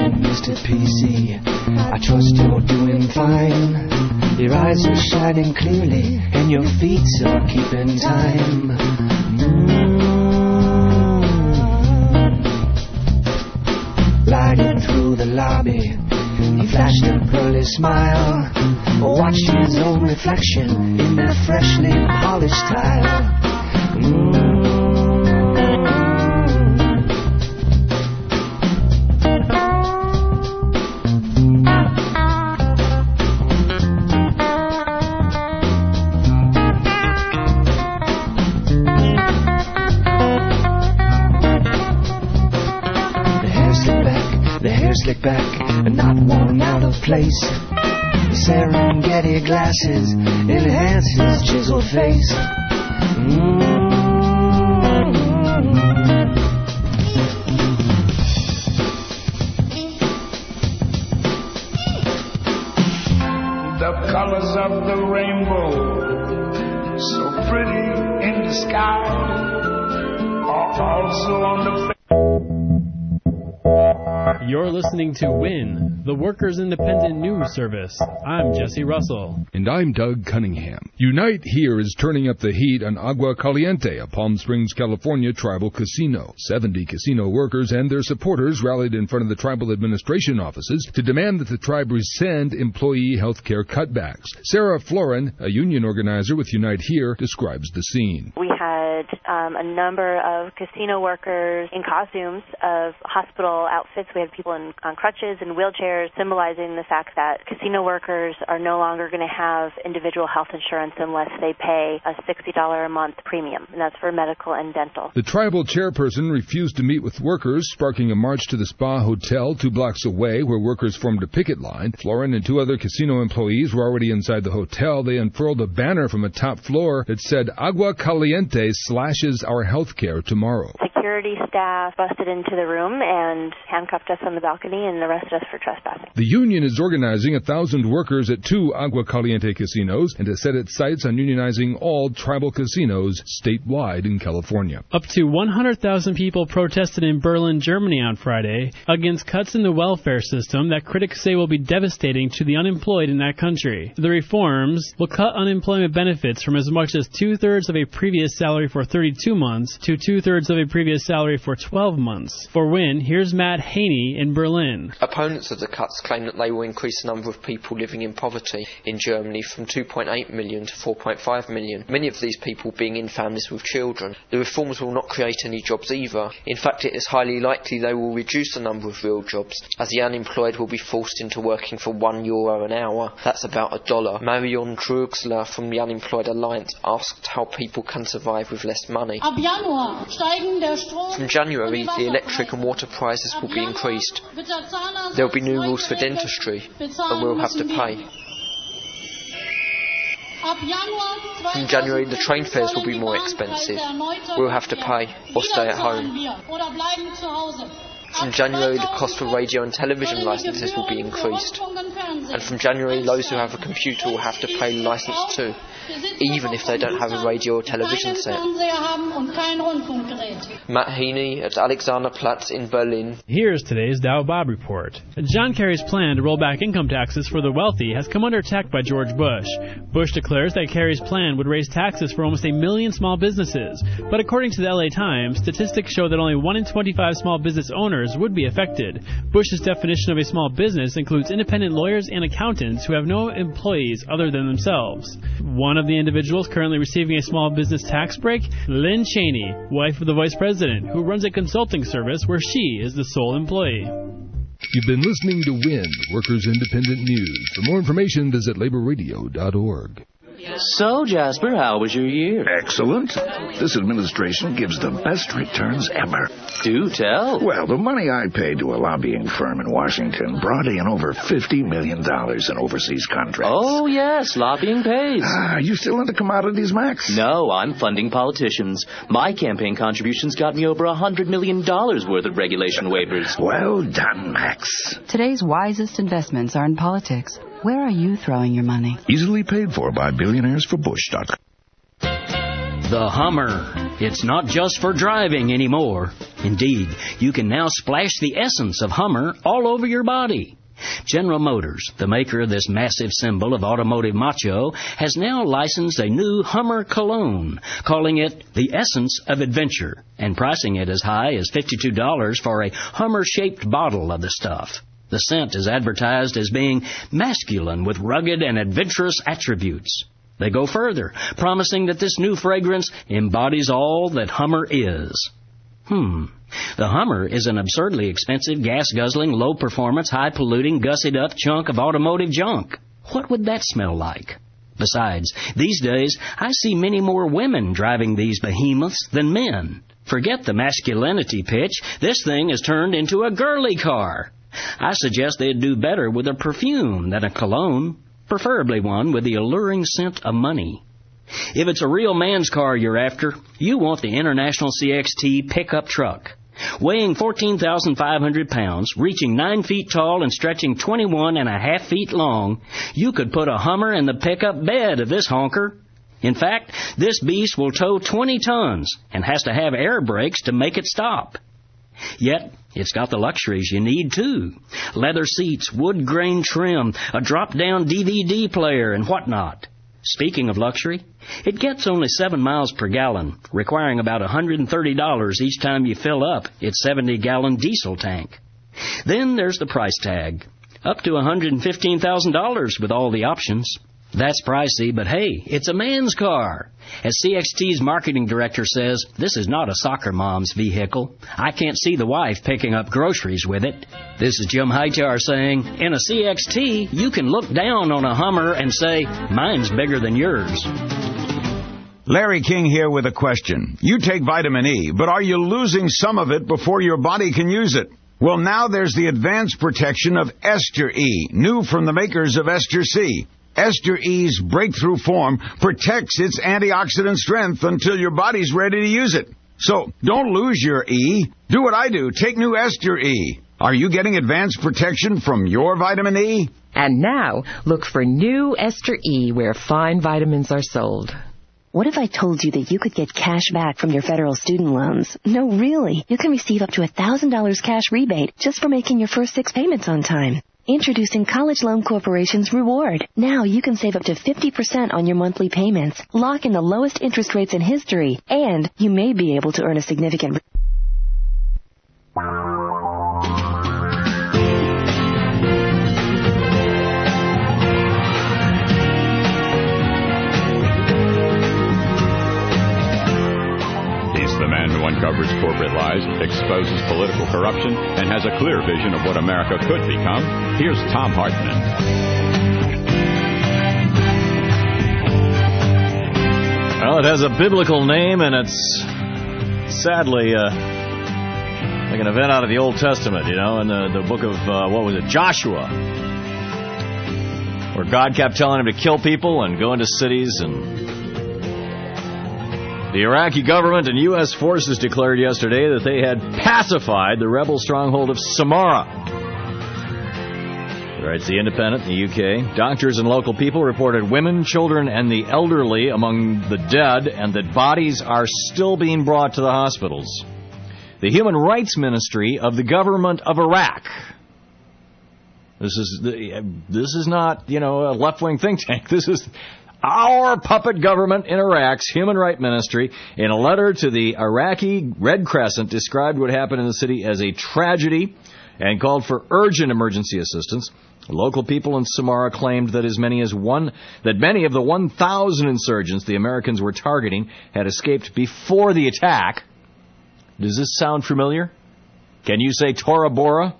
morning, Mr. PC. I trust you're doing fine. Your eyes are shining clearly, and your feet are keeping time. Gliding through the lobby, he flashed a pearly smile, watched his own reflection in that freshly polished tile. Slick back and not worn out of place. Serengeti glasses enhance his chiseled face. The colors of the rainbow, so pretty in the sky, are also on the face. You're listening to WIN, the Workers' Independent News Service. I'm Jesse Russell. And I'm Doug Cunningham. Unite Here is turning up the heat on Agua Caliente, a Palm Springs, California tribal casino. 70 casino workers and their supporters rallied in front of the tribal administration offices to demand that the tribe rescind employee health care cutbacks. Sarah Florin, a union organizer with Unite Here, describes the scene. We had a number of casino workers in costumes of hospital outfits. We had people on crutches and wheelchairs, symbolizing the fact that casino workers are no longer going to have individual health insurance unless they pay a $60 a month premium, and that's for medical and dental. The tribal chairperson refused to meet with workers, sparking a march to the Spa Hotel 2 blocks away, where workers formed a picket line. Florin and 2 other casino employees were already inside the hotel. They unfurled a banner from a top floor that said, "Agua Caliente slashes our health care tomorrow." Security staff busted into the room and handcuffed us on the balcony and arrested us for trespassing. The union is organizing 1,000 workers at 2 Agua Caliente casinos and has set its sights on unionizing all tribal casinos statewide in California. Up to 100,000 people protested in Berlin, Germany on Friday against cuts in the welfare system that critics say will be devastating to the unemployed in that country. The reforms will cut unemployment benefits from as much as 2/3 of a previous salary for 32 months to 2/3 of a previous salary for 12 months. For WIN, here's Matt Haney in Berlin. Opponents of the cuts claim that they will increase the number of people living in poverty in Germany from 2.8 million to 4.5 million, many of these people being in families with children. The reforms will not create any jobs either. In fact, it is highly likely they will reduce the number of real jobs, as the unemployed will be forced into working for €1 an hour. That's about $1. Marion Drögsler from the Unemployed Alliance asked how people can survive with less money. From January, the electric and water prices will be increased. There will be new rules for dentistry, and we'll have to pay. From January, the train fares will be more expensive. We'll have to pay or stay at home. From January, the cost for radio and television licenses will be increased. And from January, those who have a computer will have to pay the license too, even if they don't have a radio or television set. Matt Heaney at Alexanderplatz in Berlin. Here's today's Dow Bob report. John Kerry's plan to roll back income taxes for the wealthy has come under attack by George Bush. Bush declares that Kerry's plan would raise taxes for almost 1 million small businesses. But according to the LA Times, statistics show that only 1 in 25 small business owners would be affected. Bush's definition of a small business includes independent lawyers and accountants who have no employees other than themselves. One of the individuals currently receiving a small business tax break, Lynn Cheney, wife of the vice president, who runs a consulting service where she is the sole employee. You've been listening to WIN, Workers Independent News. For more information, visit laborradio.org. So, Jasper, how was your year? Excellent. This administration gives the best returns ever. Do tell. Well, the money I paid to a lobbying firm in Washington brought in over $50 million in overseas contracts. Oh, yes, lobbying pays. You still into commodities, Max? No, I'm funding politicians. My campaign contributions got me over $100 million worth of regulation waivers. Well done, Max. Today's wisest investments are in politics. Where are you throwing your money? Easily paid for by billionairesforbush.com. The Hummer. It's not just for driving anymore. Indeed, you can now splash the essence of Hummer all over your body. General Motors, the maker of this massive symbol of automotive macho, has now licensed a new Hummer cologne, calling it the Essence of Adventure, and pricing it as high as $52 for a Hummer-shaped bottle of the stuff. The scent is advertised as being masculine with rugged and adventurous attributes. They go further, promising that this new fragrance embodies all that Hummer is. The Hummer is an absurdly expensive, gas-guzzling, low-performance, high-polluting, gussied-up chunk of automotive junk. What would that smell like? Besides, these days, I see many more women driving these behemoths than men. Forget the masculinity pitch. This thing has turned into a girly car. I suggest they'd do better with a perfume than a cologne, preferably one with the alluring scent of money. If it's a real man's car you're after, you want the International CXT pickup truck. Weighing 14,500 pounds, reaching 9 feet tall and stretching 21.5 feet long, you could put a Hummer in the pickup bed of this honker. In fact, this beast will tow 20 tons and has to have air brakes to make it stop. Yet, it's got the luxuries you need, too. Leather seats, wood grain trim, a drop-down DVD player, and whatnot. Speaking of luxury, it gets only 7 miles per gallon, requiring about $130 each time you fill up its 70-gallon diesel tank. Then there's the price tag, up to $115,000 with all the options. That's pricey, but hey, it's a man's car. As CXT's marketing director says, this is not a soccer mom's vehicle. I can't see the wife picking up groceries with it. This is Jim Hightower saying, in a CXT, you can look down on a Hummer and say, mine's bigger than yours. Larry King here with a question. You take vitamin E, but are you losing some of it before your body can use it? Well, now there's the advanced protection of Ester E, new from the makers of Ester C. Ester E's breakthrough form protects its antioxidant strength until your body's ready to use it. So, don't lose your E. Do what I do. Take new Ester E. Are you getting advanced protection from your vitamin E? And now, look for new Ester E where fine vitamins are sold. What if I told you that you could get cash back from your federal student loans? No, really. You can receive up to $1,000 cash rebate just for making your first 6 payments on time. Introducing College Loan Corporation's Reward. Now you can save up to 50% on your monthly payments, lock in the lowest interest rates in history, and you may be able to earn a significant... The man who uncovers corporate lies, exposes political corruption, and has a clear vision of what America could become. Here's Thom Hartmann. Well, it has a biblical name, and it's sadly like an event out of the Old Testament, you know, in the book of, Joshua, where God kept telling him to kill people and go into cities. And the Iraqi government and U.S. forces declared yesterday that they had pacified the rebel stronghold of Samarra. Writes The Independent in the UK. Doctors and local people reported women, children, and the elderly among the dead, and that bodies are still being brought to the hospitals. The Human Rights Ministry of the government of Iraq. This is not, a left-wing think tank. This is our puppet government in Iraq's Human Rights Ministry, in a letter to the Iraqi Red Crescent, described what happened in the city as a tragedy and called for urgent emergency assistance. Local people in Samarra claimed that many of the 1,000 insurgents the Americans were targeting had escaped before the attack. Does this sound familiar? Can you say Tora Bora?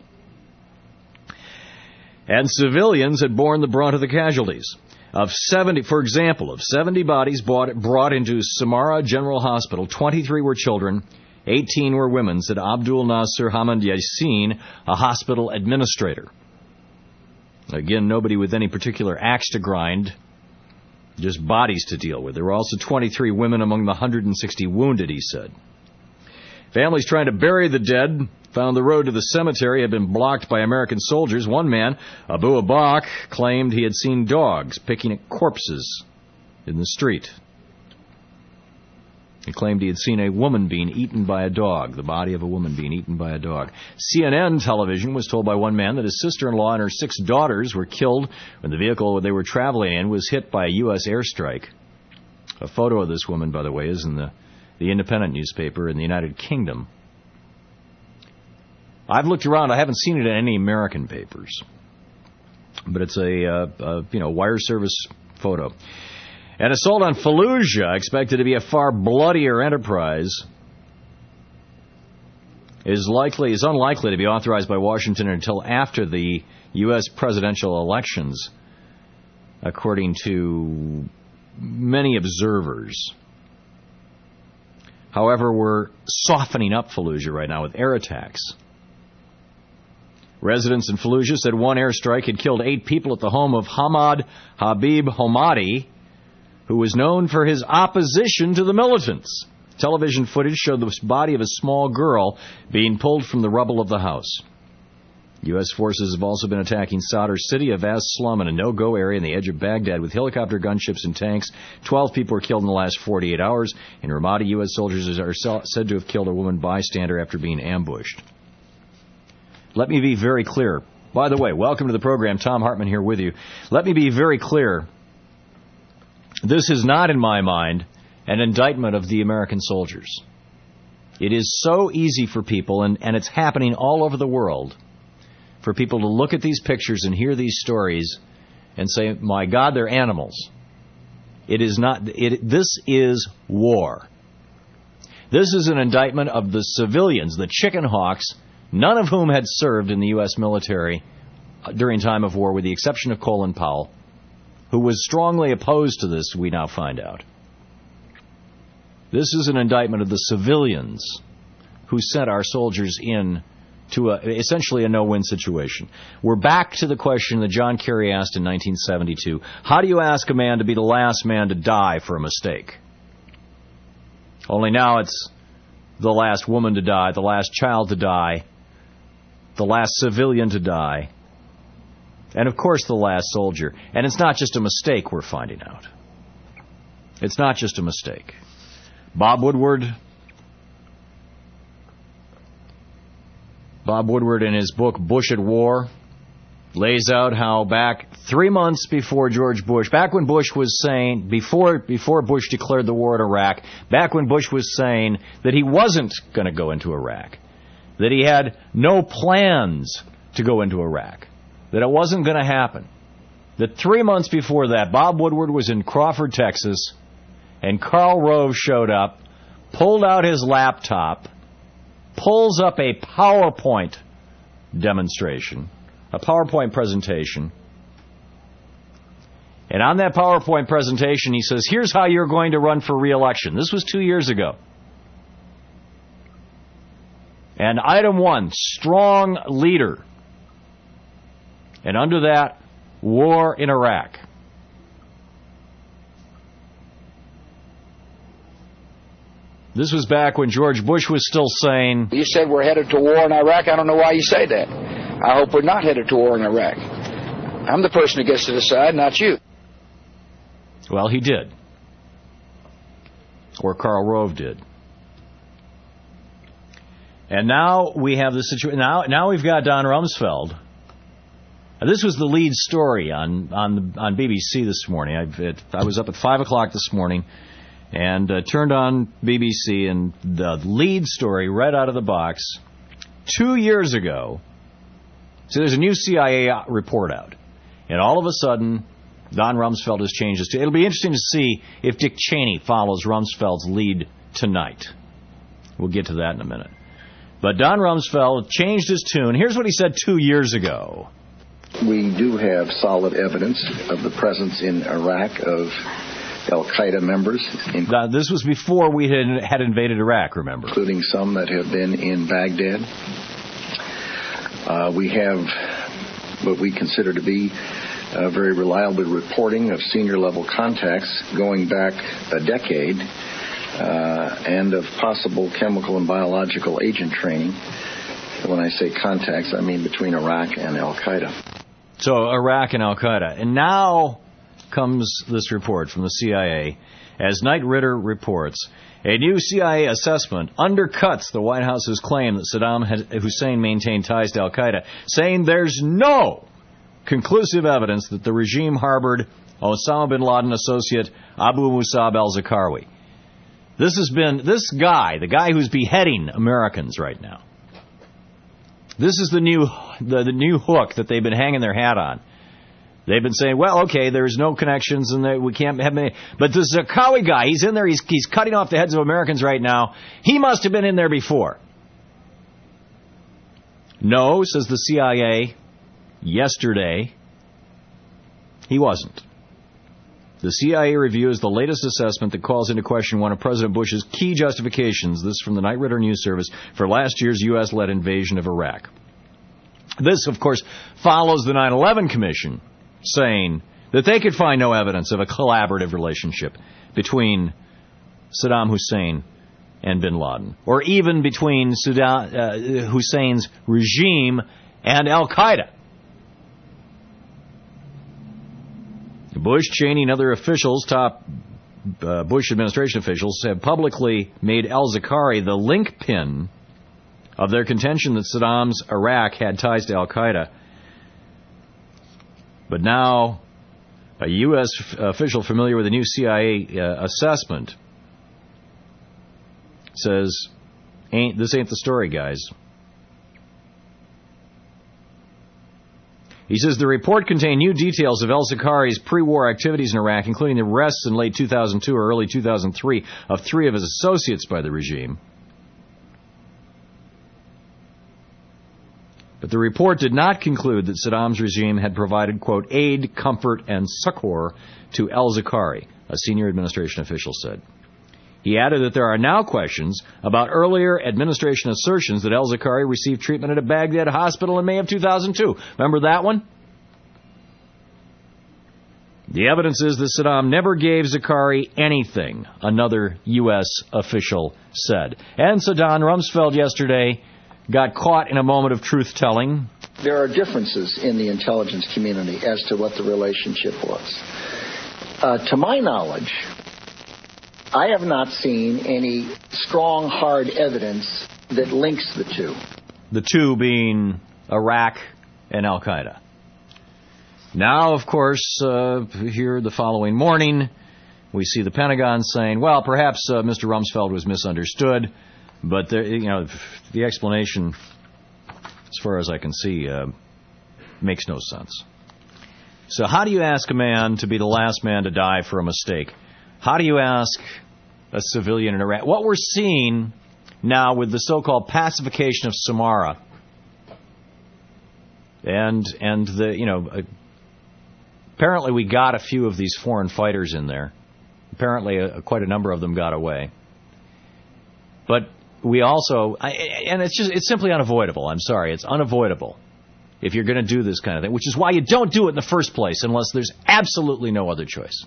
And civilians had borne the brunt of the casualties. Of 70 bodies brought into Samarra General Hospital, 23 were children, 18 were women, said Abdul Nasser Hamad Yassin, a hospital administrator. Again, nobody with any particular axe to grind, just bodies to deal with. There were also 23 women among the 160 wounded, he said. Families trying to bury the dead found the road to the cemetery had been blocked by American soldiers. One man, Abu Abak, claimed he had seen dogs picking at corpses in the street. He claimed he had seen a woman being eaten by a dog, the body of a woman being eaten by a dog. CNN television was told by one man that his sister-in-law and her 6 daughters were killed when the vehicle they were traveling in was hit by a U.S. airstrike. A photo of this woman, by the way, is in the Independent newspaper in the United Kingdom. I've looked around. I haven't seen it in any American papers. But it's a wire service photo. An assault on Fallujah, expected to be a far bloodier enterprise, is unlikely to be authorized by Washington until after the U.S. presidential elections, according to many observers. However, we're softening up Fallujah right now with air attacks. Residents in Fallujah said one airstrike had killed 8 people at the home of Hamad Habib Homadi, who was known for his opposition to the militants. Television footage showed the body of a small girl being pulled from the rubble of the house. U.S. forces have also been attacking Sadr city, a vast slum in a no-go area on the edge of Baghdad with helicopter gunships and tanks. 12 people were killed in the last 48 hours. In Ramadi, U.S. soldiers are said to have killed a woman bystander after being ambushed. Let me be very clear. By the way, welcome to the program. Tom Hartman here with you. Let me be very clear. This is not, in my mind, an indictment of the American soldiers. It is so easy for people, and it's happening all over the world, for people to look at these pictures and hear these stories and say, my God, they're animals. It is not. This is war. This is an indictment of the civilians, the chicken hawks, none of whom had served in the U.S. military during time of war, with the exception of Colin Powell, who was strongly opposed to this, we now find out. This is an indictment of the civilians who sent our soldiers in to essentially a no-win situation. We're back to the question that John Kerry asked in 1972. How do you ask a man to be the last man to die for a mistake? Only now it's the last woman to die, the last child to die, the last civilian to die, and, of course, the last soldier. And it's not just a mistake, we're finding out. It's not just a mistake. Bob Woodward in his book, Bush at War, lays out how back 3 months before George Bush, back when Bush was saying, before Bush declared the war in Iraq, back when Bush was saying that he wasn't going to go into Iraq, that he had no plans to go into Iraq, that it wasn't going to happen, that 3 months before that, Bob Woodward was in Crawford, Texas, and Karl Rove showed up, pulled out his laptop, pulls up a PowerPoint demonstration, a PowerPoint presentation, and on that PowerPoint presentation he says, here's how you're going to run for re-election. This was 2 years ago. And item 1, strong leader. And under that, war in Iraq. This was back when George Bush was still saying, you said we're headed to war in Iraq. I don't know why you say that. I hope we're not headed to war in Iraq. I'm the person who gets to decide, not you. Well, he did. Or Karl Rove did. And now we have the situation. Now we've got Don Rumsfeld. Now, this was the lead story on BBC this morning. I was up at 5 o'clock this morning and turned on BBC, and the lead story right out of the box, 2 years ago. So there's a new CIA report out, and all of a sudden, Don Rumsfeld has changed his tune. It'll be interesting to see if Dick Cheney follows Rumsfeld's lead tonight. We'll get to that in a minute. But Don Rumsfeld changed his tune. Here's what he said 2 years ago. We do have solid evidence of the presence in Iraq of Al-Qaeda members. This was before we had invaded Iraq, remember? Including some that have been in Baghdad. We have what we consider to be very reliable reporting of senior-level contacts going back a decade, and of possible chemical and biological agent training. When I say contacts, I mean between Iraq and Al-Qaeda. So Iraq and Al-Qaeda. And now comes this report from the CIA. As Knight Ridder reports, a new CIA assessment undercuts the White House's claim that Saddam Hussein maintained ties to al-Qaeda, saying there's no conclusive evidence that the regime harbored Osama bin Laden associate Abu Musab al-Zarqawi. This guy, the guy who's beheading Americans right now. This is the new hook that they've been hanging their hat on. They've been saying, well, okay, there's no connections and we can't have any. But the Zarqawi guy, he's in there, he's cutting off the heads of Americans right now. He must have been in there before. No, says the CIA, yesterday, he wasn't. The CIA review is the latest assessment that calls into question one of President Bush's key justifications, this from the Knight Ridder News Service, for last year's U.S.-led invasion of Iraq. This, of course, follows the 9/11 Commission saying that they could find no evidence of a collaborative relationship between Saddam Hussein and bin Laden, or even between Saddam Hussein's regime and al-Qaeda. Bush, Cheney, and other officials, top Bush administration officials, have publicly made al-Zarqawi the linchpin of their contention that Saddam's Iraq had ties to al-Qaeda. But now, a U.S. official familiar with the new CIA assessment says, this ain't the story, guys. He says the report contained new details of al-Zarqawi's pre-war activities in Iraq, including the arrests in late 2002 or early 2003 of 3 of his associates by the regime. But the report did not conclude that Saddam's regime had provided, quote, aid, comfort, and succor to al-Zarqawi, a senior administration official said. He added that there are now questions about earlier administration assertions that al-Zarqawi received treatment at a Baghdad hospital in May of 2002. Remember that one? The evidence is that Saddam never gave Zarqawi anything, another U.S. official said. And Saddam Rumsfeld yesterday got caught in a moment of truth-telling. There are differences in the intelligence community as to what the relationship was. To my knowledge, I have not seen any strong, hard evidence that links the two. The two being Iraq and al-Qaeda. Now, of course, here the following morning, we see the Pentagon saying, well, perhaps Mr. Rumsfeld was misunderstood, but the explanation, as far as I can see, makes no sense. So how do you ask a man to be the last man to die for a mistake? How do you ask a civilian in Iraq? What we're seeing now with the so-called pacification of Samarra, and apparently we got a few of these foreign fighters in there. Apparently quite a number of them got away. But we also, and it's simply unavoidable. I'm sorry, it's unavoidable if you're going to do this kind of thing, which is why you don't do it in the first place unless there's absolutely no other choice.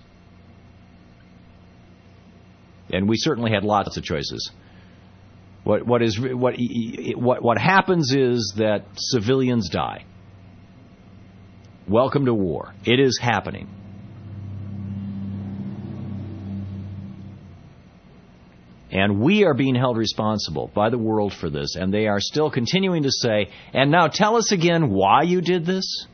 And we certainly had lots of choices. What happens is that civilians die. Welcome to war. It is happening. And we are being held responsible by the world for this, and they are still continuing to say, and now tell us again why you did this?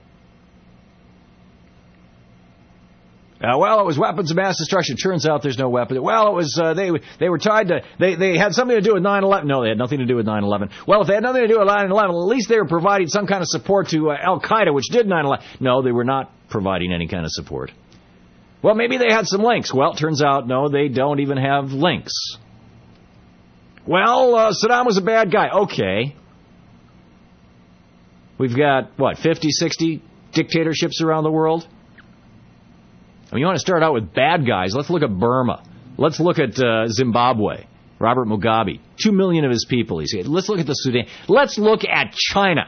Well, it was weapons of mass destruction. Turns out there's no weapon. Well, it was they were tied to they had something to do with 9/11. No, they had nothing to do with 9/11. Well, if they had nothing to do with 9/11, at least they were providing some kind of support to al-Qaeda, which did 9/11. No, they were not providing any kind of support. Well, maybe they had some links. Well, it turns out, no, they don't even have links. Well, Saddam was a bad guy. Okay. We've got, 50, 60 dictatorships around the world? I mean, you want to start out with bad guys. Let's look at Burma. Let's look at Zimbabwe. Robert Mugabe. 2 million of his people, he said. Let's look at the Sudan. Let's look at China.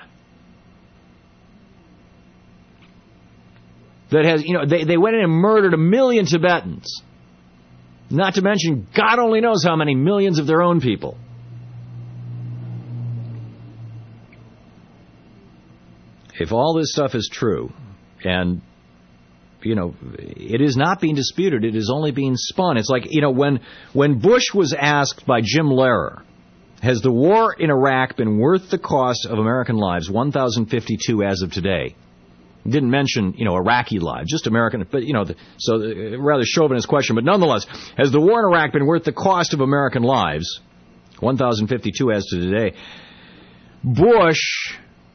That has, they went in and murdered 1 million Tibetans. Not to mention, God only knows how many millions of their own people. If all this stuff is true, and it is not being disputed. It is only being spun. It's like, when Bush was asked by Jim Lehrer, has the war in Iraq been worth the cost of American lives? 1,052 as of today. He didn't mention, Iraqi lives, just American, but, rather chauvinist question. But nonetheless, has the war in Iraq been worth the cost of American lives? 1,052 as to today. Bush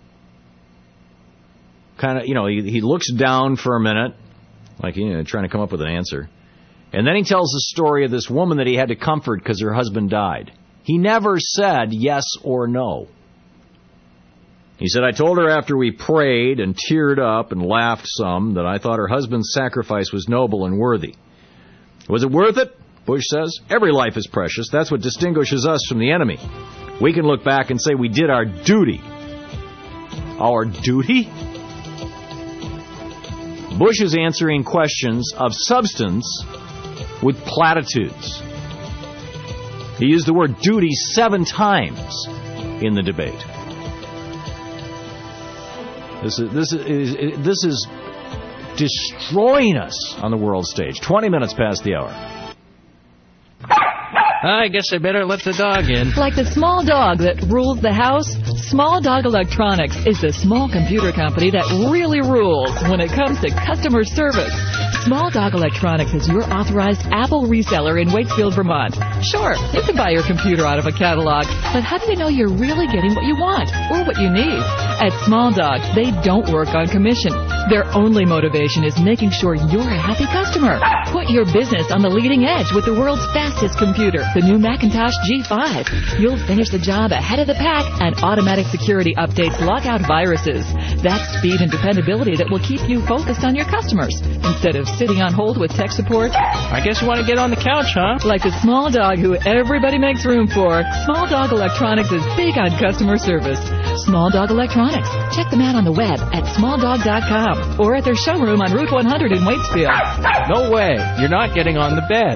kind of, he looks down for a minute, like, trying to come up with an answer. And then he tells the story of this woman that he had to comfort because her husband died. He never said yes or no. He said, I told her after we prayed and teared up and laughed some that I thought her husband's sacrifice was noble and worthy. Was it worth it? Bush says. Every life is precious. That's what distinguishes us from the enemy. We can look back and say we did our duty. Our duty? Bush is answering questions of substance with platitudes. He used the word duty 7 times in the debate. This is destroying us on the world stage. 20 minutes past the hour. I guess I better let the dog in. Like the small dog that rules the house, Small Dog Electronics is the small computer company that really rules when it comes to customer service. Small Dog Electronics is your authorized Apple reseller in Waitsfield, Vermont. Sure, you can buy your computer out of a catalog, but how do you know you're really getting what you want or what you need? At Small Dog, they don't work on commission. Their only motivation is making sure you're a happy customer. Put your business on the leading edge with the world's fastest computer, the new Macintosh G5. You'll finish the job ahead of the pack, and automatic security updates lock out viruses. That's speed and dependability that will keep you focused on your customers instead of sitting on hold with tech support. I guess you want to get on the couch, huh? Like the small dog who everybody makes room for, Small Dog Electronics is big on customer service. Small Dog Electronics. Check them out on the web at smalldog.com or at their showroom on Route 100 in Waitsfield. No way. You're not getting on the bed.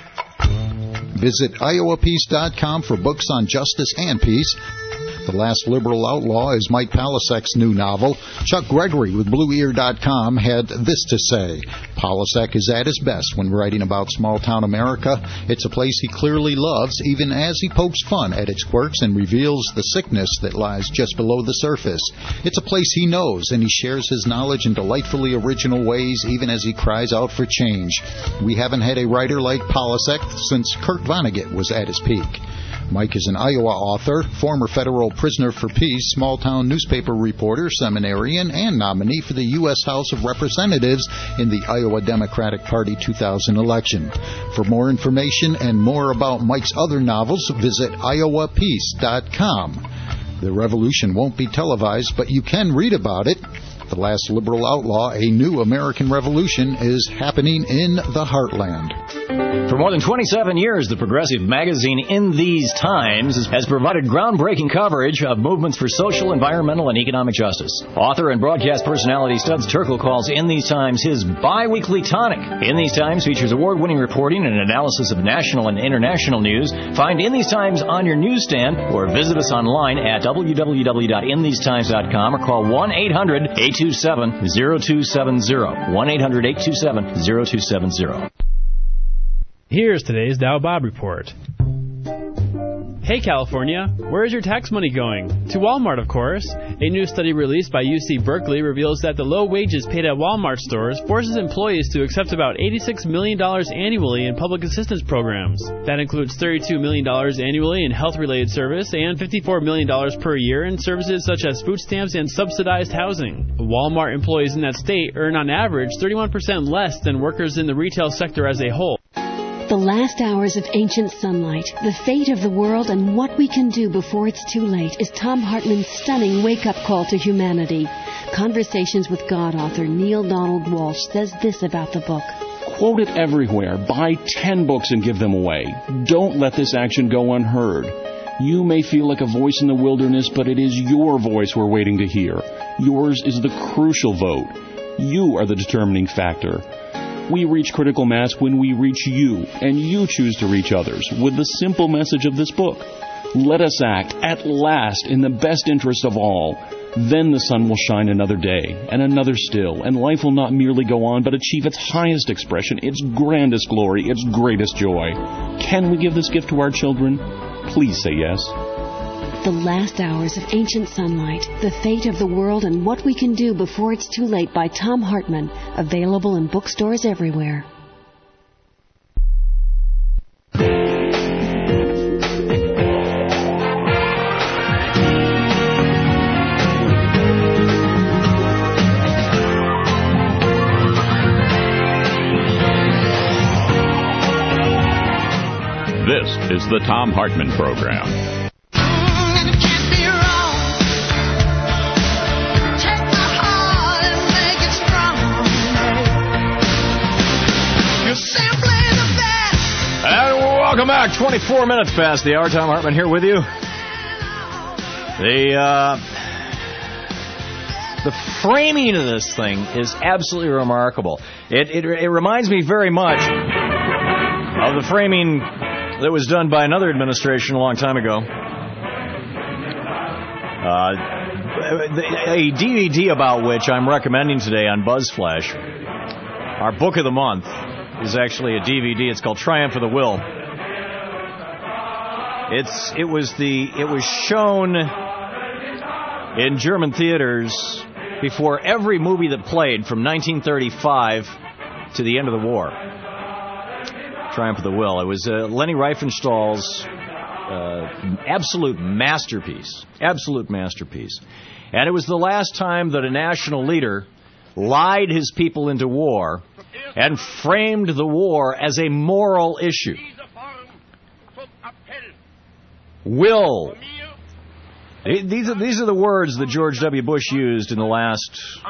Visit iowapeace.com for books on justice and peace. The Last Liberal Outlaw is Mike Palasek's new novel. Chuck Gregory with BlueEar.com had this to say. Palasek is at his best when writing about small-town America. It's a place he clearly loves, even as he pokes fun at its quirks and reveals the sickness that lies just below the surface. It's a place he knows, and he shares his knowledge in delightfully original ways, even as he cries out for change. We haven't had a writer like Palasek since Kurt Vonnegut was at his peak. Mike is an Iowa author, former federal prisoner for peace, small-town newspaper reporter, seminarian, and nominee for the U.S. House of Representatives in the Iowa Democratic Party 2000 election. For more information and more about Mike's other novels, visit iowapeace.com. The revolution won't be televised, but you can read about it. The Last Liberal Outlaw, A New American Revolution, is happening in the heartland. For more than 27 years, the progressive magazine In These Times has provided groundbreaking coverage of movements for social, environmental, and economic justice. Author and broadcast personality Studs Terkel calls In These Times his bi-weekly tonic. In These Times features award-winning reporting and analysis of national and international news. Find In These Times on your newsstand or visit us online at www.inthesetimes.com or call 1-800-827-0270. 1-800-827-0270. Here's today's Dow Bob Report. Hey California, where is your tax money going? To Walmart, of course. A new study released by UC Berkeley reveals that the low wages paid at Walmart stores forces employees to accept about $86 million annually in public assistance programs. That includes $32 million annually in health-related service and $54 million per year in services such as food stamps and subsidized housing. Walmart employees in that state earn on average 31% less than workers in the retail sector as a whole. The last hours of ancient sunlight, the fate of the world, and what we can do before it's too late is Thom Hartmann's stunning wake-up call to humanity. Conversations with God author Neil Donald Walsh says this about the book. Quote it everywhere. Buy 10 books and give them away. Don't let this action go unheard. You may feel like a voice in the wilderness, but it is your voice we're waiting to hear. Yours is the crucial vote. You are the determining factor. We reach critical mass when we reach you, and you choose to reach others with the simple message of this book. Let us act, at last, in the best interest of all. Then the sun will shine another day, and another still, and life will not merely go on, but achieve its highest expression, its grandest glory, its greatest joy. Can we give this gift to our children? Please say yes. The Last Hours of Ancient Sunlight, The Fate of the World and What We Can Do Before It's Too Late by Tom Hartman. Available in bookstores everywhere. This is the Tom Hartman Program. And welcome back. 24 minutes past the hour. Tom Hartman here with you. The framing of this thing is absolutely remarkable. It reminds me very much of the framing that was done by another administration a long time ago. A DVD about which I'm recommending today on BuzzFlash, our book of the month, is actually a DVD. It's called Triumph of the Will. It was shown in German theaters before every movie that played from 1935 to the end of the war. Triumph of the Will. It was Leni Riefenstahl's absolute masterpiece. Absolute masterpiece. And it was the last time that a national leader lied his people into war and framed the war as a moral issue. Will. These are the words that George W. Bush used in the last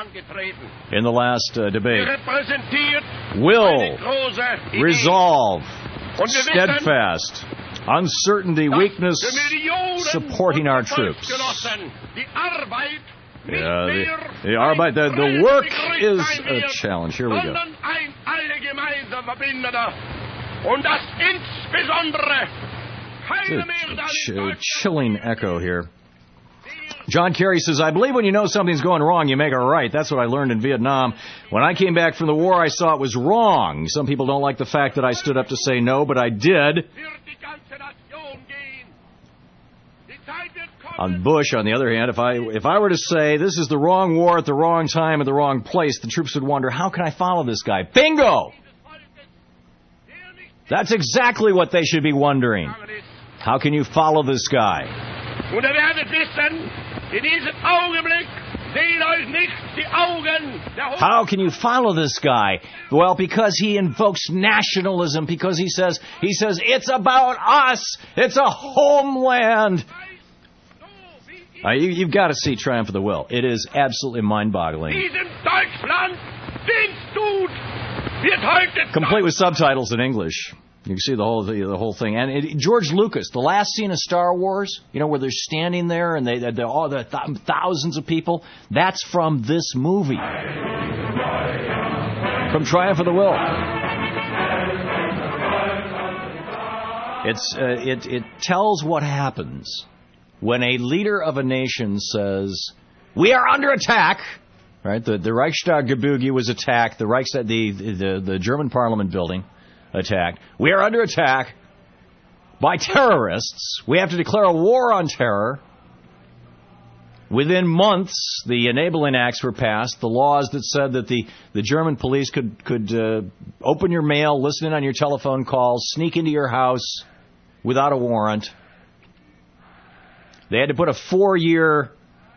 debate. Will, resolve, steadfast, uncertainty, weakness, supporting our troops. The Arbeit, the work is a challenge. Here we go. It's a chilling echo here. John Kerry says, I believe when you know something's going wrong, you make it right. That's what I learned in Vietnam. When I came back from the war, I saw it was wrong. Some people don't like the fact that I stood up to say no, but I did. On Bush, on the other hand, if I were to say this is the wrong war at the wrong time at the wrong place, the troops would wonder, how can I follow this guy? Bingo! That's exactly what they should be wondering. How can you follow this guy? How can you follow this guy? Well, because he invokes nationalism, because he says it's about us, it's a homeland. You've got to see Triumph of the Will. It is absolutely mind-boggling. Complete with subtitles in English. You can see the whole thing. And George Lucas, the last scene of Star Wars, where they're standing there and they're thousands of people, that's from this movie. From Triumph of the Will. It tells what happens when a leader of a nation says, we are under attack. Right? The Reichstaggebüge was attacked. The German Parliament building attacked. We are under attack by terrorists. We have to declare a war on terror. Within months, the enabling acts were passed, the laws that said that the German police could open your mail, listen in on your telephone calls, sneak into your house without a warrant. They had to put a 4-year...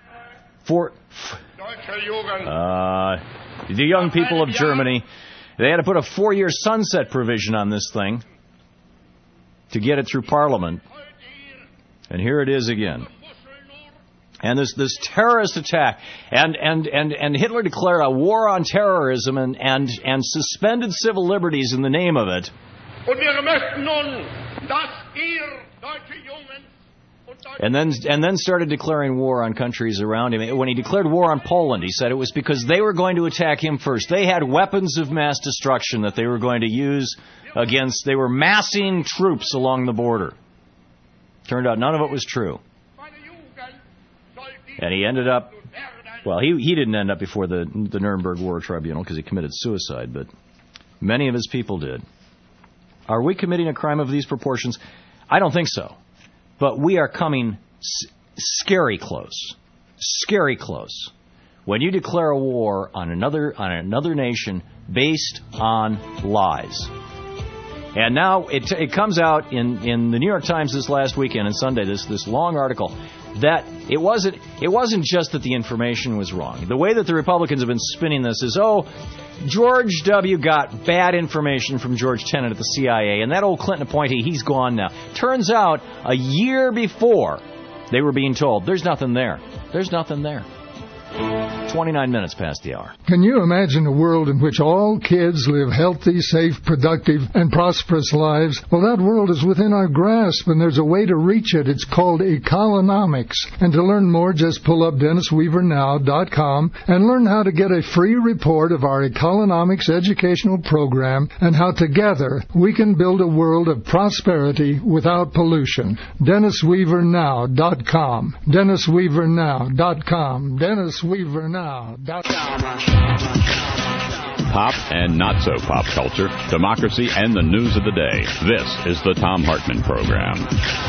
the young people of Germany, they had to put a 4-year sunset provision on this thing to get it through Parliament. And here it is again. And this terrorist attack, and Hitler declared a war on terrorism and suspended civil liberties in the name of it. And then started declaring war on countries around him. When he declared war on Poland, he said it was because they were going to attack him first. They had weapons of mass destruction that they were going to use against. They were massing troops along the border. Turned out none of it was true. And he ended up, well, he didn't end up before the Nuremberg War Tribunal because he committed suicide, but many of his people did. Are we committing a crime of these proportions? I don't think so. But we are coming scary close. Scary close. When you declare a war on another nation based on lies. And now it comes out in the New York Times this last weekend and Sunday, this long article, that it wasn't just that the information was wrong. The way that the Republicans have been spinning this is, George W. got bad information from George Tenet at the CIA, and that old Clinton appointee, he's gone now. Turns out, a year before, they were being told, there's nothing there. There's nothing there. 29 minutes past the hour. Can you imagine a world in which all kids live healthy, safe, productive, and prosperous lives? Well, that world is within our grasp, and there's a way to reach it. It's called Economics. And to learn more, just pull up DennisWeaverNow.com and learn how to get a free report of our Economics educational program and how together we can build a world of prosperity without pollution. DennisWeaverNow.com. DennisWeaverNow.com. DennisWeaverNow.com. Pop and not so pop culture, democracy, and the news of the day. This is the Thom Hartmann Program.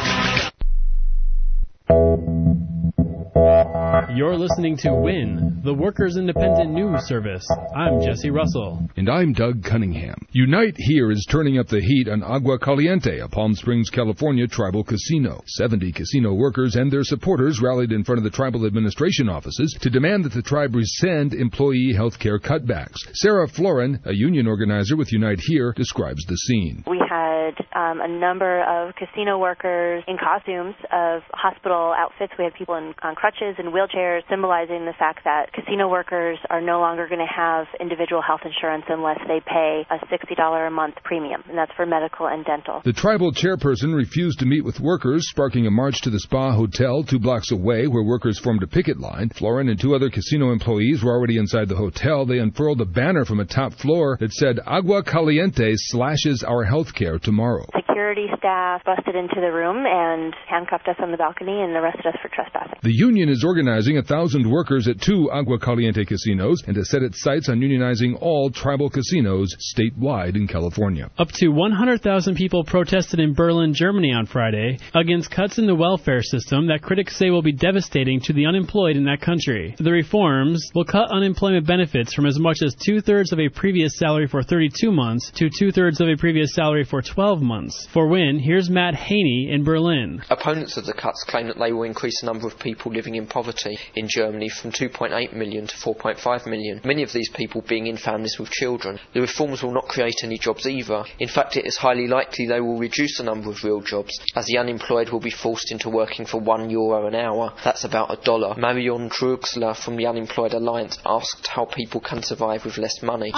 You're listening to WIN, the Workers' Independent News Service. I'm Jesse Russell. And I'm Doug Cunningham. Unite Here is turning up the heat on Agua Caliente, a Palm Springs, California tribal casino. 70 casino workers and their supporters rallied in front of the tribal administration offices to demand that the tribe rescind employee health care cutbacks. Sarah Florin, a union organizer with Unite Here, describes the scene. We had a number of casino workers in costumes of hospital outfits. We had people on crutches and wheelchairs, symbolizing the fact that casino workers are no longer going to have individual health insurance unless they pay a $60 a month premium, and that's for medical and dental. The tribal chairperson refused to meet with workers, sparking a march to the Spa Hotel 2 blocks away, where workers formed a picket line. Florin and 2 other casino employees were already inside the hotel. They unfurled a banner from a top floor that said, Agua Caliente slashes our health care tomorrow. Security staff busted into the room and handcuffed us on the balcony and arrested us for trespassing. The union is organizing 1,000 workers at 2 Agua Caliente casinos and has set its sights on unionizing all tribal casinos statewide in California. Up to 100,000 people protested in Berlin, Germany on Friday against cuts in the welfare system that critics say will be devastating to the unemployed in that country. The reforms will cut unemployment benefits from as much as 2/3 of a previous salary for 32 months to 2/3 of a previous salary for 12 months. For WIN, here's Matt Haney in Berlin. Opponents of the cuts claim that they will increase the number of people living in poverty in Germany from 2.8 million to 4.5 million, many of these people being in families with children. The reforms will not create any jobs either. In fact, it is highly likely they will reduce the number of real jobs, as the unemployed will be forced into working for €1 an hour. That's about $1. Marion Druxler from the Unemployed Alliance asked how people can survive with less money.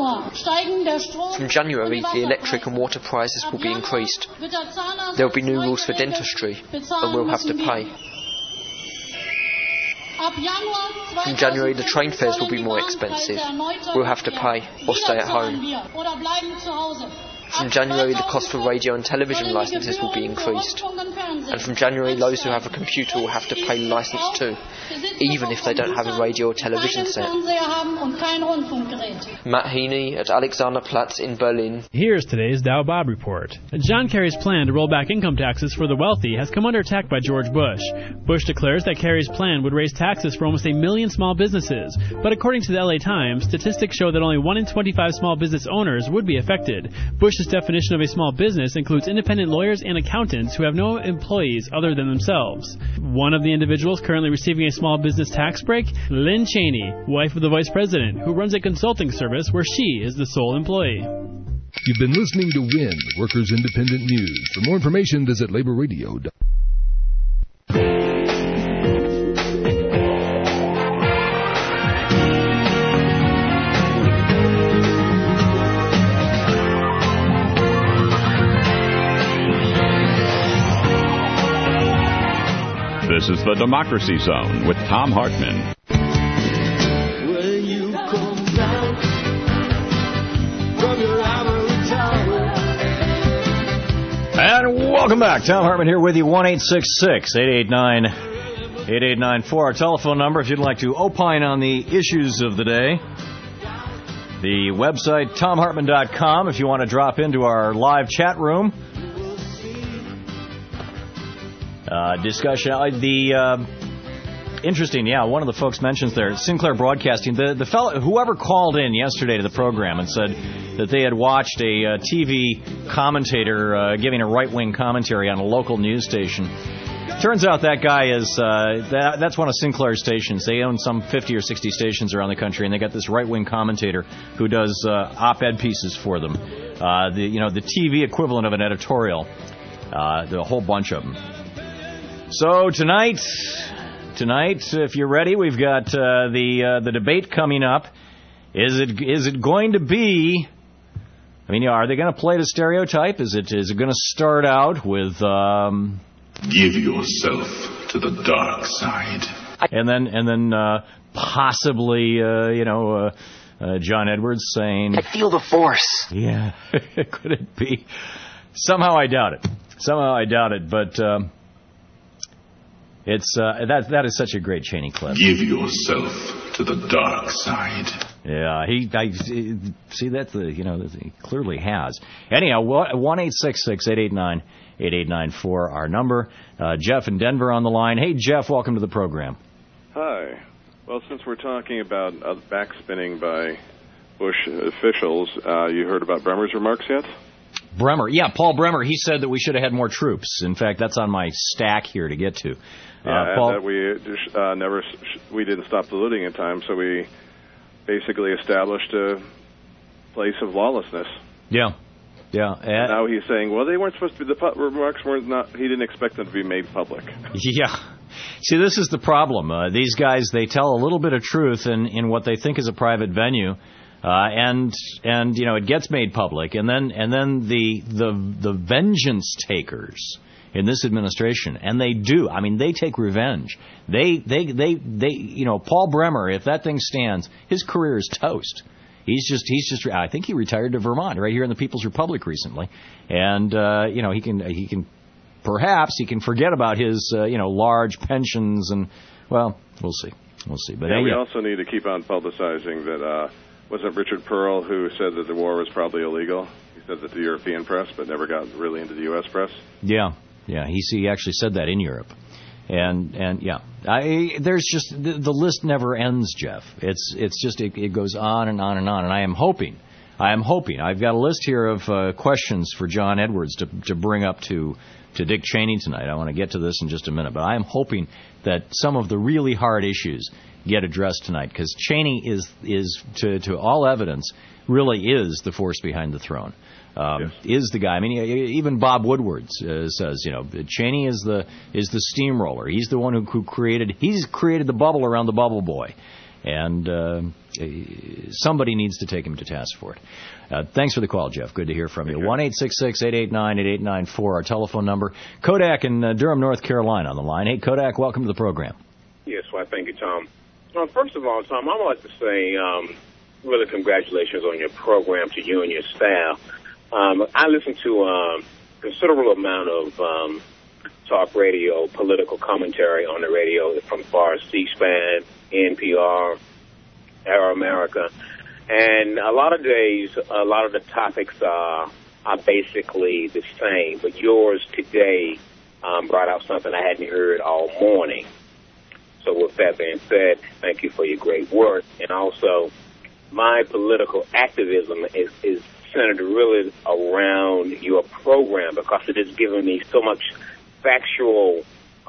From January, the electric and water prices will be increased. There will be new rules for dentistry, and we'll have to pay. From January, the train fares will be more expensive. We'll have to pay or stay at home. From January, the cost for radio and television licenses will be increased. And from January, those who have a computer will have to pay the license too, even if they don't have a radio or television set. Matt Heaney at Alexanderplatz in Berlin. Here's today's Dow Bob report. John Kerry's plan to roll back income taxes for the wealthy has come under attack by George Bush. Bush declares that Kerry's plan would raise taxes for almost 1 million small businesses. But according to the LA Times, statistics show that only 1 in 25 small business owners would be affected. Bush's definition of a small business includes independent lawyers and accountants who have no employees other than themselves. One of the individuals currently receiving a small business tax break, Lynn Cheney, wife of the vice president, who runs a consulting service where she is the sole employee. You've been listening to WIN, Workers' Independent News. For more information, visit laborradio.com. This is the Democracy Zone with Thom Hartmann. When you come down from your ivory tower. And And welcome back. Tom Hartman here with you, 1-866-889-8894. Our telephone number if you'd like to opine on the issues of the day. The website, TomHartman.com, if you want to drop into our live chat room. Discussion. Interesting, yeah. One of the folks mentions there, Sinclair Broadcasting. The fellow, whoever called in yesterday to the program and said that they had watched a TV commentator giving a right-wing commentary on a local news station. Turns out that guy is that's one of Sinclair's stations. They own some 50 or 60 stations around the country, and they got this right-wing commentator who does op-ed pieces for them. The TV equivalent of an editorial. A whole bunch of them. So tonight, if you're ready, we've got the debate coming up. Is it going to be? I mean, are they going to play the stereotype? Is it going to start out with give yourself to the dark side, and then possibly John Edwards saying, "I feel the force." Yeah, could it be? Somehow I doubt it. But. That is such a great Cheney clip. Give yourself to the dark side. Yeah, he clearly has. Anyhow, 1-866-889-8894, our number. Jeff in Denver on the line. Hey, Jeff, welcome to the program. Hi. Well, since we're talking about backspinning by Bush officials, you heard about Bremer's remarks yet? Bremer, yeah, Paul Bremer. He said that we should have had more troops. In fact, that's on my stack here to get to. Paul, and that we didn't stop the looting in time, so we basically established a place of lawlessness. Yeah. And now he's saying, well, they weren't supposed to be. The remarks weren't not. He didn't expect them to be made public. Yeah. See, this is the problem. These guys, they tell a little bit of truth in what they think is a private venue. And it gets made public, and then the vengeance takers in this administration, and they do. I mean, they take revenge. They Paul Bremer, if that thing stands, his career is toast. He's just. I think he retired to Vermont, right here in the People's Republic recently, and he can perhaps forget about his large pensions, and well, we'll see. But we also need to keep on publicizing that. Wasn't Richard Pearl who said that the war was probably illegal? He said that the European press, but never got really into the U.S. press. Yeah. He actually said that in Europe, and yeah. There's just the list never ends, Jeff. It's just it goes on and on and on. And I am hoping. I've got a list here of questions for John Edwards to bring up to Dick Cheney tonight. I want to get to this in just a minute, but I am hoping that some of the really hard issues get addressed tonight, because Cheney is to all evidence really is the force behind the throne. Yes. Is the guy. I mean, even Bob Woodward says, Cheney is the steamroller. He's the one who created the bubble around the bubble boy, and somebody needs to take him to task for it. Thanks for the call, Jeff. Good to hear from you. 1-866-889-8894, our telephone number. Kodak in Durham, North Carolina on the line. Hey, Kodak, welcome to the program. Yes, well, thank you, Tom. First of all, Tom, I would like to say really congratulations on your program to you and your staff. I listen to a considerable amount of talk radio, political commentary on the radio from far as C-SPAN, NPR, Air America. And a lot of days, a lot of the topics are basically the same. But yours today brought out something I hadn't heard all morning. So with that being said, thank you for your great work. And also, my political activism is centered really around your program, because it has given me so much factual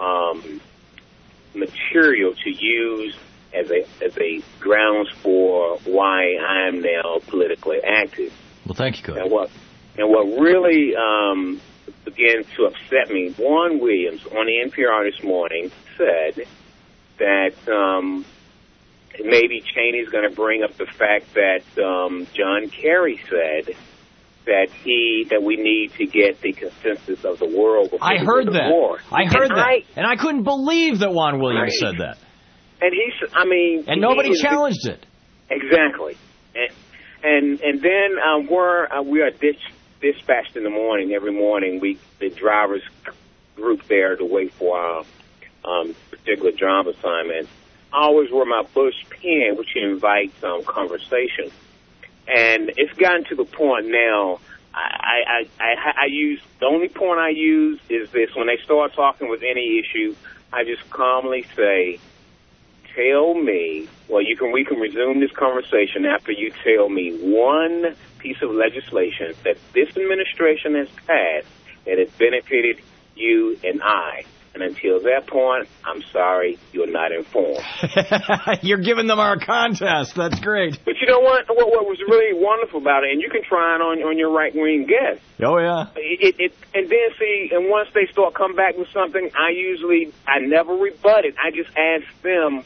material to use as a grounds for why I am now politically active. Well, thank you, Cody. And what really began to upset me, Juan Williams on the NPR this morning said that maybe Cheney's going to bring up the fact that John Kerry said that we need to get the consensus of the world before I heard that. War. I heard that. And I couldn't believe that Juan Williams said that. And and nobody challenged it. Exactly. And then we are dispatched in the morning. Every morning, the drivers group there to wait for our particular job assignment. I always wear my Bush pen, which invites conversation. And it's gotten to the point now, I use, the only point I use is this. When they start talking with any issue, I just calmly say, tell me, we can resume this conversation after you tell me one piece of legislation that this administration has passed that has benefited you and I. And until that point, I'm sorry, you're not informed. You're giving them our contest. That's great. But you know what? What was really wonderful about it, and you can try it on your right-wing guest. Oh, yeah. And then see, and once they start coming back with something, I never rebut it. I just ask them,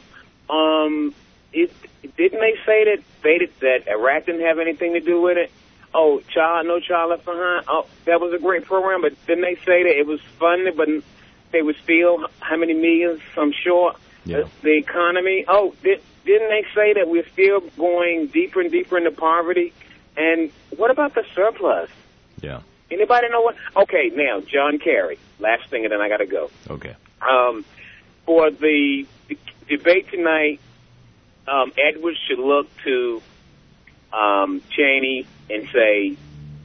didn't they say that Iraq didn't have anything to do with it? Oh, No Child Left Behind. Oh, that was a great program, but didn't they say that it was funded, but they were still how many millions? I'm sure. Yeah. The economy. Oh, didn't they say that we're still going deeper and deeper into poverty? And what about the surplus? Yeah. Anybody know what? Okay, now John Kerry. Last thing, and then I got to go. Okay. For the debate tonight, Edwards should look to Cheney and say,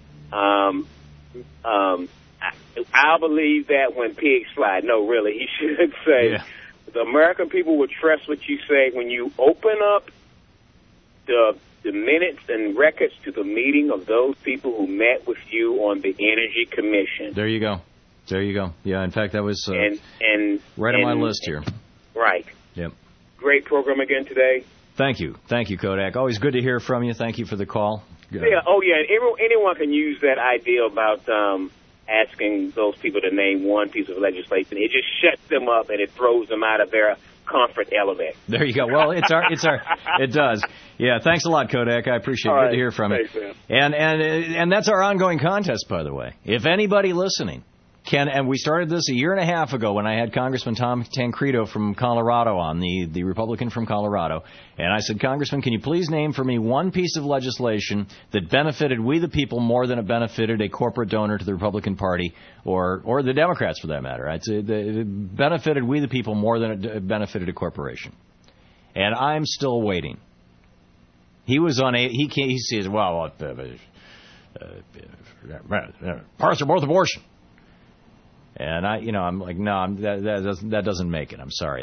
I'll believe that when pigs fly. No, really, he should say, the American people will trust what you say when you open up the minutes and records to the meeting of those people who met with you on the Energy Commission. There you go. Yeah, in fact, that was right on my list here. Right. Yep. Great program again today. Thank you, Kodak. Always good to hear from you. Thank you for the call. Yeah. Oh, yeah. Anyone can use that idea about asking those people to name one piece of legislation. It just shuts them up and it throws them out of their comfort element. There you go. Well, it does. Yeah. Thanks a lot, Kodak. I appreciate it. Good to hear from you. Thanks, man. And that's our ongoing contest, by the way. If anybody listening and we started this a year and a half ago when I had Congressman Tom Tancredo from Colorado on, the Republican from Colorado, and I said, Congressman, can you please name for me one piece of legislation that benefited we the people more than it benefited a corporate donor to the Republican Party or the Democrats for that matter? I'd say it benefited we the people more than it benefited a corporation. And I'm still waiting. He was on he says, well, parts are both abortion. And I'm like, no, that doesn't make it. I'm sorry.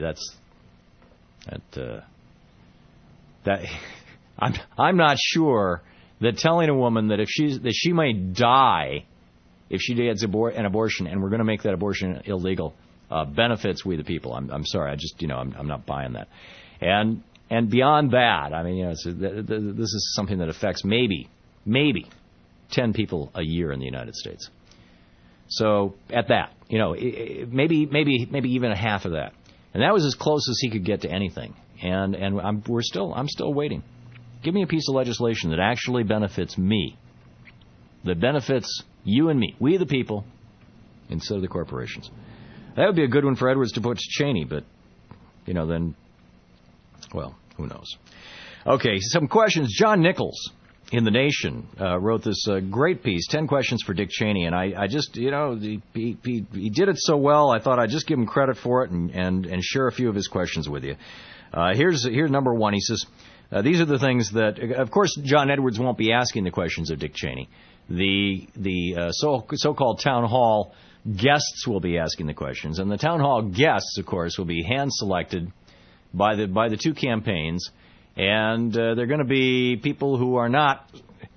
I'm not sure that telling a woman that she might die if she gets an abortion, and we're going to make that abortion illegal, benefits we the people. I'm sorry. I just I'm not buying that. And beyond that, I mean, this is something that affects maybe 10 people a year in the United States. So at that, maybe even a half of that, and that was as close as he could get to anything. And I'm still waiting. Give me a piece of legislation that actually benefits me, that benefits you and me, we the people, instead of the corporations. That would be a good one for Edwards to put to Cheney, but then, well, who knows? Okay, some questions. John Nichols in The Nation wrote this great piece, 10 questions for Dick Cheney, and I just, he did it so well, I thought I'd just give him credit for it and share a few of his questions with you. Here's number one. He says, these are the things that, of course, John Edwards won't be asking the questions of Dick Cheney. The so-called town hall guests will be asking the questions, and the town hall guests, of course, will be hand-selected by the two campaigns. And they're going to be people who are not,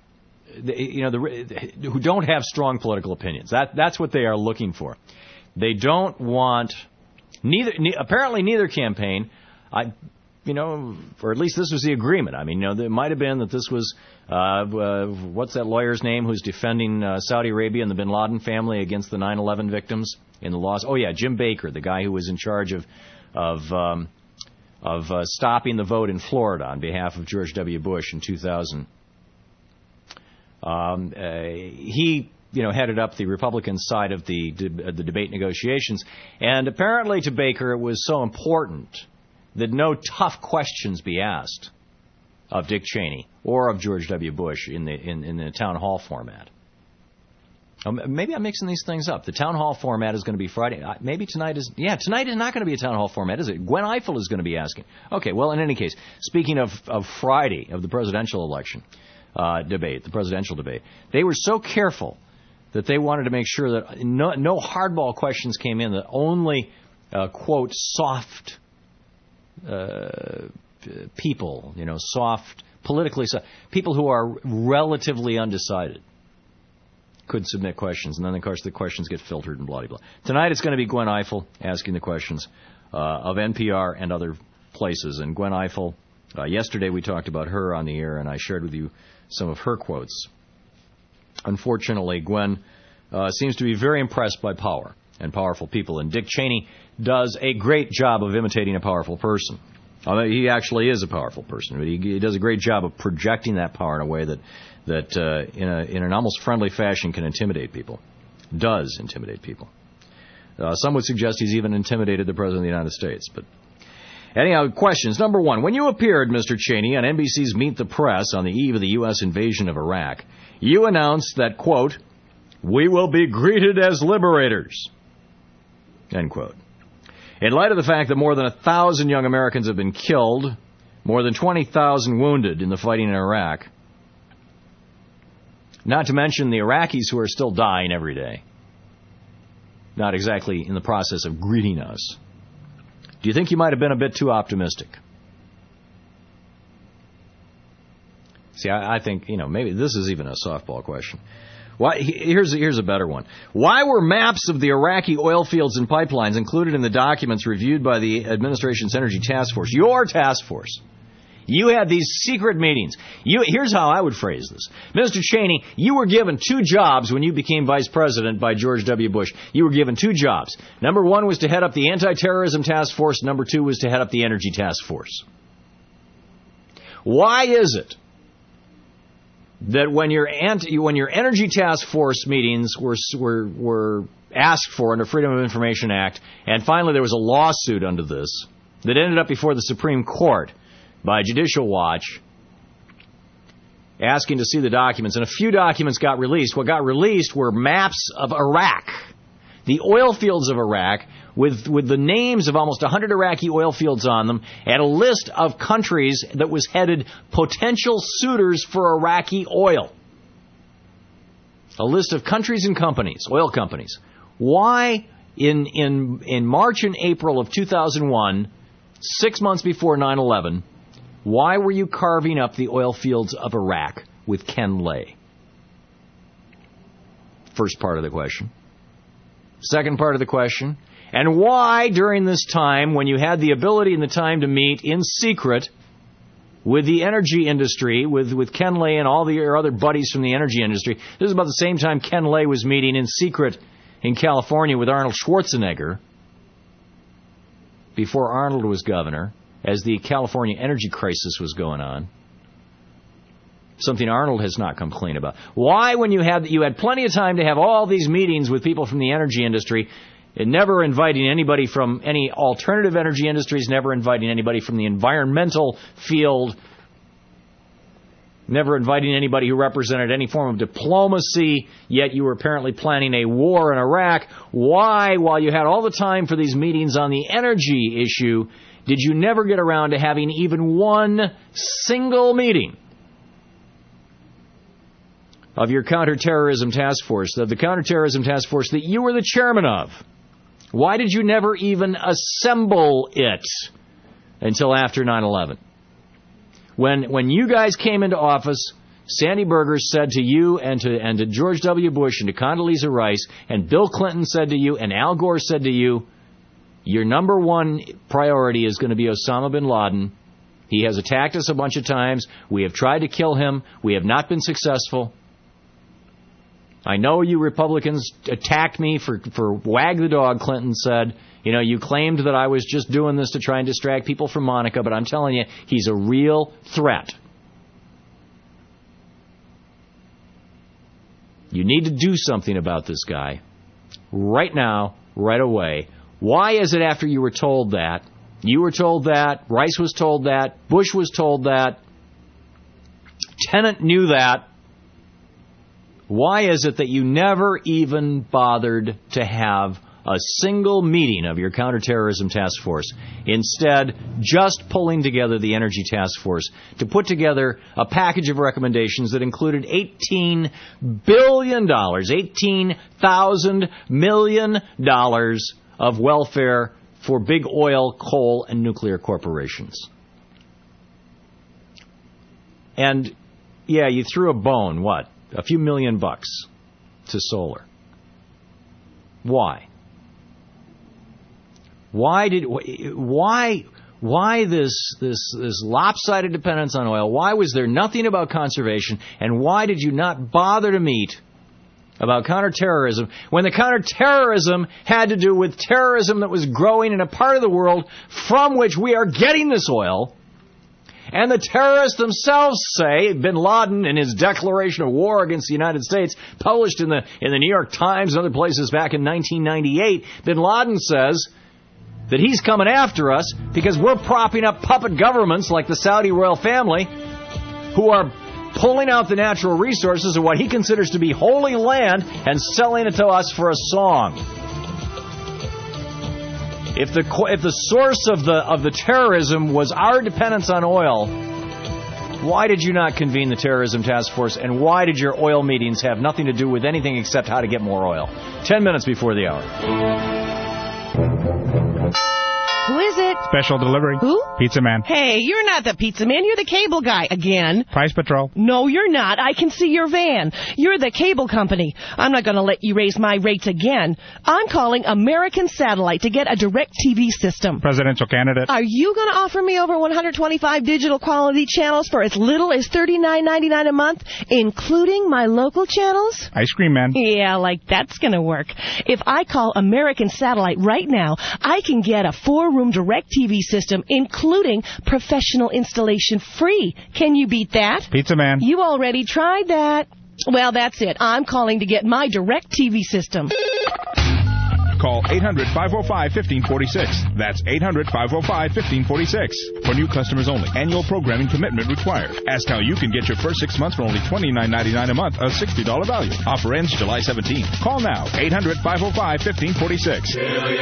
who don't have strong political opinions. That's what they are looking for. They don't want apparently neither campaign. Or at least this was the agreement. I mean, it might have been that this was what's that lawyer's name who's defending Saudi Arabia and the Bin Laden family against the 9/11 victims in the loss. Oh yeah, Jim Baker, the guy who was in charge of stopping the vote in Florida on behalf of George W. Bush in 2000. He, headed up the Republican side of the debate negotiations, and apparently to Baker it was so important that no tough questions be asked of Dick Cheney or of George W. Bush in the town hall format. Maybe I'm mixing these things up. The town hall format is going to be Friday. Maybe tonight is... Yeah, tonight is not going to be a town hall format, is it? Gwen Ifill is going to be asking. Okay, well, in any case, speaking of Friday, of the presidential election debate, the presidential debate, they were so careful that they wanted to make sure that no hardball questions came in, that only, quote, soft people, soft, politically soft, people who are relatively undecided could submit questions. And then, of course, the questions get filtered and blah-de-blah. Tonight it's going to be Gwen Ifill asking the questions of NPR and other places. And Gwen Ifill, yesterday we talked about her on the air, and I shared with you some of her quotes. Unfortunately, Gwen seems to be very impressed by power and powerful people. And Dick Cheney does a great job of imitating a powerful person. He actually is a powerful person, but he does a great job of projecting that power in a way that in an almost friendly fashion can intimidate people. Does intimidate people. Some would suggest he's even intimidated the President of the United States. But anyhow, questions. Number one, when you appeared, Mr. Cheney, on NBC's Meet the Press on the eve of the U.S. invasion of Iraq, you announced that, quote, "We will be greeted as liberators," end quote. In light of the fact that more than 1,000 young Americans have been killed, more than 20,000 wounded in the fighting in Iraq, not to mention the Iraqis who are still dying every day, not exactly in the process of greeting us, do you think you might have been a bit too optimistic? See, I think, maybe this is even a softball question. Why, here's a better one. Why were maps of the Iraqi oil fields and pipelines included in the documents reviewed by the administration's Energy Task Force, your task force? You had these secret meetings. Here's how I would phrase this. Mr. Cheney, you were given 2 jobs when you became vice president by George W. Bush. You were given 2 jobs. Number 1 was to head up the Anti-Terrorism Task Force. Number 2 was to head up the Energy Task Force. Why is it that when your Energy Task Force meetings were asked for under Freedom of Information Act, and finally there was a lawsuit under this that ended up before the Supreme Court by Judicial Watch, asking to see the documents, and a few documents got released. What got released were maps of Iraq, the oil fields of Iraq, with the names of almost 100 Iraqi oil fields on them, and a list of countries that was headed potential suitors for Iraqi oil. A list of countries and companies, oil companies. Why, in March and April of 2001, 6 months before 9/11, why were you carving up the oil fields of Iraq with Ken Lay? First part of the question. Second part of the question. And why, during this time, when you had the ability and the time to meet in secret with the energy industry, with Ken Lay and all your other buddies from the energy industry, this is about the same time Ken Lay was meeting in secret in California with Arnold Schwarzenegger, before Arnold was governor, as the California energy crisis was going on. Something Arnold has not come clean about. Why, when you had plenty of time to have all these meetings with people from the energy industry, and never inviting anybody from any alternative energy industries, never inviting anybody from the environmental field, never inviting anybody who represented any form of diplomacy, yet you were apparently planning a war in Iraq. Why, while you had all the time for these meetings on the energy issue, did you never get around to having even one single meeting of your counterterrorism task force, of the counterterrorism task force that you were the chairman of? Why did you never even assemble it until after 9/11? When you guys came into office, Sandy Berger said to you and to George W. Bush and to Condoleezza Rice, and Bill Clinton said to you, and Al Gore said to you, your number one priority is going to be Osama bin Laden. He has attacked us a bunch of times. We have tried to kill him. We have not been successful. I know you Republicans attacked me for wag the dog, Clinton said. You claimed that I was just doing this to try and distract people from Monica, but I'm telling you, he's a real threat. You need to do something about this guy. Right now, right away. Why is it after you were told that, you were told that, Rice was told that, Bush was told that, Tenet knew that, Why is it that you never even bothered to have a single meeting of your counterterrorism task force, instead just pulling together the Energy Task Force to put together a package of recommendations that included $18 billion, $18,000 million of welfare for big oil, coal, and nuclear corporations? And, yeah, you threw a bone, what? A few $1 million to solar. Why? Why this lopsided dependence on oil? Why was there nothing about conservation? And why did you not bother to meet about counterterrorism when the counterterrorism had to do with terrorism that was growing in a part of the world from which we are getting this oil? And the terrorists themselves say, bin Laden, in his declaration of war against the United States, published in the New York Times and other places back in 1998, bin Laden says that he's coming after us because we're propping up puppet governments like the Saudi royal family who are pulling out the natural resources of what he considers to be holy land and selling it to us for a song. If the source of the terrorism was our dependence on oil, why did you not convene the Terrorism Task Force, and why did your oil meetings have nothing to do with anything except how to get more oil? 10 minutes before the hour. Who is it? Special delivery. Who? Pizza Man. Hey, you're not the pizza man. You're the cable guy again. Price Patrol. No, you're not. I can see your van. You're the cable company. I'm not going to let you raise my rates again. I'm calling American Satellite to get a direct TV system. Presidential candidate. Are you going to offer me over 125 digital quality channels for as little as $39.99 a month, including my local channels? Ice Cream Man. Yeah, like that's going to work. If I call American Satellite right now, I can get a 4-room direct TV system, including professional installation free. Can you beat that? Pizza Man. You already tried that. Well, that's it. I'm calling to get my direct TV system. Call 800-505-1546. That's 800-505-1546. For new customers only. Annual programming commitment required. Ask how you can get your first 6 months for only $29.99 a month, a $60 value. Offer ends July 17th. Call now. 800-505-1546.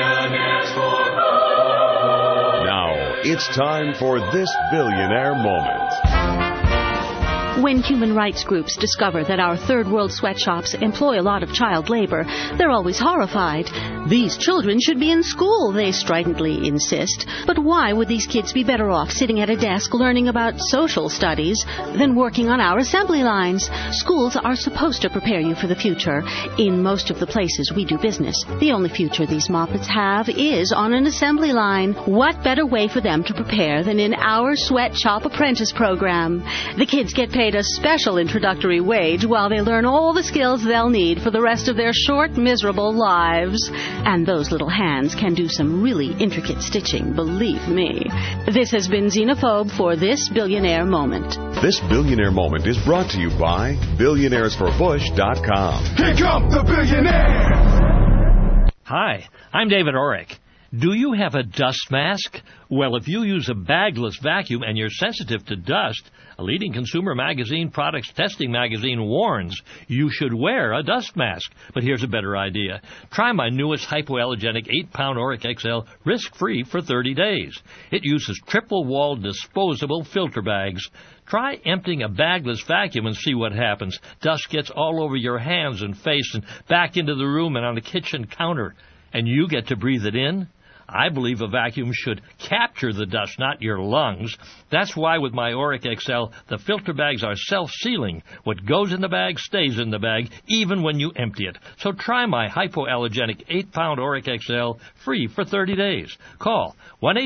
Now, it's time for this billionaire moment. When human rights groups discover that our third world sweatshops employ a lot of child labor, they're always horrified. These children should be in school, they stridently insist. But why would these kids be better off sitting at a desk learning about social studies than working on our assembly lines? Schools are supposed to prepare you for the future. In most of the places we do business, the only future these moppets have is on an assembly line. What better way for them to prepare than in our sweatshop apprentice program? The kids get paid a special introductory wage while they learn all the skills they'll need for the rest of their short, miserable lives. And those little hands can do some really intricate stitching, believe me. This has been Xenophobe for This Billionaire Moment. This Billionaire Moment is brought to you by BillionairesForBush.com. Here comes the billionaire! Hi, I'm David Orrick. Do you have a dust mask? Well, if you use a bagless vacuum and you're sensitive to dust, a leading consumer magazine, Products Testing Magazine, warns you should wear a dust mask. But here's a better idea. Try my newest hypoallergenic 8-pound Auric XL risk-free for 30 days. It uses triple-walled disposable filter bags. Try emptying a bagless vacuum and see what happens. Dust gets all over your hands and face and back into the room and on the kitchen counter. And you get to breathe it in? I believe a vacuum should capture the dust, not your lungs. That's why with my Auric XL, the filter bags are self-sealing. What goes in the bag stays in the bag, even when you empty it. So try my hypoallergenic 8-pound Auric XL free for 30 days. Call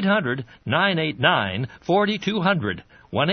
1-800-989-4200.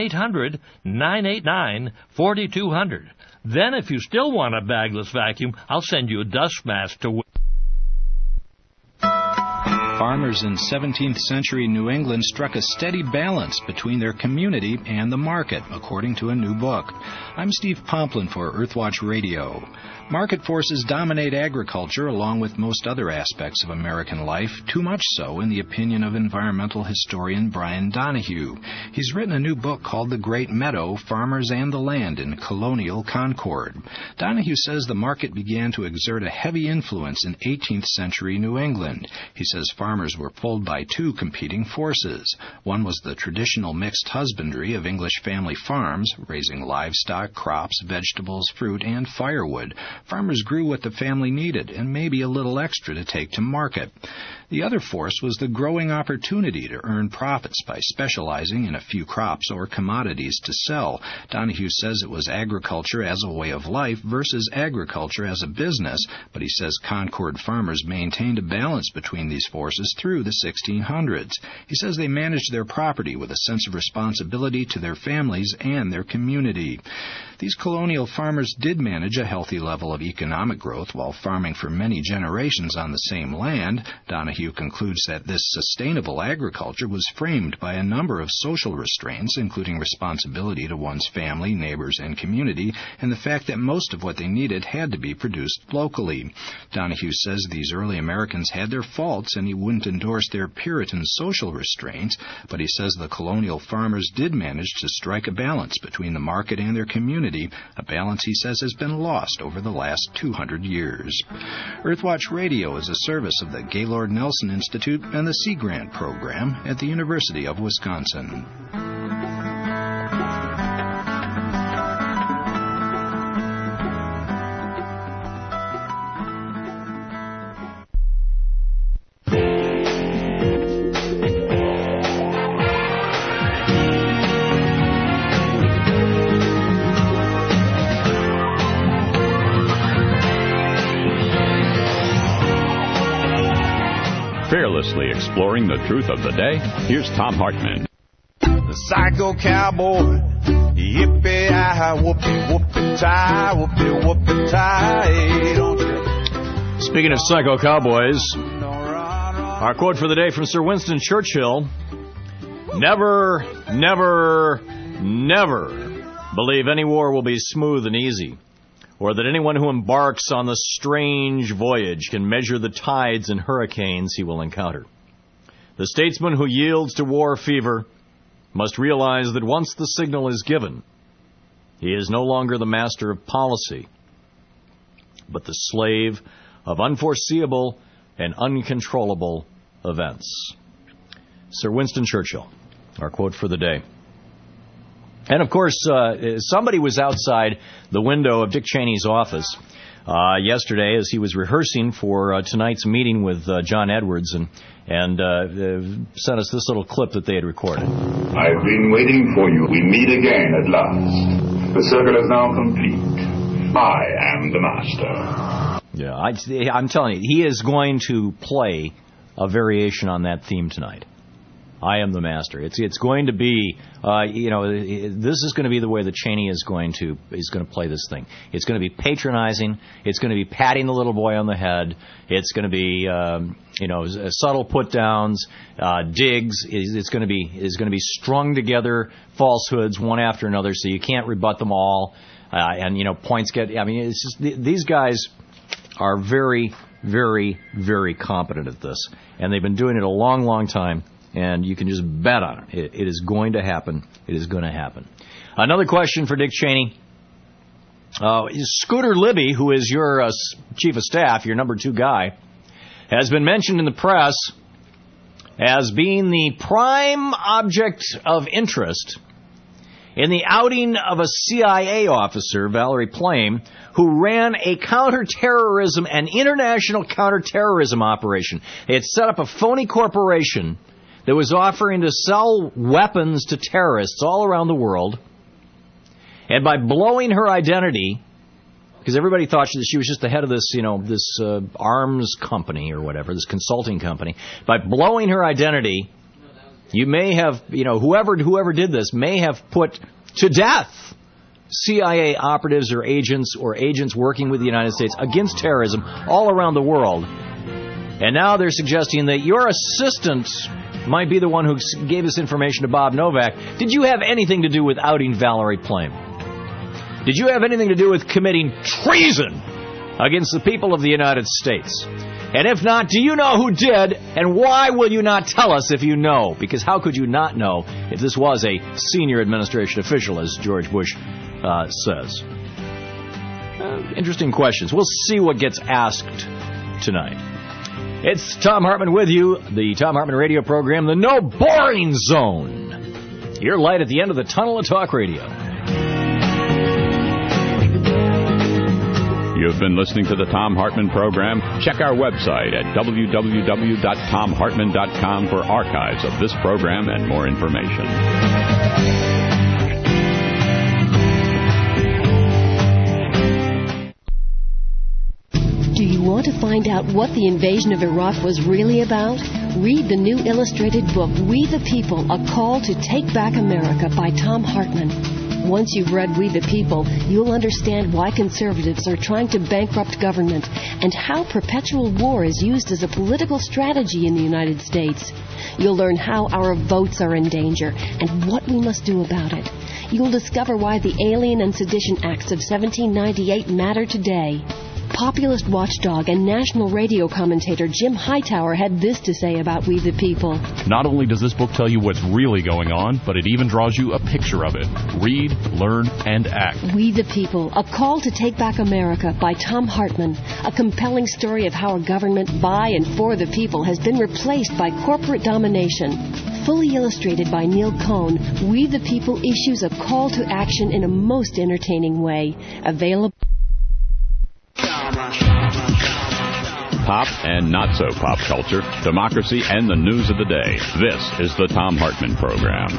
1-800-989-4200. Then if you still want a bagless vacuum, I'll send you a dust mask to wear. Farmers in 17th century New England struck a steady balance between their community and the market, according to a new book. I'm Steve Pomplin for Earthwatch Radio. Market forces dominate agriculture along with most other aspects of American life, too much so in the opinion of environmental historian Brian Donahue. He's written a new book called The Great Meadow, Farmers and the Land in Colonial Concord. Donahue says the market began to exert a heavy influence in 18th century New England. He says farmers were pulled by two competing forces. One was the traditional mixed husbandry of English family farms, raising livestock, crops, vegetables, fruit, and firewood. Farmers grew what the family needed, and maybe a little extra to take to market. The other force was the growing opportunity to earn profits by specializing in a few crops or commodities to sell. Donahue says it was agriculture as a way of life versus agriculture as a business, but he says Concord farmers maintained a balance between these forces through the 1600s. He says they managed their property with a sense of responsibility to their families and their community. These colonial farmers did manage a healthy level of economic growth while farming for many generations on the same land. Donahue concludes that this sustainable agriculture was framed by a number of social restraints, including responsibility to one's family, neighbors, and community, and the fact that most of what they needed had to be produced locally. Donahue says these early Americans had their faults, and he wouldn't endorse their Puritan social restraints, but he says the colonial farmers did manage to strike a balance between the market and their community, a balance he says has been lost over the last 200 years. Earthwatch Radio is a service of the Gaylord Nelson Institute and the Sea Grant Program at the University of Wisconsin. Fearlessly exploring the truth of the day, here's Tom Hartman. The psycho cowboy, yippee-yi, whoopee-whoopee-tie, whoopee-whoopee-tie, don't you? Speaking of psycho cowboys, our quote for the day from Sir Winston Churchill: Never, never, never believe any war will be smooth and easy, or that anyone who embarks on the strange voyage can measure the tides and hurricanes he will encounter. The statesman who yields to war fever must realize that once the signal is given, he is no longer the master of policy, but the slave of unforeseeable and uncontrollable events. Sir Winston Churchill, our quote for the day. And, of course, somebody was outside the window of Dick Cheney's office yesterday as he was rehearsing for tonight's meeting with John Edwards and sent us this little clip that they had recorded. I've been waiting for you. We meet again at last. The circle is now complete. I am the master. Yeah, I'm telling you, he is going to play a variation on that theme tonight. I am the master. It's going to be, this is going to be the way that Cheney is going to play this thing. It's going to be patronizing. It's going to be patting the little boy on the head. It's going to be, subtle put downs, digs. It's going to be strung together falsehoods one after another, so you can't rebut them all. Points get. I mean, it's just these guys are very, very, very competent at this, and they've been doing it a long, long time. And you can just bet on it. It is going to happen. It is going to happen. Another question for Dick Cheney. Scooter Libby, who is your chief of staff, your number 2 guy, has been mentioned in the press as being the prime object of interest in the outing of a CIA officer, Valerie Plame, who ran a counterterrorism, an international counterterrorism operation. They had set up a phony corporation that was offering to sell weapons to terrorists all around the world. And by blowing her identity, because everybody thought she was just the head of this, this arms company or whatever, this consulting company, by blowing her identity, you may have, whoever did this may have put to death CIA operatives or agents working with the United States against terrorism all around the world. And now they're suggesting that your assistant might be the one who gave this information to Bob Novak. Did you have anything to do with outing Valerie Plame? Did you have anything to do with committing treason against the people of the United States? And if not, do you know who did? And why will you not tell us if you know? Because how could you not know if this was a senior administration official, as George Bush says? Interesting questions. We'll see what gets asked tonight. It's Thom Hartmann with you, the Thom Hartmann radio program, the No Boring Zone. Your light at the end of the tunnel of talk radio. You've been listening to the Thom Hartmann program. Check our website at www.thomhartmann.com for archives of this program and more information. Do you want to find out what the invasion of Iraq was really about? Read the new illustrated book, We the People, A Call to Take Back America by Thom Hartmann. Once you've read We the People, you'll understand why conservatives are trying to bankrupt government and how perpetual war is used as a political strategy in the United States. You'll learn how our votes are in danger and what we must do about it. You'll discover why the Alien and Sedition Acts of 1798 matter today. Populist watchdog and national radio commentator Jim Hightower had this to say about We the People. Not only does this book tell you what's really going on, but it even draws you a picture of it. Read, learn, and act. We the People, A Call to Take Back America by Thom Hartmann. A compelling story of how a government by and for the people has been replaced by corporate domination. Fully illustrated by Neil Cohn, We the People issues a call to action in a most entertaining way. Available. Pop and not so pop culture, democracy, and the news of the day. This is the Thom Hartmann program.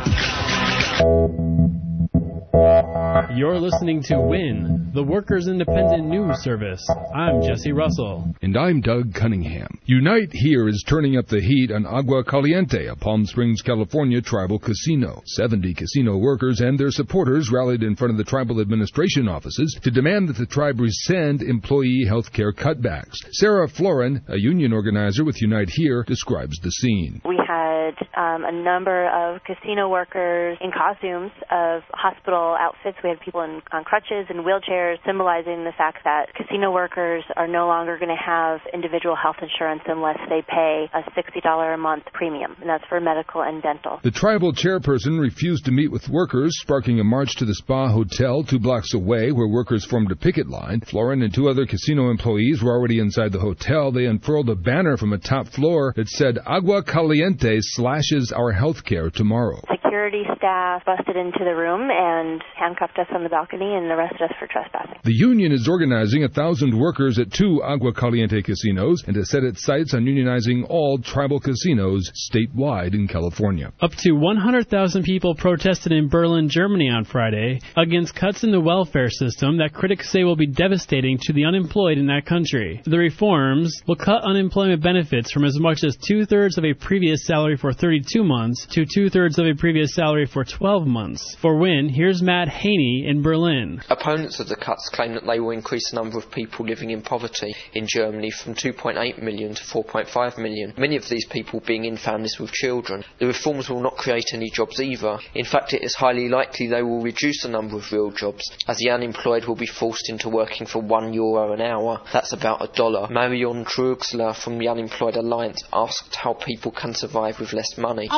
You're listening to WIN, the Workers' Independent News Service. I'm Jesse Russell. And I'm Doug Cunningham. Unite Here is turning up the heat on Agua Caliente, a Palm Springs, California tribal casino. 70 casino workers and their supporters rallied in front of the tribal administration offices to demand that the tribe rescind employee health care cutbacks. Sarah Florin, a union organizer with Unite Here, describes the scene. We had a number of casino workers in costumes of hospital outfits. We had people on crutches and wheelchairs, symbolizing the fact that casino workers are no longer going to have individual health insurance unless they pay a $60 a month premium, and that's for medical and dental. The tribal chairperson refused to meet with workers, sparking a march to the Spa Hotel 2 blocks away, where workers formed a picket line. Florin and 2 other casino employees were already inside the hotel. They unfurled a banner from a top floor that said, Agua Caliente slashes our health care tomorrow. Security staff busted into the room and handcuffed us on the balcony and arrested us for trespassing. The union is organizing 1,000 workers at 2 Agua Caliente casinos and has set its sights on unionizing all tribal casinos statewide in California. Up to 100,000 people protested in Berlin, Germany on Friday against cuts in the welfare system that critics say will be devastating to the unemployed in that country. The reforms will cut unemployment benefits from as much as 2/3 of a previous salary for 32 months to 2/3 of a previous salary for 12 months. For WIN, here's Matt Haney in Berlin. Opponents of the cuts claim that they will increase the number of people living in poverty in Germany from 2.8 million to 4.5 million, many of these people being in families with children. The reforms will not create any jobs either. In fact, it is highly likely they will reduce the number of real jobs, as the unemployed will be forced into working for €1 an hour. That's about $1. Marion Truxler from the Unemployed Alliance asked how people can survive with less money.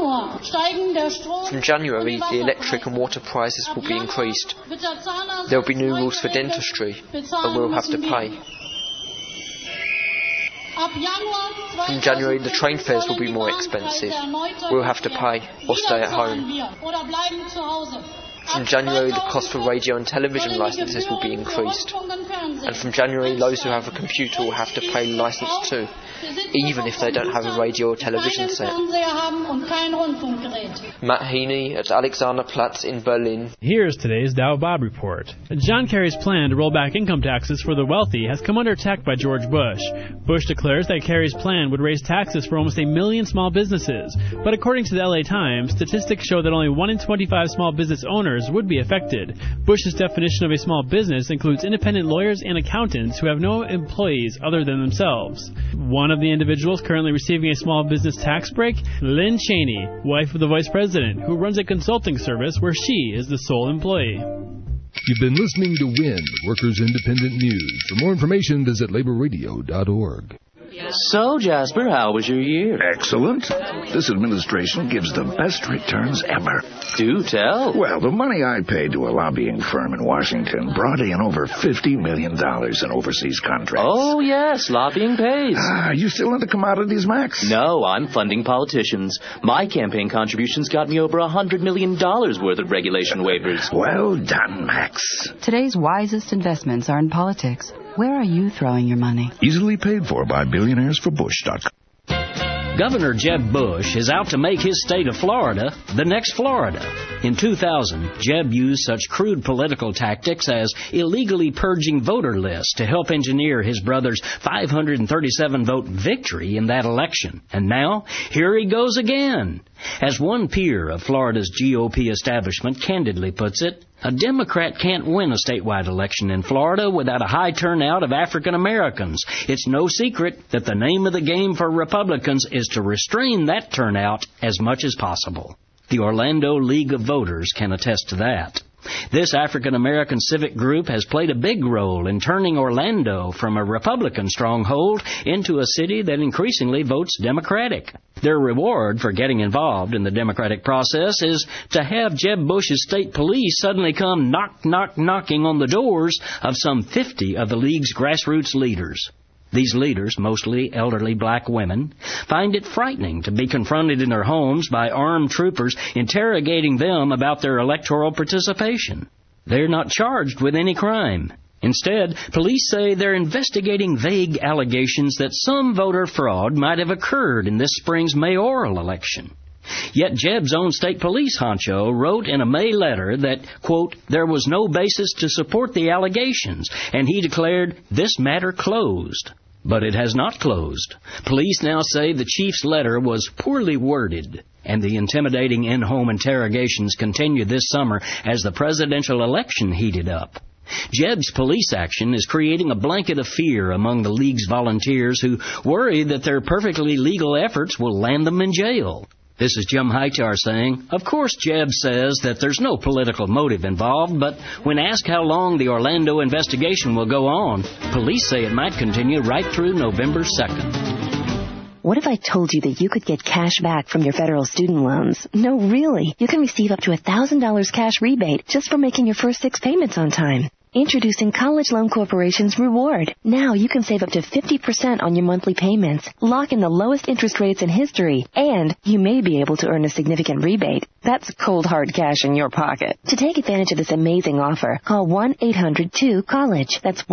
From January, the electric and water prices will be increased. There will be new rules for dentistry, and we'll have to pay. From January, the train fares will be more expensive. We'll have to pay or stay at home. From January, the cost for radio and television licenses will be increased. And from January, those who have a computer will have to pay the license too, even if they don't have a radio or television set. Matt Heaney at Alexanderplatz in Berlin. Here's today's Dow Bob report. John Kerry's plan to roll back income taxes for the wealthy has come under attack by George Bush. Bush declares that Kerry's plan would raise taxes for almost 1 million small businesses. But according to the LA Times, statistics show that only 1 in 25 small business owners would be affected. Bush's definition of a small business includes independent lawyers and accountants who have no employees other than themselves. One One of the individuals currently receiving a small business tax break, Lynn Cheney, wife of the vice president, who runs a consulting service where she is the sole employee. You've been listening to WIN, Workers Independent News. For more information, visit laborradio.org. So, Jasper, how was your year? Excellent. This administration gives the best returns ever. Do tell. Well, the money I paid to a lobbying firm in Washington brought in over $50 million in overseas contracts. Oh, yes, lobbying pays. You still into commodities, Max? No, I'm funding politicians. My campaign contributions got me over $100 million worth of regulation waivers. Well done, Max. Today's wisest investments are in politics. Where are you throwing your money? Easily paid for by billionairesforbush.com. Governor Jeb Bush is out to make his state of Florida the next Florida. In 2000, Jeb used such crude political tactics as illegally purging voter lists to help engineer his brother's 537-vote victory in that election. And now, here he goes again. As one peer of Florida's GOP establishment candidly puts it, a Democrat can't win a statewide election in Florida without a high turnout of African Americans. It's no secret that the name of the game for Republicans is to restrain that turnout as much as possible. The Orlando League of Voters can attest to that. This African-American civic group has played a big role in turning Orlando from a Republican stronghold into a city that increasingly votes Democratic. Their reward for getting involved in the Democratic process is to have Jeb Bush's state police suddenly come knocking on the doors of some 50 of the league's grassroots leaders. These leaders, mostly elderly black women, find it frightening to be confronted in their homes by armed troopers interrogating them about their electoral participation. They're not charged with any crime. Instead, police say they're investigating vague allegations that some voter fraud might have occurred in this spring's mayoral election. Yet Jeb's own state police honcho wrote in a May letter that, quote, there was no basis to support the allegations, and he declared this matter closed. But it has not closed. Police now say the chief's letter was poorly worded, and the intimidating in-home interrogations continued this summer as the presidential election heated up. Jeb's police action is creating a blanket of fear among the league's volunteers who worry that their perfectly legal efforts will land them in jail. This is Jim Hightower saying, of course Jeb says that there's no political motive involved, but when asked how long the Orlando investigation will go on, police say it might continue right through November 2nd. What if I told you that you could get cash back from your federal student loans? No, really. You can receive up to $1,000 cash rebate just for making your first 6 payments on time. Introducing College Loan Corporation's Reward. Now you can save up to 50% on your monthly payments, lock in the lowest interest rates in history, and you may be able to earn a significant rebate. That's cold hard cash in your pocket. To take advantage of this amazing offer, call 1-800-2-COLLEGE. That's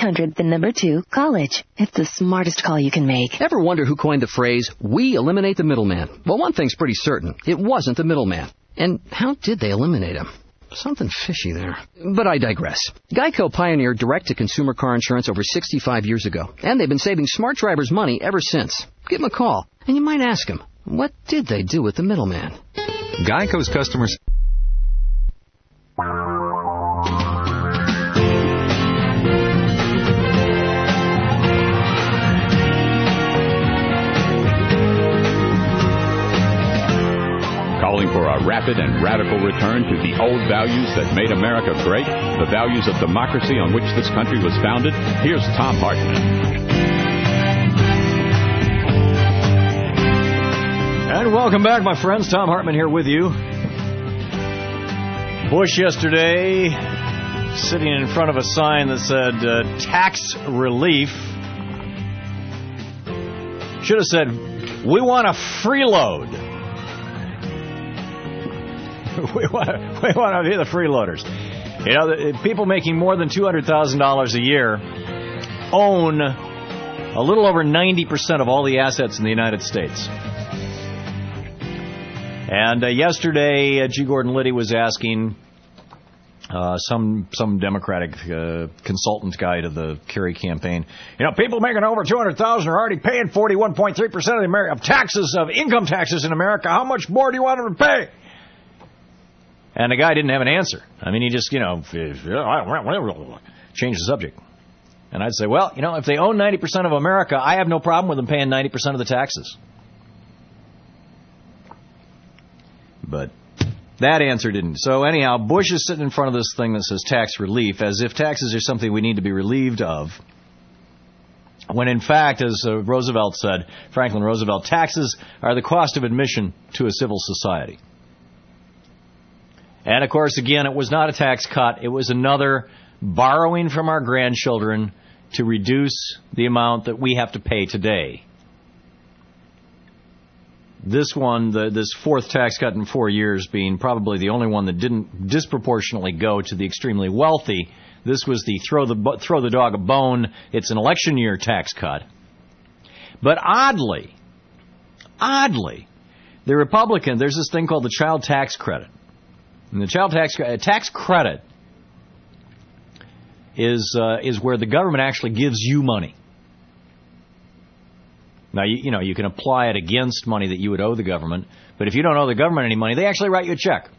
1-800-2-COLLEGE. It's the smartest call you can make. Ever wonder who coined the phrase, we eliminate the middleman? Well, one thing's pretty certain. It wasn't the middleman. And how did they eliminate him? Something fishy there. But I digress. Geico pioneered direct-to-consumer car insurance over 65 years ago, and they've been saving smart drivers money ever since. Give them a call, and you might ask them, what did they do with the middleman? Geico's customers... Calling for a rapid and radical return to the old values that made America great, the values of democracy on which this country was founded, here's Thom Hartmann. And welcome back, my friends. Thom Hartmann here with you. Bush yesterday sitting in front of a sign that said tax relief. Should have said, we want a freeload. We want to be the freeloaders. You know, people making more than $200,000 a year own a little over 90% of all the assets in the United States. And yesterday, G. Gordon Liddy was asking some Democratic consultant guy to the Kerry campaign, you know, people making over $200,000 are already paying 41.3% of taxes, of income taxes in America. How much more do you want them to pay? And the guy didn't have an answer. I mean, he just, changed the subject. And I'd say, well, if they own 90% of America, I have no problem with them paying 90% of the taxes. But that answer didn't. So anyhow, Bush is sitting in front of this thing that says tax relief, as if taxes are something we need to be relieved of. When in fact, as Roosevelt said, Franklin Roosevelt, taxes are the cost of admission to a civil society. And of course, again, it was not a tax cut. It was another borrowing from our grandchildren to reduce the amount that we have to pay today. This one, this fourth tax cut in 4 years, being probably the only one that didn't disproportionately go to the extremely wealthy. This was the throw the dog a bone. It's an election year tax cut. But oddly, the Republican, there's this thing called the child tax credit. And the child tax credit is where the government actually gives you money. Now, you can apply it against money that you would owe the government, but if you don't owe the government any money, they actually write you a check.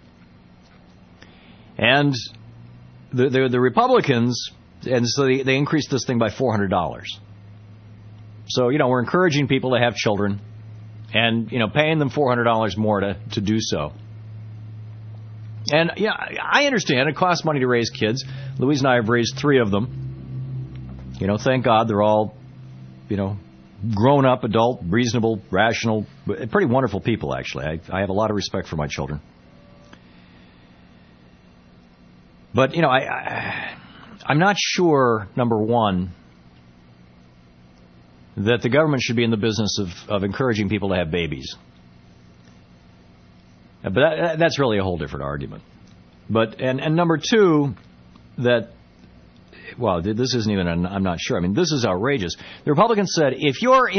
And the Republicans, and so they increased this thing by $400. So, we're encouraging people to have children and, paying them $400 more to do so. And, yeah, I understand it costs money to raise kids. Louise and I have raised 3 of them. Thank God they're all, grown up, adult, reasonable, rational, pretty wonderful people, actually. I have a lot of respect for my children. But, I'm not sure, number one, that the government should be in the business of encouraging people to have babies. But that's really a whole different argument. But and number two, that, well, this isn't even, I'm not sure. I mean, this is outrageous. The Republicans said if your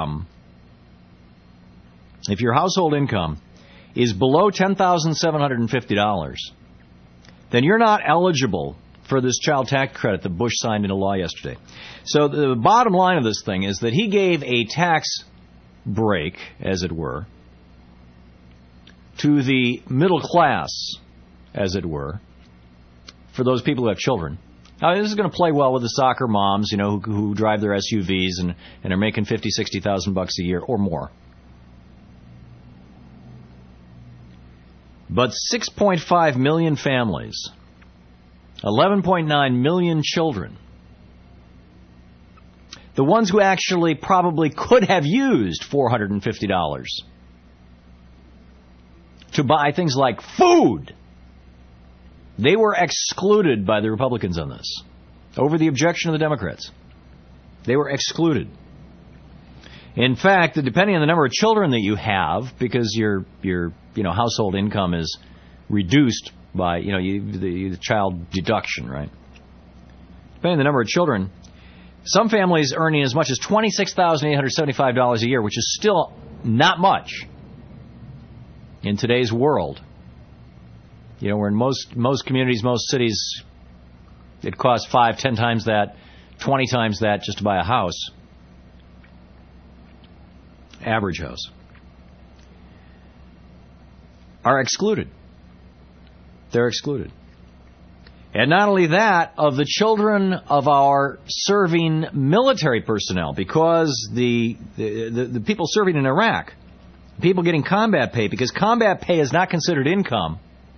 household income is below $10,750, then you're not eligible for this child tax credit that Bush signed into law yesterday. So the bottom line of this thing is that he gave a tax break, as it were, to the middle class, as it were, for those people who have children. Now, this is going to play well with the soccer moms, who drive their SUVs and are making $50,000, $60,000 a year or more. But 6.5 million families, 11.9 million children, the ones who actually probably could have used $450 to buy things like food, they were excluded by the Republicans on this, over the objection of the Democrats. They were excluded. In fact, depending on the number of children that you have, because your household income is reduced by the child deduction, right? Depending on the number of children, some families earning as much as $26,875 a year, which is still not much in today's world. Where in most communities, most cities, it costs 5, 10 times that, 20 times that just to buy a house. Average house. Are excluded. They're excluded. And not only that, of the children of our serving military personnel, because the people serving in Iraq, people getting combat pay, because combat pay is not considered income,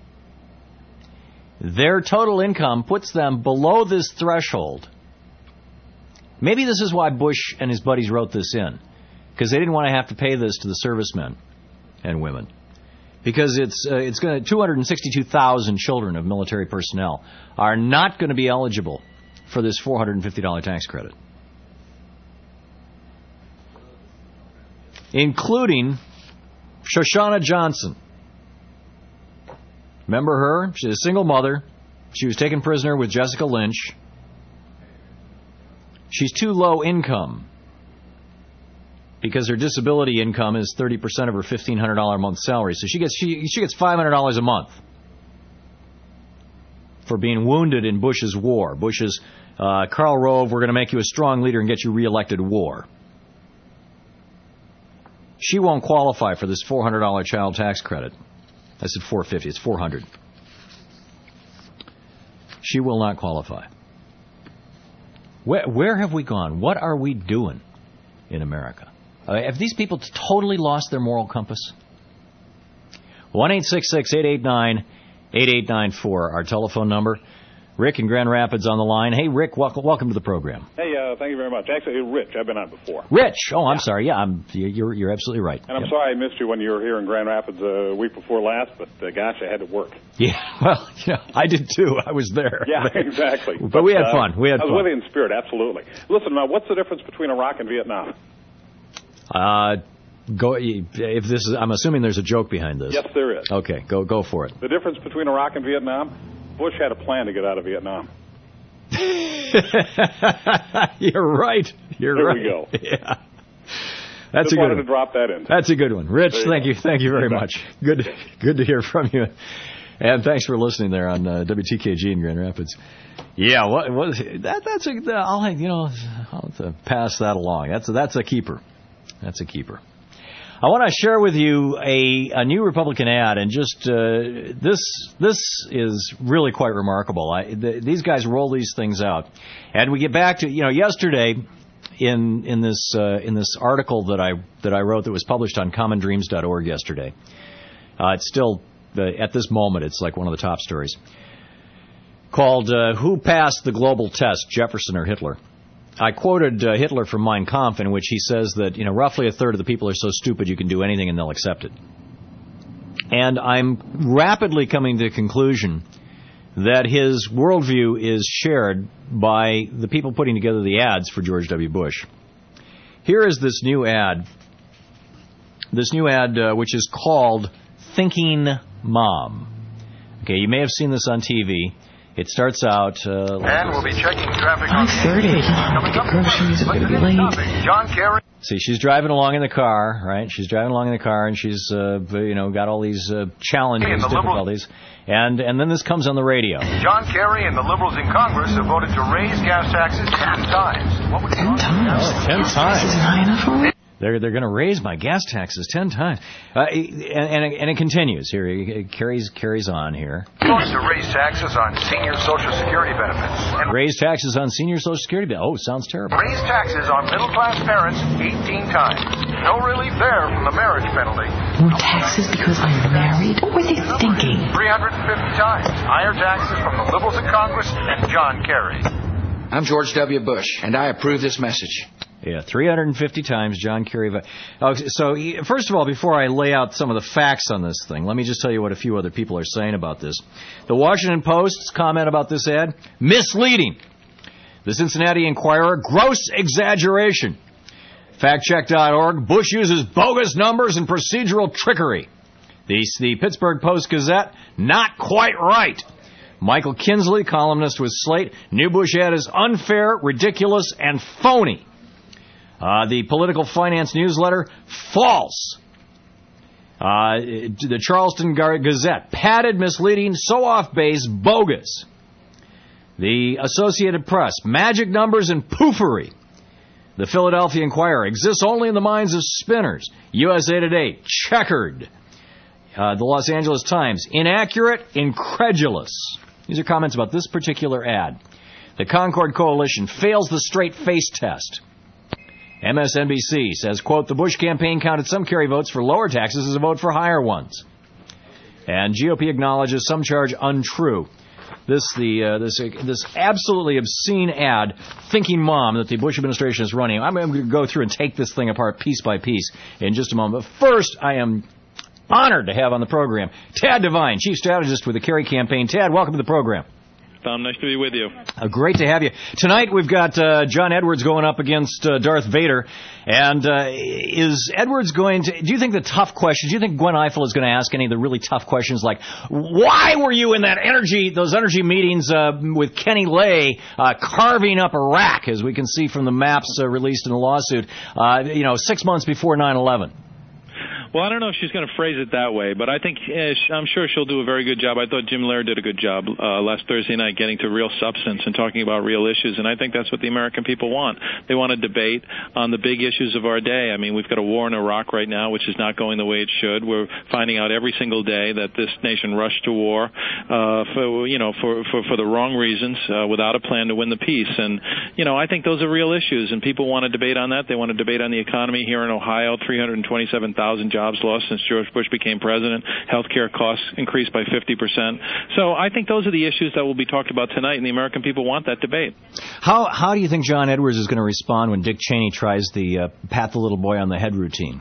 their total income puts them below this threshold. Maybe this is why Bush and his buddies wrote this in, because they didn't want to have to pay this to the servicemen and women. Because it's going to 262,000 children of military personnel are not going to be eligible for this $450 tax credit, including Shoshana Johnson. Remember her? She's a single mother. She was taken prisoner with Jessica Lynch. She's too low income because her disability income is 30% of her $1,500 a month salary. So she gets $500 a month for being wounded in Bush's war. Bush's Karl Rove, we're going to make you a strong leader and get you reelected war. She won't qualify for this $400 child tax credit. I said $450. It's $400. She will not qualify. Where have we gone? What are we doing in America? Have these people totally lost their moral compass? 1-866-889-8894, our telephone number. Rick in Grand Rapids on the line. Hey, Rick, welcome to the program. Hey, thank you very much. Actually, Rich, I've been on before. Rich! Oh, I'm sorry. Yeah, you're absolutely right. And I'm sorry I missed you when you were here in Grand Rapids a week before last, but gosh, I had to work. Yeah, well, I did too. I was there. Yeah, exactly. But we had fun. I was with you in spirit, absolutely. Listen, what's the difference between Iraq and Vietnam? If this is, I'm assuming there's a joke behind this. Yes, there is. Okay, go for it. The difference between Iraq and Vietnam, Bush had a plan to get out of Vietnam. You're right. There we go. Yeah. That's Just a good wanted one. to drop that in. That's a good one. Rich, thank you very much. Good to hear from you. And thanks for listening there on WTKG in Grand Rapids. Yeah, what that's I'll have to pass that along. That's a keeper. That's a keeper. I want to share with you a new Republican ad, and just this is really quite remarkable. These guys roll these things out, and we get back to yesterday in this article that I wrote that was published on commondreams.org yesterday. It's still at this moment it's like one of the top stories, called "Who Passed the Global Test, Jefferson or Hitler?" I quoted Hitler from Mein Kampf, in which he says that roughly a third of the people are so stupid you can do anything and they'll accept it. And I'm rapidly coming to the conclusion that his worldview is shared by the people putting together the ads for George W. Bush. Here is this new ad which is called Thinking Mom. Okay, you may have seen this on TV. It starts out... and we'll be checking traffic on 5:30. The groceries are going to be late. John Kerry. See, she's driving along in the car, right? She's driving along in the car, and she's, got all these challenges, difficulties. And then this comes on the radio. John Kerry and the Liberals in Congress have voted to raise gas taxes 10 times. 10 times? Oh, 10 times. This is high enough for it? They're going to raise my gas taxes 10 times. And it continues here. It carries on here. Going to raise taxes on senior Social Security benefits. And raise taxes on senior Social Security benefits. Oh, sounds terrible. Raise taxes on middle-class parents 18 times. No relief there from the marriage penalty. More taxes because I'm married? What were they thinking? 350 times. Higher taxes from the Liberals in Congress and John Kerry. I'm George W. Bush, and I approve this message. Yeah, 350 times John Kerry. So, first of all, before I lay out some of the facts on this thing, let me just tell you what a few other people are saying about this. The Washington Post's comment about this ad, misleading. The Cincinnati Enquirer, gross exaggeration. Factcheck.org, Bush uses bogus numbers and procedural trickery. The Pittsburgh Post-Gazette, not quite right. Michael Kinsley, columnist with Slate, new Bush ad is unfair, ridiculous, and phony. The Political Finance Newsletter, false. The Charleston Gazette, padded, misleading, so off base, bogus. The Associated Press, magic numbers and poofery. The Philadelphia Inquirer, exists only in the minds of spinners. USA Today, checkered. The Los Angeles Times, inaccurate, incredulous. These are comments about this particular ad. The Concord Coalition fails the straight face test. MSNBC says, quote, the Bush campaign counted some Kerry votes for lower taxes as a vote for higher ones. And GOP acknowledges some charge untrue. This absolutely obscene ad, Thinking Mom, that the Bush administration is running. I'm going to go through and take this thing apart piece by piece in just a moment. But first, I am honored to have on the program Tad Devine, Chief Strategist with the Kerry campaign. Tad, welcome to the program. Tom, nice to be with you. Great to have you. Tonight we've got John Edwards going up against Darth Vader. And is Edwards going to... Do you think the tough questions... Do you think Gwen Ifill is going to ask any of the really tough questions like, why were you in those energy meetings with Kenny Lay carving up Iraq, as we can see from the maps released in the lawsuit, 6 months before 9/11? Well, I don't know if she's going to phrase it that way, but I think I'm sure she'll do a very good job. I thought Jim Laird did a good job last Thursday night getting to real substance and talking about real issues, and I think that's what the American people want. They want a debate on the big issues of our day. I mean, we've got a war in Iraq right now, which is not going the way it should. We're finding out every single day that this nation rushed to war for the wrong reasons, without a plan to win the peace. And, I think those are real issues, and people want to debate on that. They want to debate on the economy here in Ohio, 327,000 jobs lost since George Bush became president. Healthcare costs increased by 50%. So I think those are the issues that will be talked about tonight, and the American people want that debate. How do you think John Edwards is going to respond when Dick Cheney tries the pat the little boy on the head routine?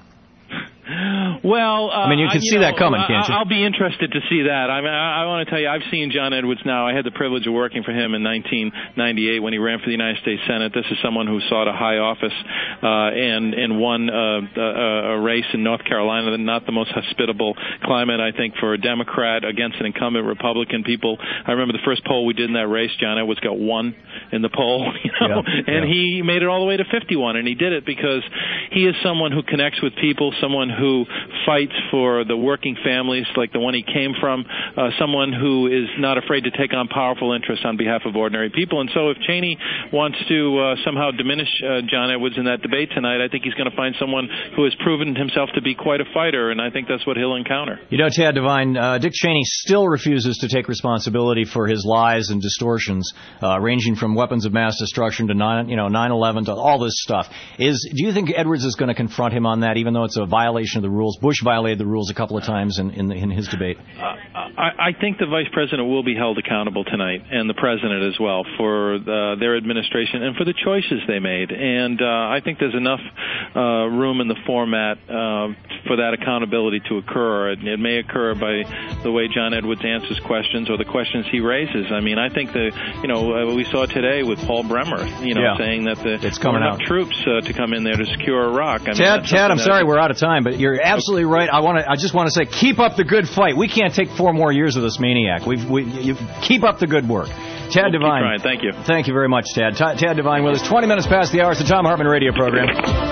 Well, you can see that coming, can't you? I'll be interested to see that. I want to tell you, I've seen John Edwards now. I had the privilege of working for him in 1998 when he ran for the United States Senate. This is someone who sought a high office and won a race in North Carolina, not the most hospitable climate, I think, for a Democrat against an incumbent Republican. I remember the first poll we did in that race, John Edwards got 1 in the poll, and he made it all the way to 51, and he did it because he is someone who connects with people, someone who fights for the working families like the one he came from, someone who is not afraid to take on powerful interests on behalf of ordinary people. And so if Cheney wants to somehow diminish John Edwards in that debate tonight, I think he's going to find someone who has proven himself to be quite a fighter, and I think that's what he'll encounter. Tad Devine, Dick Cheney still refuses to take responsibility for his lies and distortions, ranging from weapons of mass destruction to 9/11 to all this stuff. Do you think Edwards is going to confront him on that, even though it's a violation of the rules? Bush violated the rules a couple of times in his debate. I think the vice president will be held accountable tonight, and the president as well, for their administration and for the choices they made. And I think there's enough room in the format for that accountability to occur. It may occur by the way John Edwards answers questions or the questions he raises. I mean, I think we saw today with Paul Bremer, saying that it's coming out troops to come in there to secure Iraq. Tad, I'm sorry we're out of time, but you're absolutely right. I just want to say, keep up the good fight. We can't take 4 more years of this maniac. You keep up the good work. Tad Devine. Thank you. Thank you very much, Tad. Tad Devine with us. 20 minutes past the hour. It's the Thom Hartmann radio program.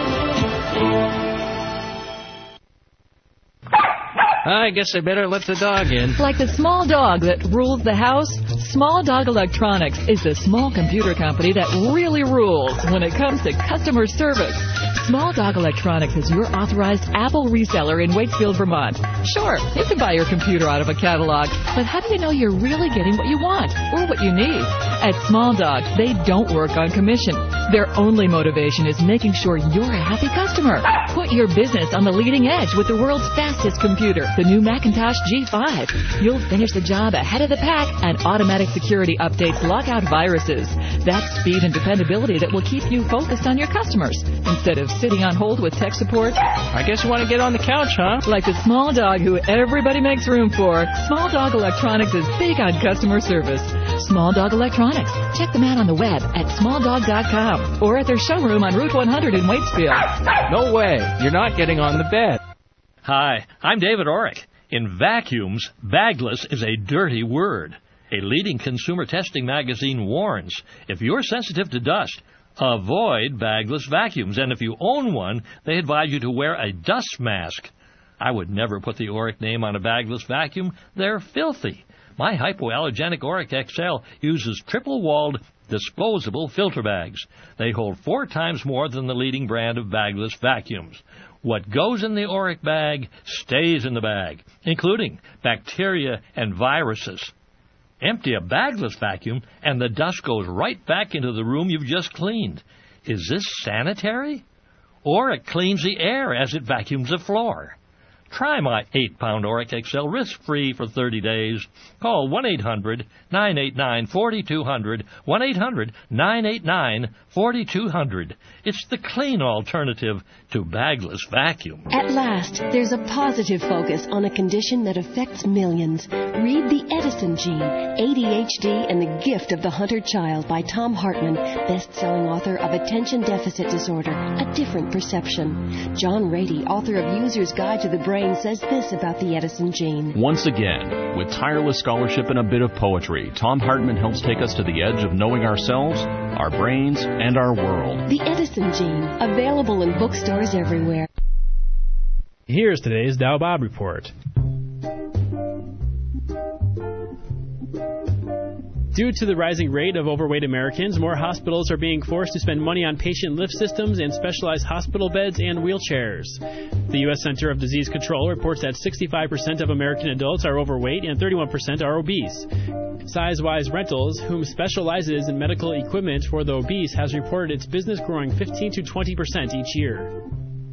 I guess I better let the dog in. Like the small dog that rules the house, Small Dog Electronics is the small computer company that really rules when it comes to customer service. Small Dog Electronics is your authorized Apple reseller in Waitsfield, Vermont. Sure, you can buy your computer out of a catalog, but how do you know you're really getting what you want or what you need? At Small Dog, they don't work on commission. Their only motivation is making sure you're a happy customer. Put your business on the leading edge with the world's fastest computer, the new Macintosh G5. You'll finish the job ahead of the pack, and automatic security updates lock out viruses. That's speed and dependability that will keep you focused on your customers instead of sitting on hold with tech support. I guess you want to get on the couch, huh? Like the small dog who everybody makes room for, Small Dog Electronics is big on customer service. Small Dog Electronics. Check them out on the web at smalldog.com or at their showroom on Route 100 in Waitsfield. No way. You're not getting on the bed. Hi, I'm David Orrick. In vacuums, bagless is a dirty word. A leading consumer testing magazine warns, if you're sensitive to dust, avoid bagless vacuums. And if you own one, they advise you to wear a dust mask. I would never put the Orrick name on a bagless vacuum. They're filthy. My hypoallergenic Orrick XL uses triple-walled disposable filter bags. They hold 4 times more than the leading brand of bagless vacuums. What goes in the Orrick bag stays in the bag, including bacteria and viruses. Empty a bagless vacuum, and the dust goes right back into the room you've just cleaned. Is this sanitary? Orrick cleans the air as it vacuums the floor. Try my 8-pound Orrick XL risk-free for 30 days. Call 1-800-989-4200, 1-800-989-4200. It's the clean alternative to bagless vacuum. At last, there's a positive focus on a condition that affects millions. Read The Edison Gene, ADHD and the Gift of the Hunter Child by Thom Hartmann, best-selling author of Attention Deficit Disorder, A Different Perception. John Rady, author of User's Guide to the Brain, says this about the Edison Gene. Once again, with tireless scholarship and a bit of poetry, Thom Hartmann helps take us to the edge of knowing ourselves, our brains, and our world. The Edison Gene, available in bookstores everywhere. Here's today's Dow Bob Report. Due to the rising rate of overweight Americans, more hospitals are being forced to spend money on patient lift systems and specialized hospital beds and wheelchairs. The U.S. Center of Disease Control reports that 65% of American adults are overweight and 31% are obese. Sizewise Rentals, whom specializes in medical equipment for the obese, has reported its business growing 15 to 20% each year.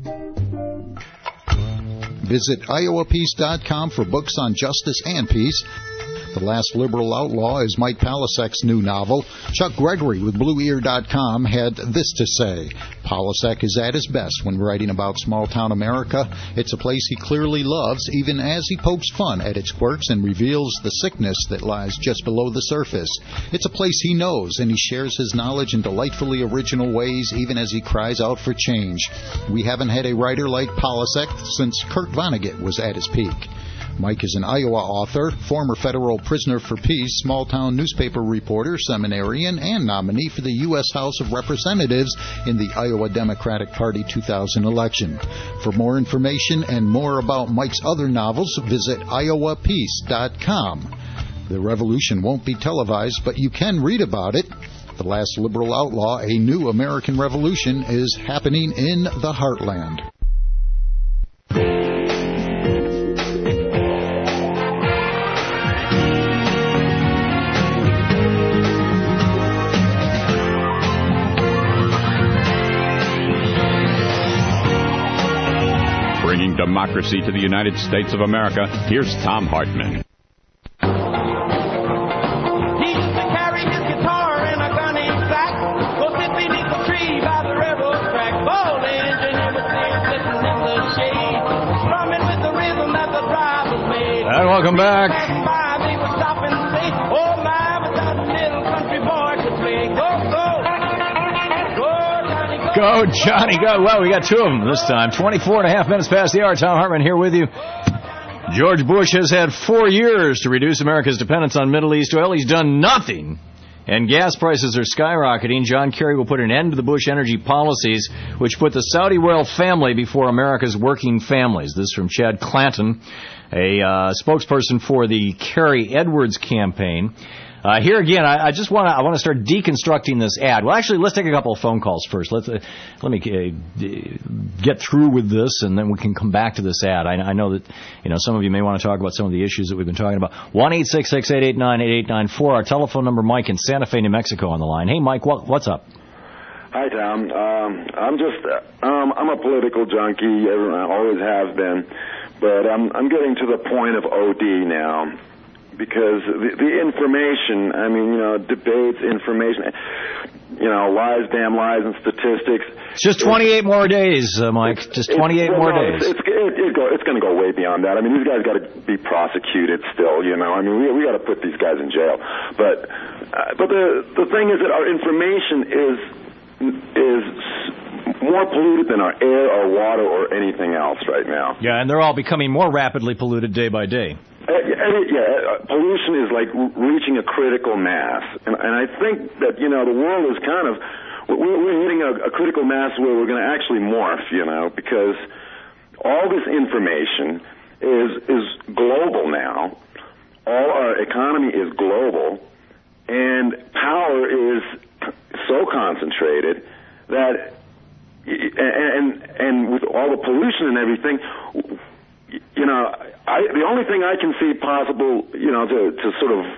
Visit iowapeace.com for books on justice and peace. The Last Liberal Outlaw is Mike Palasek's new novel. Chuck Gregory with BlueEar.com had this to say. Palasek is at his best when writing about small-town America. It's a place he clearly loves, even as he pokes fun at its quirks and reveals the sickness that lies just below the surface. It's a place he knows, and he shares his knowledge in delightfully original ways, even as he cries out for change. We haven't had a writer like Palasek since Kurt Vonnegut was at his peak. Mike is an Iowa author, former federal prisoner for peace, small-town newspaper reporter, seminarian, and nominee for the U.S. House of Representatives in the Iowa Democratic Party 2000 election. For more information and more about Mike's other novels, visit iowapeace.com. The revolution won't be televised, but you can read about it. The Last Liberal Outlaw, A New American Revolution, is happening in the heartland. Bringing democracy to the United States of America, here's Tom Hartman. He used to carry his guitar in a gunny sack, go sit beneath the tree by the railroad track. Bold engineer was there sitting in the shade, strumming with the rhythm that the drivers made. And welcome back. They would stop and say, oh my, but that little country boy could play. Go, go. Go, Johnny, go. Well, we got two of them this time. 24 and a half minutes past the hour. Tom Hartman here with you. George Bush has had 4 years to reduce America's dependence on Middle East oil. He's done nothing. And gas prices are skyrocketing. John Kerry will put an end to the Bush energy policies, which put the Saudi royal family before America's working families. This is from Chad Clanton, a spokesperson for the Kerry Edwards campaign. Here again, I want to start deconstructing this ad. Well, actually, let's take a couple of phone calls first. Let me get through with this, and then we can come back to this ad. I know that some of you may want to talk about some of the issues that we've been talking about. 1-866-889-8894. Our telephone number, Mike in Santa Fe, New Mexico, on the line. Hey, Mike, what's up? Hi, Tom. I'm a political junkie. I always have been, but I'm getting to the point of OD now. Because the information, debates, information, lies, damn lies, and statistics. It's just 28 more days, Mike. Just 28 more days. It's going to go way beyond that. These guys got to be prosecuted still, we got to put these guys in jail. But the thing is that our information is more polluted than our air or water or anything else right now. Yeah, and they're all becoming more rapidly polluted day by day. Pollution is like reaching a critical mass, and I think that the world is we're hitting a critical mass where we're going to actually morph, because all this information is global now. All our economy is global, and power is so concentrated that, and with all the pollution and everything. The only thing I can see possible, to sort of,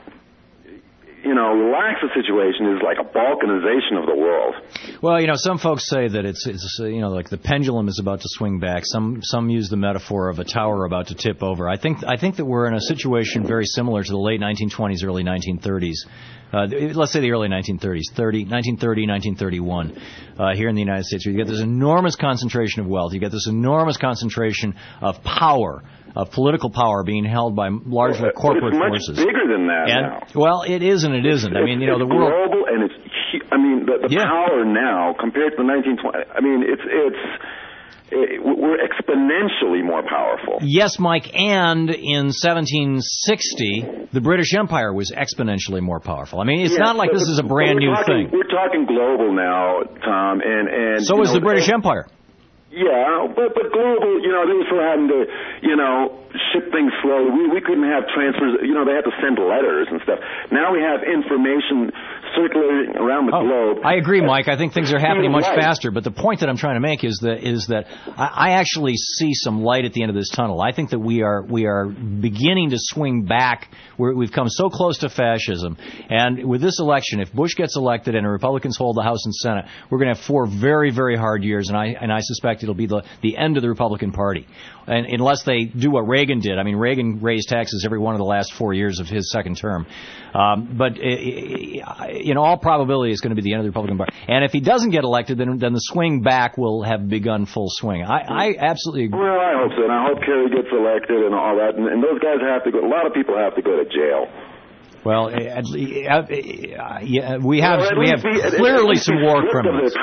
relax the situation is like a balkanization of the world. Well, some folks say that it's like the pendulum is about to swing back. Some use the metaphor of a tower about to tip over. I think that we're in a situation very similar to the late 1920s, early 1930s. Let's say the early 1930s, 1930, 1931, here in the United States, where you get this enormous concentration of wealth, you get this enormous concentration of power, of political power being held by largely corporate forces. It's much bigger than that now. Well, it is and it isn't. The world... global, and it's... the power now, compared to the 1920s, we're exponentially more powerful. Yes, Mike, and in 1760, the British Empire was exponentially more powerful. It's not like this is a brand new thing. We're talking global now, Tom, and so is the British Empire. Yeah, but global, they were still having to, ship things slowly. We couldn't have transfers. They had to send letters and stuff. Now we have information circulating around the globe. I agree, Mike. I think things are happening much faster. But the point that I'm trying to make is that I actually see some light at the end of this tunnel. I think that we are beginning to swing back. We've come so close to fascism. And with this election, if Bush gets elected and the Republicans hold the House and Senate, we're going to have 4 very, very hard years. And I suspect it'll be the end of the Republican Party. And unless they do what Reagan did. I mean, Reagan raised taxes every one of the last 4 years of his second term. But in all probability, it's going to be the end of the Republican Party. And if he doesn't get elected, then the swing back will have begun full swing. I absolutely agree. Well, I hope so. And I hope Kerry gets elected and all that. And those guys have to go. A lot of people have to go to jail. Well, we have clearly some war criminals.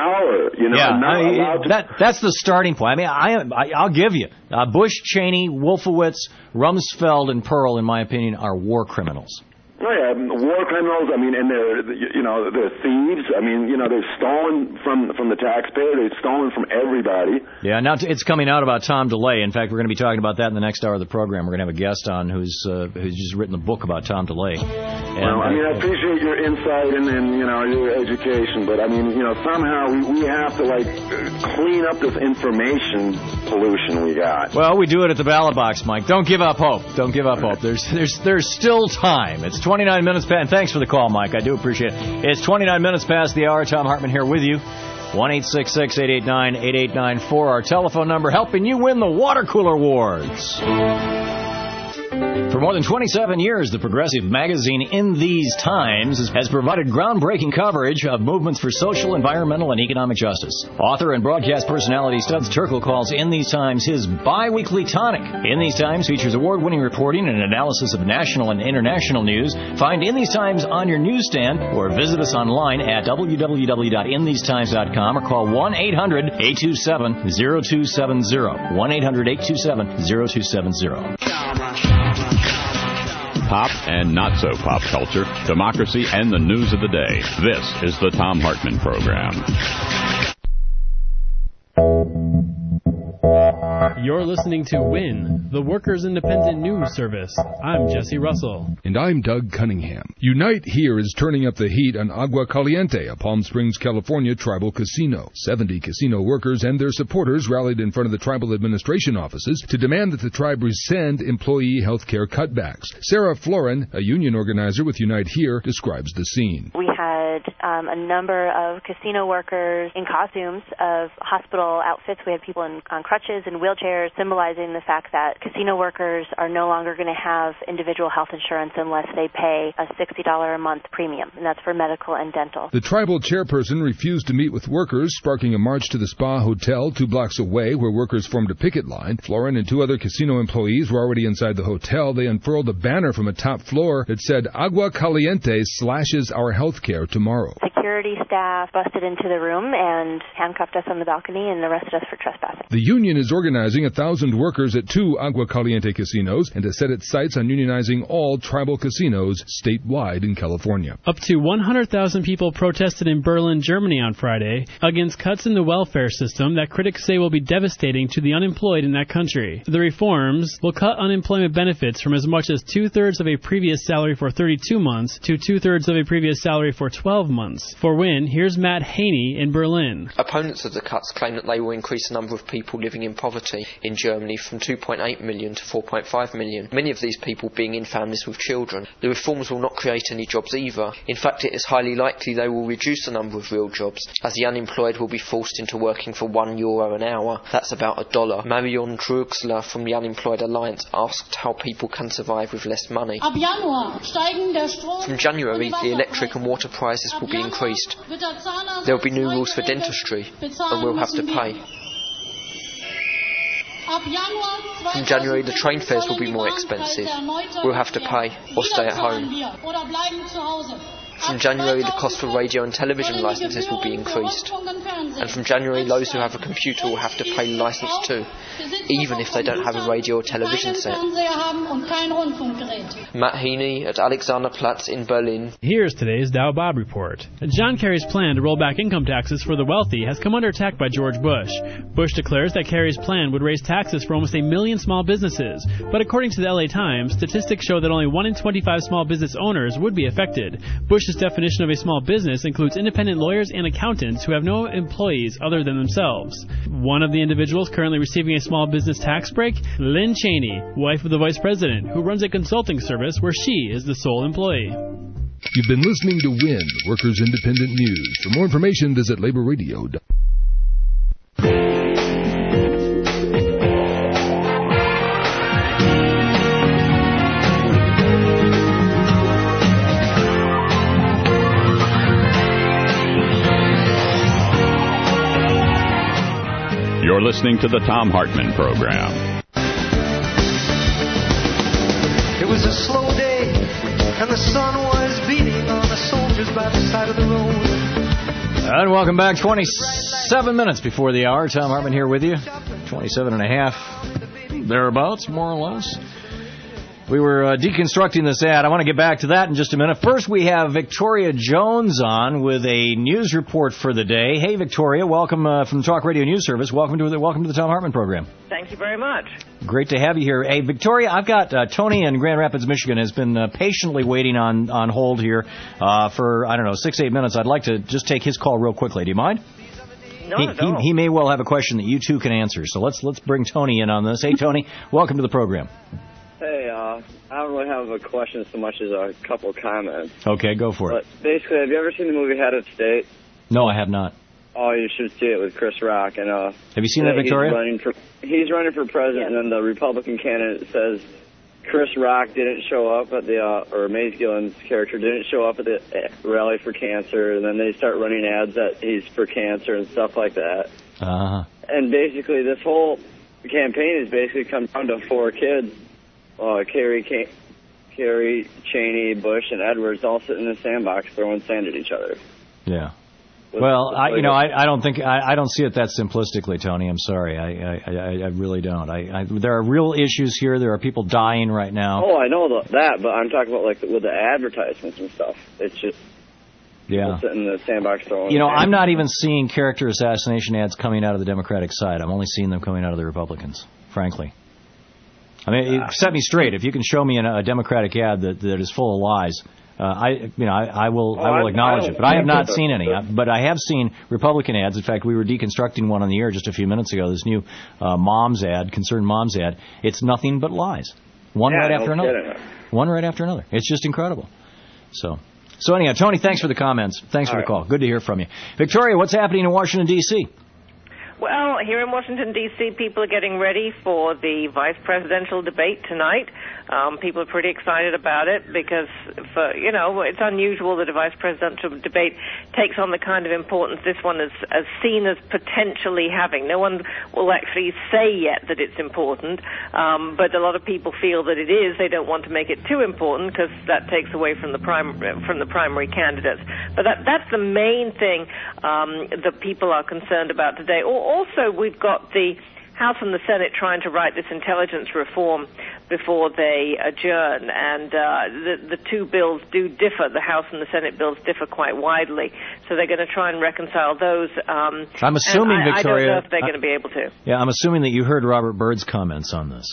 That's the starting point. I mean, I'll give you Bush, Cheney, Wolfowitz, Rumsfeld, and Pearl, in my opinion, are war criminals. Oh, yeah, war criminals. I mean, and they're thieves. I mean, they've stolen from the taxpayer. They've stolen from everybody. Yeah, now it's coming out about Tom DeLay. In fact, we're going to be talking about that in the next hour of the program. We're going to have a guest on who's just written a book about Tom DeLay. Well, I mean, I appreciate your insight and your education, but I mean, somehow we have to clean up this information pollution we got. Well, we do it at the ballot box, Mike. Don't give up hope. Don't give up hope. There's still time. It's 29 minutes past, and thanks for the call, Mike. I do appreciate it. It's 29 minutes past the hour. Tom Hartman here with you. 1-866-889-8894, our telephone number, helping you win the water cooler awards. For more than 27 years, the progressive magazine In These Times has provided groundbreaking coverage of movements for social, environmental, and economic justice. Author and broadcast personality Studs Terkel calls In These Times his bi-weekly tonic. In These Times features award-winning reporting and analysis of national and international news. Find In These Times on your newsstand or visit us online at www.inthesetimes.com or call 1-800-827-0270. 1-800-827-0270. Pop and not so pop culture, democracy, and the news of the day. This is the Tom Hartman Program. You're listening to WIN, the Workers' Independent News Service. I'm Jesse Russell. And I'm Doug Cunningham. Unite Here is turning up the heat on Agua Caliente, a Palm Springs, California tribal casino. 70 casino workers and their supporters rallied in front of the tribal administration offices to demand that the tribe rescind employee health care cutbacks. Sarah Florin, a union organizer with Unite Here, describes the scene. We had a number of casino workers in costumes of hospital outfits. We had people on crutches and wheelchairs, symbolizing the fact that casino workers are no longer going to have individual health insurance unless they pay a $60 a month premium, and that's for medical and dental. The tribal chairperson refused to meet with workers, sparking a march to the Spa Hotel 2 blocks away, where workers formed a picket line. Florin and 2 other casino employees were already inside the hotel. They unfurled a banner from a top floor that said, Agua Caliente slashes our health care tomorrow. Security staff busted into the room and handcuffed us on the balcony and arrested us for trespassing. The union is organizing 1,000 workers at 2 Agua Caliente casinos and has set its sights on unionizing all tribal casinos statewide in California. Up to 100,000 people protested in Berlin, Germany on Friday against cuts in the welfare system that critics say will be devastating to the unemployed in that country. The reforms will cut unemployment benefits from as much as 2/3 of a previous salary for 32 months to 2/3 of a previous salary for 12 months. For WIN, here's Matt Haney in Berlin. Opponents of the cuts claim that they will increase the number of people living in poverty in Germany from 2.8 million to 4.5 million, many of these people being in families with children. The reforms will not create any jobs either. In fact, it is highly likely they will reduce the number of real jobs, as the unemployed will be forced into working for €1 an hour. That's about $1. Marion Dröxler from the Unemployed Alliance asked how people can survive with less money. From January, the electric and water prices will be increased. There will be new rules for dentistry, and we'll have to pay. From January, the train fares will be more expensive. We'll have to pay or stay at home. From January, the cost for radio and television licenses will be increased. And from January, those who have a computer will have to pay license too, even if they don't have a radio or television set. Matt Heaney at Alexanderplatz in Berlin. Here's today's Dow Bob report. John Kerry's plan to roll back income taxes for the wealthy has come under attack by George Bush. Bush declares that Kerry's plan would raise taxes for almost 1 million small businesses. But according to the LA Times, statistics show that only 1 in 25 small business owners would be affected. Bush's definition of a small business includes independent lawyers and accountants who have no employees other than themselves. One of the individuals currently receiving a small business tax break, Lynn Cheney, wife of the vice president, who runs a consulting service where she is the sole employee. You've been listening to WIN, Workers Independent News. For more information, visit laborradio.com. You're listening to the Thom Hartmann Program. It was a slow day, and the sun was beating on the soldiers by the side of the road. And welcome back. 27 minutes before the hour. Thom Hartmann here with you. 27 and a half, thereabouts, more or less. We were deconstructing this ad. I want to get back to that in just a minute. First, we have Victoria Jones on with a news report for the day. Hey, Victoria, welcome from the Talk Radio News Service. Welcome to the Thom Hartmann Program. Thank you very much. Great to have you here. Hey, Victoria, I've got Tony in Grand Rapids, Michigan, has been patiently waiting on hold here for, 6-8 minutes. I'd like to just take his call real quickly. Do you mind? Not at all. He may well have a question that you two can answer. So let's bring Tony in on this. Hey, Tony, welcome to the program. Hey, I don't really have a question so much as a couple comments. Okay, go for it. But basically, have you ever seen the movie Head of State? No, I have not. Oh, you should see it with Chris Rock. And have you seen that, Victoria? He's running for president, and then the Republican candidate says Chris Rock didn't show up at or Mace Gillen's character didn't show up at the rally for cancer, and then they start running ads that he's for cancer and stuff like that. Uh-huh. And basically, this whole campaign has basically come down to 4 kids. Kerry, Cheney, Bush, and Edwards all sitting in a sandbox throwing sand at each other. Yeah. Well, I don't see it that simplistically, Tony. I'm sorry. I really don't. There are real issues here. There are people dying right now. Oh, I know that, but I'm talking about like with the advertisements and stuff. It's just people sitting in the sandbox throwing sand. I'm not even seeing character assassination ads coming out of the Democratic side. I'm only seeing them coming out of the Republicans, frankly. I mean, set me straight. If you can show me a Democratic ad that is full of lies, I will acknowledge it. But I have not seen any. But I have seen Republican ads. In fact, we were deconstructing one on the air just a few minutes ago. This new Moms ad, Concerned Moms ad. It's nothing but lies. One right after another. It's just incredible. So anyhow, Tony, thanks for the comments. Thanks for the call. Good to hear from you. Victoria, what's happening in Washington, D.C.? Well, here in Washington, D.C., people are getting ready for the vice presidential debate tonight. People are pretty excited about it because, it's unusual that a vice presidential debate takes on the kind of importance this one is seen as potentially having. No one will actually say yet that it's important, but a lot of people feel that it is. They don't want to make it too important because that takes away from the primary candidates. But that's the main thing that people are concerned about today. Also, we've got the House and the Senate trying to write this intelligence reform before they adjourn, and the two bills do differ. The House and the Senate bills differ quite widely, so they're going to try and reconcile those. I'm assuming, Victoria, I don't know if they're going to be able to. Yeah, I'm assuming that you heard Robert Byrd's comments on this.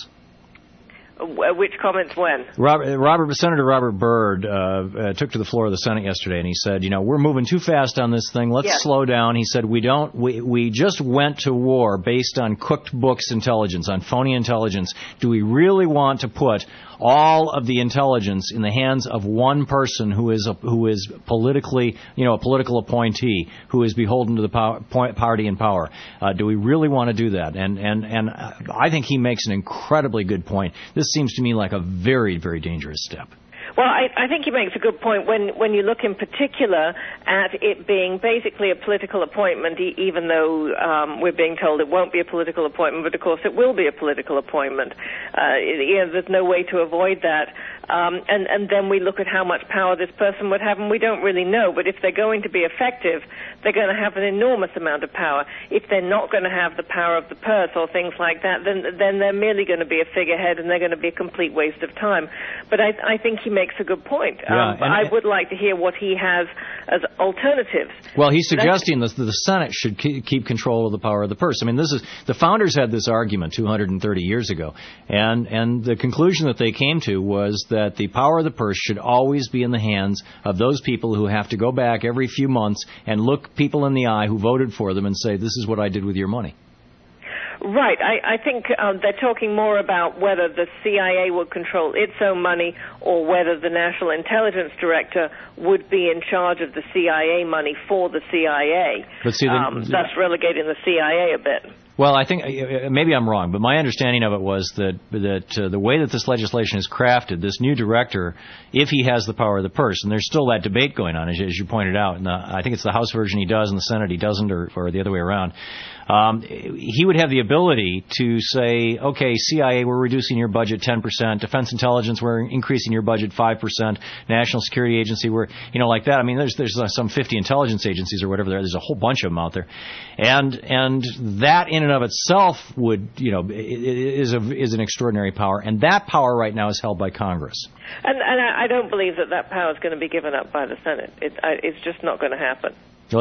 Which comments when? Senator Robert Byrd took to the floor of the Senate yesterday, and he said, we're moving too fast on this thing. Let's slow down. He said, we just went to war based on cooked books intelligence, on phony intelligence. Do we really want to put all of the intelligence in the hands of one person who is politically, a political appointee who is beholden to the party in power? Do we really want to do that? And I think he makes an incredibly good point. This seems to me like a very, very dangerous step. Well, I think he makes a good point when you look in particular at it being basically a political appointment, even though we're being told it won't be a political appointment, but of course it will be a political appointment. There's no way to avoid that. and then we look at how much power this person would have, and we don't really know. But if they're going to be effective, they're going to have an enormous amount of power. If they're not going to have the power of the purse or things like that, then they're merely going to be a figurehead, and they're going to be a complete waste of time. But I think he makes a good point. I would like to hear what he has as alternatives. Well, he's suggesting that the Senate should keep control of the power of the purse. I mean, this is the founders had this argument 230 years ago, and the conclusion that they came to was that the power of the purse should always be in the hands of those people who have to go back every few months and look people in the eye who voted for them and say, this is what I did with your money. Right. I think they're talking more about whether the CIA would control its own money or whether the National Intelligence Director would be in charge of the CIA money for the CIA, but see, thus relegating the CIA a bit. Well, I think maybe I'm wrong, but my understanding of it was that the way that this legislation is crafted, this new director, if he has the power of the purse, and there's still that debate going on, as you pointed out, and I think it's the House version he does, and the Senate he doesn't, or the other way around. He would have the ability to say, okay, CIA, we're reducing your budget 10%, Defense Intelligence, we're increasing your budget 5%, National Security Agency, we're, like that. I mean, there's some 50 intelligence agencies or whatever. There's a whole bunch of them out there. And that in and of itself would, is an extraordinary power. And that power right now is held by Congress. And I don't believe that power is going to be given up by the Senate. It's just not going to happen. Well,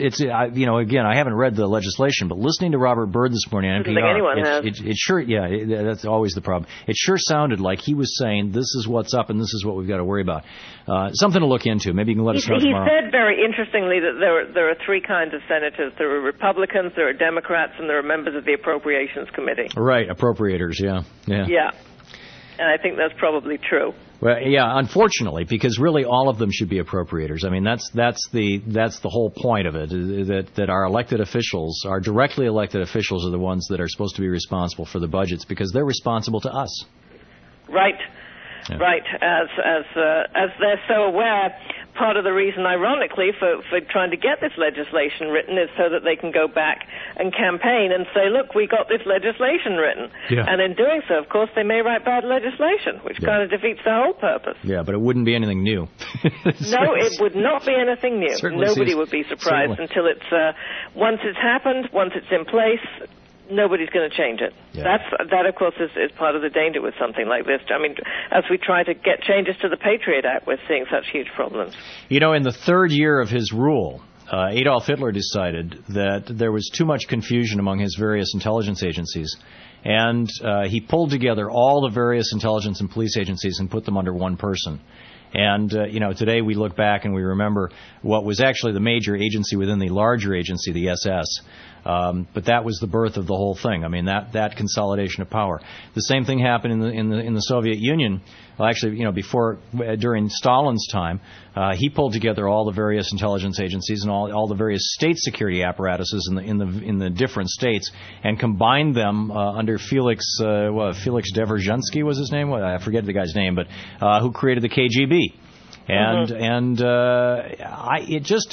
again, I haven't read the legislation, but listening to Robert Byrd this morning on NPR, I don't think anyone has. It sure, that's always the problem. It sure sounded like he was saying, this is what's up and this is what we've got to worry about. Something to look into. Maybe you can let us know tomorrow. He said very interestingly that there are three kinds of senators. There are Republicans, there are Democrats, and there are members of the Appropriations Committee. Right, appropriators, yeah. Yeah. And I think that's probably true. Well, yeah, unfortunately, because really all of them should be appropriators. I mean, that's the whole point of it, that our elected officials, our directly elected officials, are the ones that are supposed to be responsible for the budgets because they're responsible to us. Right. Yeah. Right. As they're so aware, part of the reason, ironically, for trying to get this legislation written is so that they can go back and campaign and say, look, we got this legislation written. Yeah. And in doing so, of course, they may write bad legislation, which kind of defeats the whole purpose. Yeah, but it wouldn't be anything new. No, it would not be anything new. Nobody would be surprised until once it's happened, once it's in place, nobody's going to change it. Yeah. That, of course, is part of the danger with something like this. I mean, as we try to get changes to the Patriot Act, we're seeing such huge problems. In the third year of his rule, Adolf Hitler decided that there was too much confusion among his various intelligence agencies, and he pulled together all the various intelligence and police agencies and put them under one person. And, today we look back and we remember what was actually the major agency within the larger agency, the SS. But that was the birth of the whole thing. I mean, that consolidation of power. The same thing happened in the Soviet Union. Well, actually, during Stalin's time, he pulled together all the various intelligence agencies and all the various state security apparatuses in the different states and combined them under Felix Dzerzhinsky was his name. Well, I forget the guy's name, but who created the KGB. It just.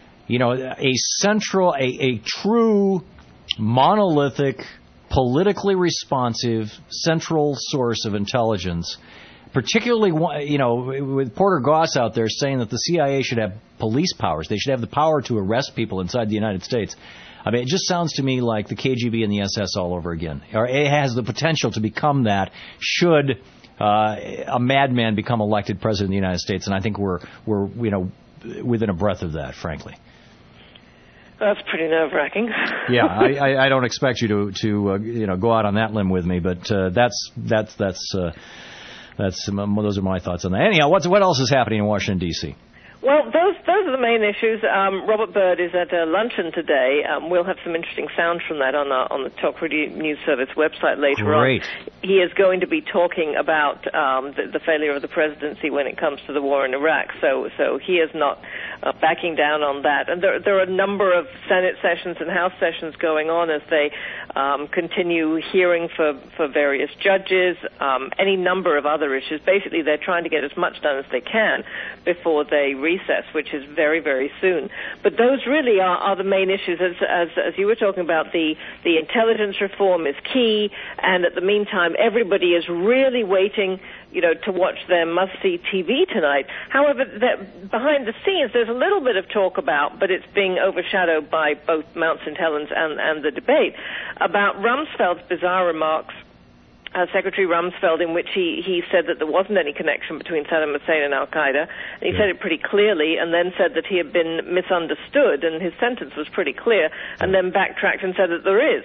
A true, monolithic, politically responsive central source of intelligence, particularly, with Porter Goss out there saying that the CIA should have police powers. They should have the power to arrest people inside the United States. I mean, it just sounds to me like the KGB and the SS all over again. Or it has the potential to become that should a madman become elected president of the United States. And I think we're within a breath of that, frankly. That's pretty nerve-wracking. Yeah, I don't expect you to go out on that limb with me, but those are my thoughts on that. Anyhow, what else is happening in Washington D.C.? Well, those are the main issues. Robert Byrd is at a luncheon today. We'll have some interesting sounds from that on the Talk Radio News Service website later on. He is going to be talking about the failure of the presidency when it comes to the war in Iraq. So he is not backing down on that. And there are a number of Senate sessions and House sessions going on as they continue hearing for various judges, any number of other issues. Basically, they're trying to get as much done as they can before they recess, which is very, very soon. But those really are the main issues. As you were talking about, the intelligence reform is key, and at the meantime, everybody is really waiting to watch their must-see TV tonight. However, behind the scenes, there's a little bit of talk about, but it's being overshadowed by both Mount St. Helens and the debate, about Rumsfeld's bizarre remarks, Secretary Rumsfeld, in which he said that there wasn't any connection between Saddam Hussein and Al-Qaeda. And he said it pretty clearly, and then said that he had been misunderstood, and his sentence was pretty clear, and then backtracked and said that there is.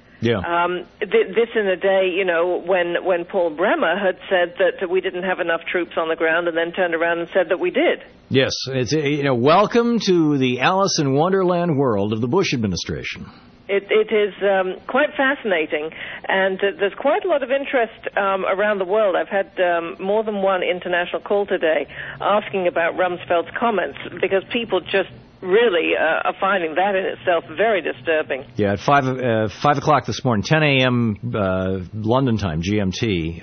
Yeah. This in a day, when Paul Bremer had said that we didn't have enough troops on the ground, and then turned around and said that we did. Yes, it's welcome to the Alice in Wonderland world of the Bush administration. It is quite fascinating, and there's quite a lot of interest around the world. I've had more than one international call today asking about Rumsfeld's comments, because people just really are finding that in itself very disturbing. Yeah, at 5 o'clock this morning, 10 a.m. London time, GMT,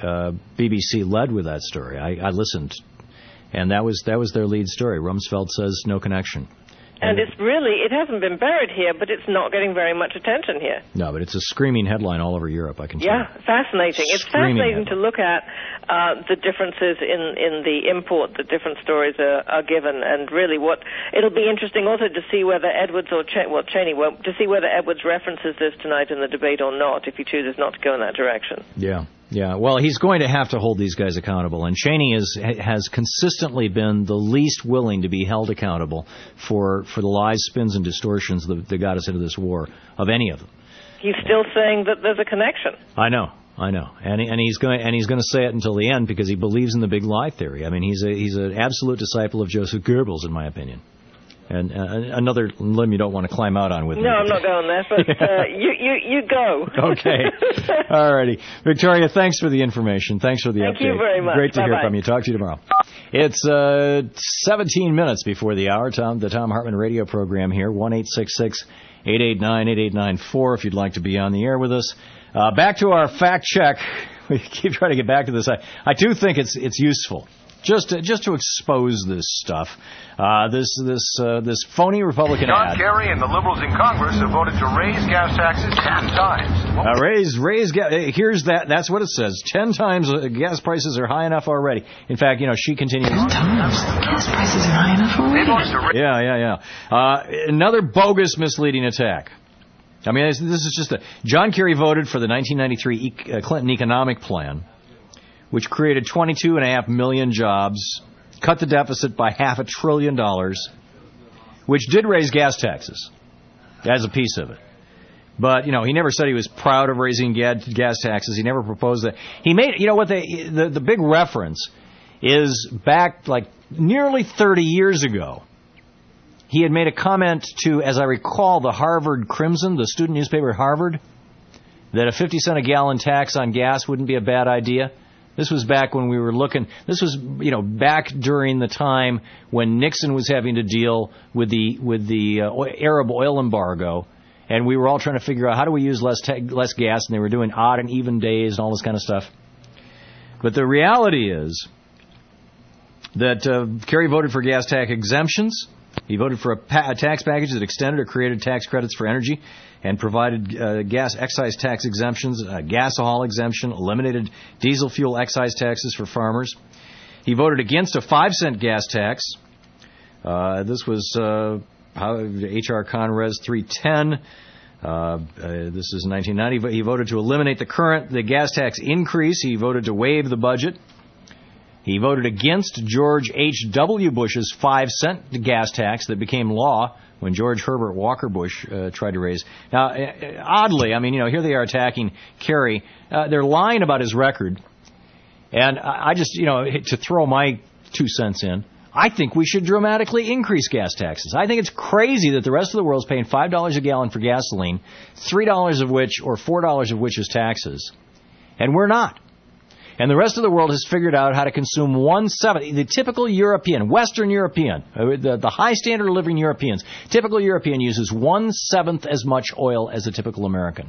BBC led with that story. I listened, and that was their lead story. Rumsfeld says no connection. And it hasn't been buried here, but it's not getting very much attention here. No, but it's a screaming headline all over Europe, I can tell you. Yeah, fascinating. It's fascinating to look at the differences in the import that different stories are given, and really it'll be interesting also to see whether Edwards or Cheney won't, to see whether Edwards references this tonight in the debate or not, if he chooses not to go in that direction. Yeah, well, he's going to have to hold these guys accountable, and Cheney has consistently been the least willing to be held accountable for the lies, spins, and distortions that got us into this war, of any of them. He's still saying that there's a connection. I know, and he's going to say it until the end, because he believes in the big lie theory. I mean, he's an absolute disciple of Joseph Goebbels, in my opinion. And another limb you don't want to climb out on with me. No, I'm not going there, but you go. Okay. All righty. Victoria, thanks for the information. Thanks for the update. Thank you very much. Great to Bye-bye. hear from you. Talk to you tomorrow. It's 17 minutes before the hour. The Tom Hartman radio program here, 1-866-889-8894 if you'd like to be on the air with us. Back to our fact check. We keep trying to get back to this. I do think it's useful. Just to expose this stuff, this phony Republican John ad. Kerry and the liberals in Congress have voted to raise gas taxes 10 times. Raise gas. Here's that. That's what it says. 10 times gas prices are high enough already. In fact, she continues. 10 times gas prices are high enough already. Yeah. Another bogus, misleading attack. I mean, this is just John Kerry voted for the 1993 Clinton economic plan, which created 22.5 million jobs, cut the deficit by $500 billion, which did raise gas taxes as a piece of it. But, he never said he was proud of raising gas taxes. He never proposed that. He made, the big reference is back like nearly 30 years ago. He had made a comment to, as I recall, the Harvard Crimson, the student newspaper at Harvard, that a 50 cent a gallon tax on gas wouldn't be a bad idea. This was back when we were looking. This was, back during the time when Nixon was having to deal with the Arab oil embargo, and we were all trying to figure out how do we use less gas, and they were doing odd and even days and all this kind of stuff. But the reality is that Kerry voted for gas tax exemptions. He voted for a tax package that extended or created tax credits for energy and provided gas excise tax exemptions, gasohol exemption, eliminated diesel fuel excise taxes for farmers. He voted against a 5-cent gas tax. This was H.R. Conres 310. This is 1990. He voted to eliminate the gas tax increase. He voted to waive the budget. He voted against George H.W. Bush's 5-cent gas tax that became law when George Herbert Walker Bush tried to raise. Now, oddly, here they are attacking Kerry. They're lying about his record. And I just, to throw my 2 cents in, I think we should dramatically increase gas taxes. I think it's crazy that the rest of the world's paying $5 a gallon for gasoline, $3 of which, or $4 of which is taxes. And we're not. And the rest of the world has figured out how to consume 1/7. The typical European, Western European, the high standard of living Europeans, typical European uses 1/7 as much oil as a typical American.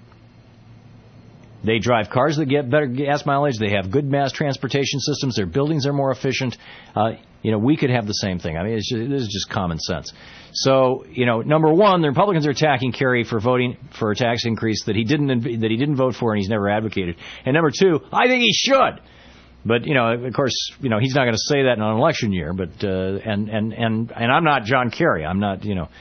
They drive cars that get better gas mileage. They have good mass transportation systems. Their buildings are more efficient. We could have the same thing. This is just common sense. So, number one, the Republicans are attacking Kerry for voting for a tax increase that he didn't vote for and he's never advocated. And number two, I think he should, But, of course, he's not going to say that in an election year. But and I'm not John Kerry. I'm not,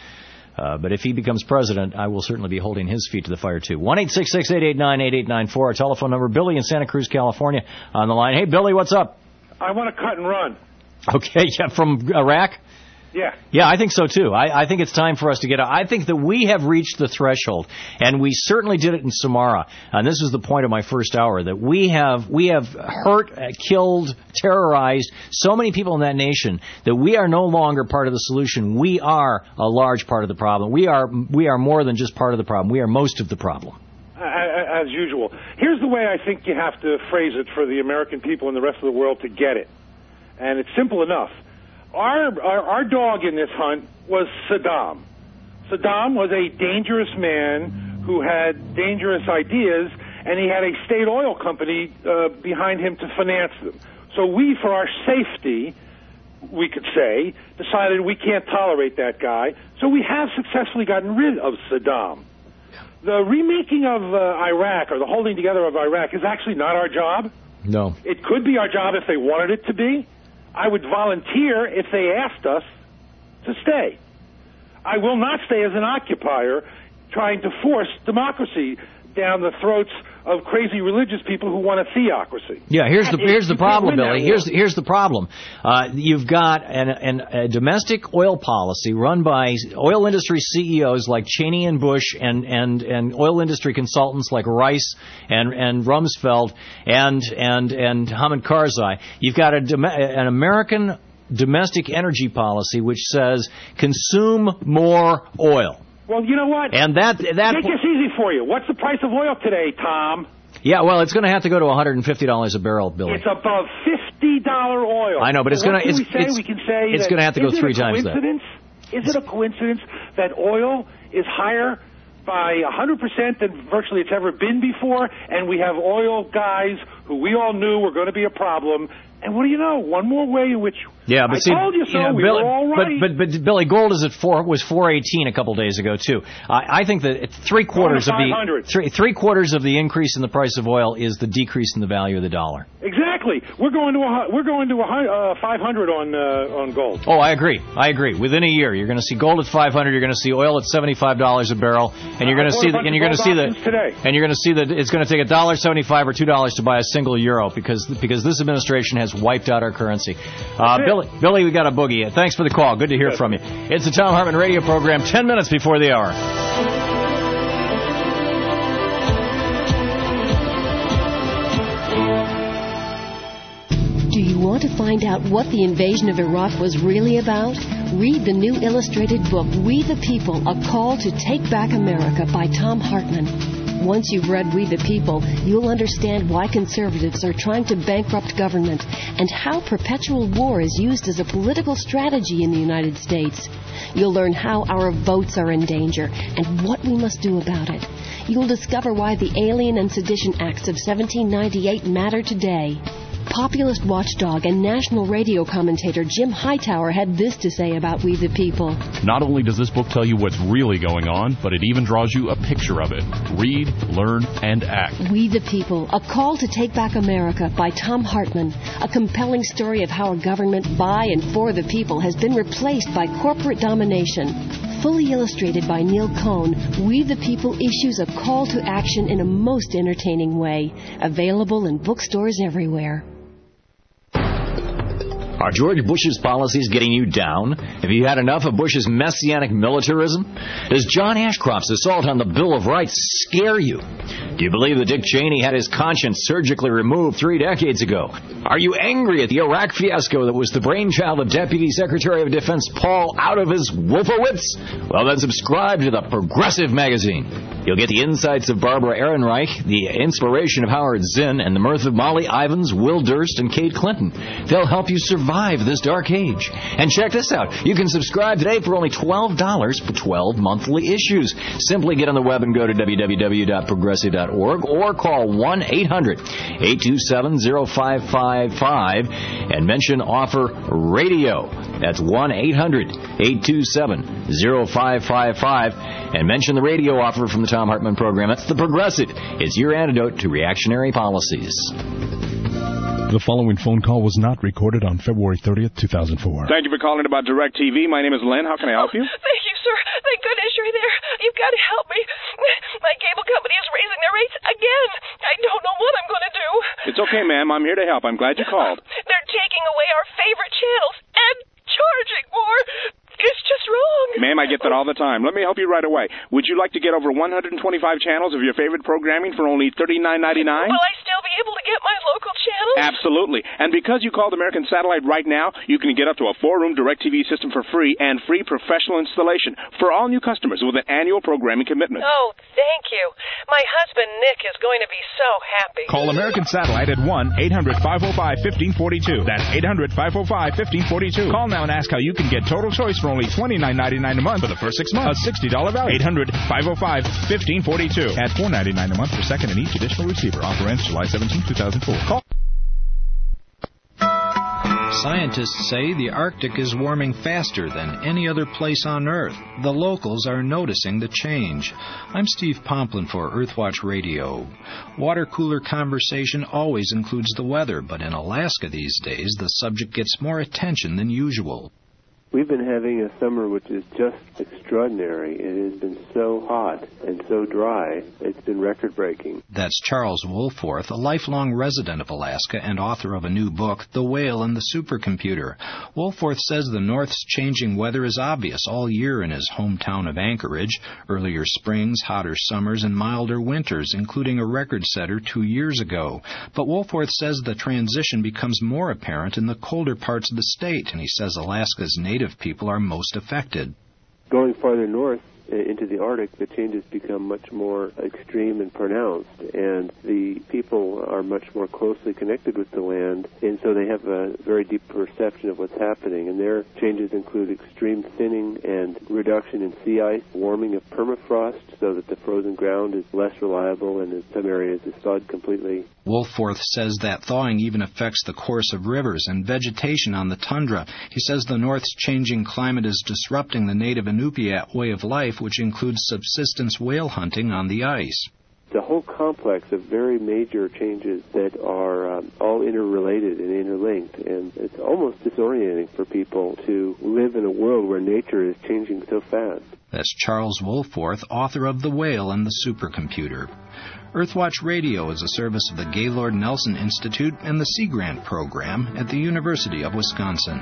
but if he becomes president, I will certainly be holding his feet to the fire, too. 1-866-889-8894, our telephone number. Billy in Santa Cruz, California, on the line. Hey, Billy, what's up? I want to cut and run. Okay, yeah, from Iraq? Yeah. Yeah, I think so, too. I think it's time for us to get out. I think that we have reached the threshold, and we certainly did it in Samara. And this is the point of my first hour, that we have hurt, killed, terrorized so many people in that nation that we are no longer part of the solution. We are a large part of the problem. We are more than just part of the problem. We are most of the problem. As usual. Here's the way I think you have to phrase it for the American people and the rest of the world to get it. And it's simple enough. Our dog in this hunt was Saddam. Saddam was a dangerous man who had dangerous ideas, and he had a state oil company behind him to finance them. So we, for our safety, we could say, decided we can't tolerate that guy. So we have successfully gotten rid of Saddam. The remaking of Iraq, or the holding together of Iraq, is actually not our job. No. It could be our job if they wanted it to be. I would volunteer if they asked us to stay. I will not stay as an occupier trying to force democracy down the throats of crazy religious people who want a theocracy. Yeah, here's the problem, Billy. Here's the problem. You've got a domestic oil policy run by oil industry CEOs like Cheney and Bush and oil industry consultants like Rice and Rumsfeld and Hamid Karzai. You've got an American domestic energy policy which says consume more oil. Well, you know what? And that make this easy for you. What's the price of oil today, Tom? Yeah, well, it's going to have to go to $150 a barrel, Billy. It's above $50 oil. I know, but it's going to. We can say it's going to have to go 3 times that. Is it a coincidence that oil is higher by 100% than virtually it's ever been before, and we have oil guys who we all knew were going to be a problem? And what do you know? One more way in which I told you so. We were all right. But Billy, gold is was $4.18 a couple days ago too. I think that three quarters of the increase in the price of oil is the decrease in the value of the dollar. Exactly. We're going to 500 on gold. Oh, I agree. Within a year, you're going to see gold at 500. You're going to see oil at $75 a barrel, and you're going to see that it's going to take $1.75 or $2 to buy a single euro because this administration has wiped out our currency. Billy, we got a boogie. Thanks for the call. Good to hear from you. It's the Thom Hartmann radio program, 10 minutes before the hour. Do you want to find out what the invasion of Iraq was really about? Read the new illustrated book, We the People, A Call to Take Back America by Thom Hartmann. Once you've read We the People, you'll understand why conservatives are trying to bankrupt government and how perpetual war is used as a political strategy in the United States. You'll learn how our votes are in danger and what we must do about it. You'll discover why the Alien and Sedition Acts of 1798 matter today. Populist watchdog and national radio commentator Jim Hightower had this to say about We the People. Not only does this book tell you what's really going on, but it even draws you a picture of it. Read, learn, and act. We the People, A Call to Take Back America by Thom Hartmann. A compelling story of how a government by and for the people has been replaced by corporate domination. Fully illustrated by Neil Cohn, We the People issues a call to action in a most entertaining way. Available in bookstores everywhere. Are George Bush's policies getting you down? Have you had enough of Bush's messianic militarism? Does John Ashcroft's assault on the Bill of Rights scare you? Do you believe that Dick Cheney had his conscience surgically removed 3 decades ago? Are you angry at the Iraq fiasco that was the brainchild of Deputy Secretary of Defense Paul out of his Wolfowitz? Well, then subscribe to the Progressive magazine. You'll get the insights of Barbara Ehrenreich, the inspiration of Howard Zinn, and the mirth of Molly Ivins, Will Durst, and Kate Clinton. They'll help you survive this dark age. And check this out. You can subscribe today for only $12 for 12 monthly issues. Simply get on the web and go to www.progressive.org or call 1-800-827-0555 and mention offer radio. That's 1-800-827-0555 and mention the radio offer from the Thom Hartmann program. That's the Progressive. It's your antidote to reactionary policies. The following phone call was not recorded on February 30th, 2004. Thank you for calling about DirecTV. My name is Len. How can I help you? Thank you, sir. Thank goodness you're there. You've got to help me. My cable company is raising their rates again. I don't know what I'm going to do. It's okay, ma'am. I'm here to help. I'm glad you called. They're taking away our favorite channels and charging more. It's just wrong. Ma'am, I get that all the time. Let me help you right away. Would you like to get over 125 channels of your favorite programming for only $39.99? Will I still be able to get my local channels? Absolutely. And because you called American Satellite right now, you can get up to a 4-room DirecTV system for free and free professional installation for all new customers with an annual programming commitment. Oh, thank you. My husband, Nick, is going to be so happy. Call American Satellite at 1-800-505-1542. That's 800-505-1542. Call now and ask how you can get total choice for only $29.99 a month for the first 6 months. A $60 value. 800-505-1542. At $4.99 a month for second and each additional receiver. Offer ends July 17, 2004. Call. Scientists say the Arctic is warming faster than any other place on Earth. The locals are noticing the change. I'm Steve Pomplin for Earthwatch Radio. Water cooler conversation always includes the weather, but in Alaska these days, the subject gets more attention than usual. We've been having a summer which is just extraordinary. It has been so hot and so dry, it's been record-breaking. That's Charles Wohlforth, a lifelong resident of Alaska and author of a new book, The Whale and the Supercomputer. Wohlforth says the North's changing weather is obvious all year in his hometown of Anchorage. Earlier springs, hotter summers, and milder winters, including a record-setter 2 years ago. But Wohlforth says the transition becomes more apparent in the colder parts of the state, and he says Alaska's native people are most affected. Going farther north into the Arctic, the changes become much more extreme and pronounced, and the people are much more closely connected with the land, and so they have a very deep perception of what's happening. And their changes include extreme thinning and reduction in sea ice, warming of permafrost so that the frozen ground is less reliable and in some areas is thawed completely. Wohlforth says that thawing even affects the course of rivers and vegetation on the tundra. He says the North's changing climate is disrupting the native Inupiat way of life, which includes subsistence whale hunting on the ice. It's a whole complex of very major changes that are all interrelated and interlinked, and it's almost disorienting for people to live in a world where nature is changing so fast. That's Charles Wohlforth, author of The Whale and the Supercomputer. Earthwatch Radio is a service of the Gaylord Nelson Institute and the Sea Grant Program at the University of Wisconsin.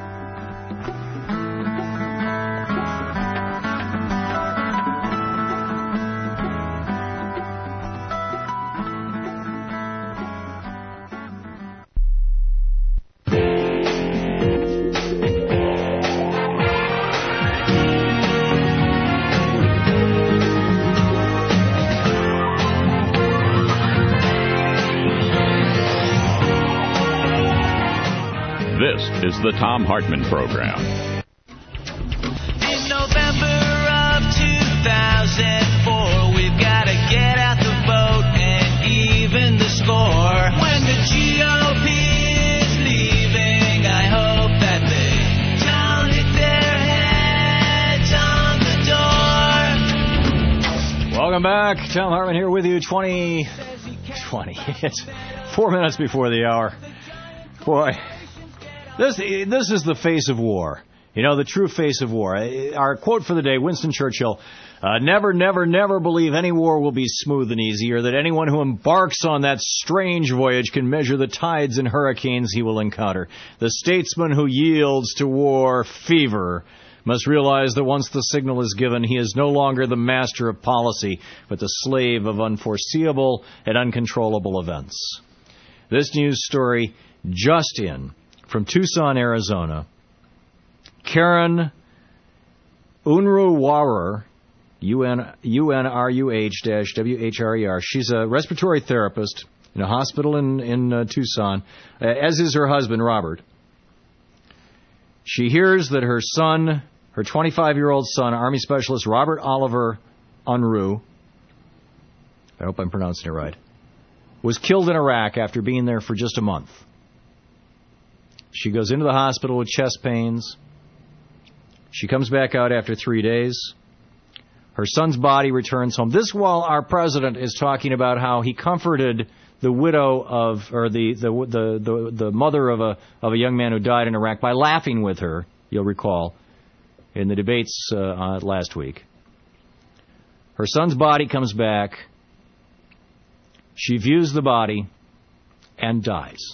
This is the Thom Hartmann Program. In November of 2004, we've got to get out the vote and even the score. When the GOP is leaving, I hope that they don't hit their heads on the door. Welcome back. Thom Hartmann here with you. It's 4 minutes before the hour. Boy. This is the face of war. You know, the true face of war. Our quote for the day, Winston Churchill, never, never, never believe any war will be smooth and easy, or that anyone who embarks on that strange voyage can measure the tides and hurricanes he will encounter. The statesman who yields to war fever must realize that once the signal is given, he is no longer the master of policy, but the slave of unforeseeable and uncontrollable events. This news story just in from Tucson, Arizona. Karen Unruhwahrer, UNRUH-WHRER. She's a respiratory therapist in a hospital in Tucson, as is her husband, Robert. She hears that her son, her 25-year-old son, Army Specialist Robert Oliver Unruh, I hope I'm pronouncing it right, was killed in Iraq after being there for just a month. She goes into the hospital with chest pains. She comes back out after 3 days. Her son's body returns home. This while our president is talking about how he comforted the widow of, or the mother of a young man who died in Iraq by laughing with her, you'll recall, in the debates last week. Her son's body comes back. She views the body and dies.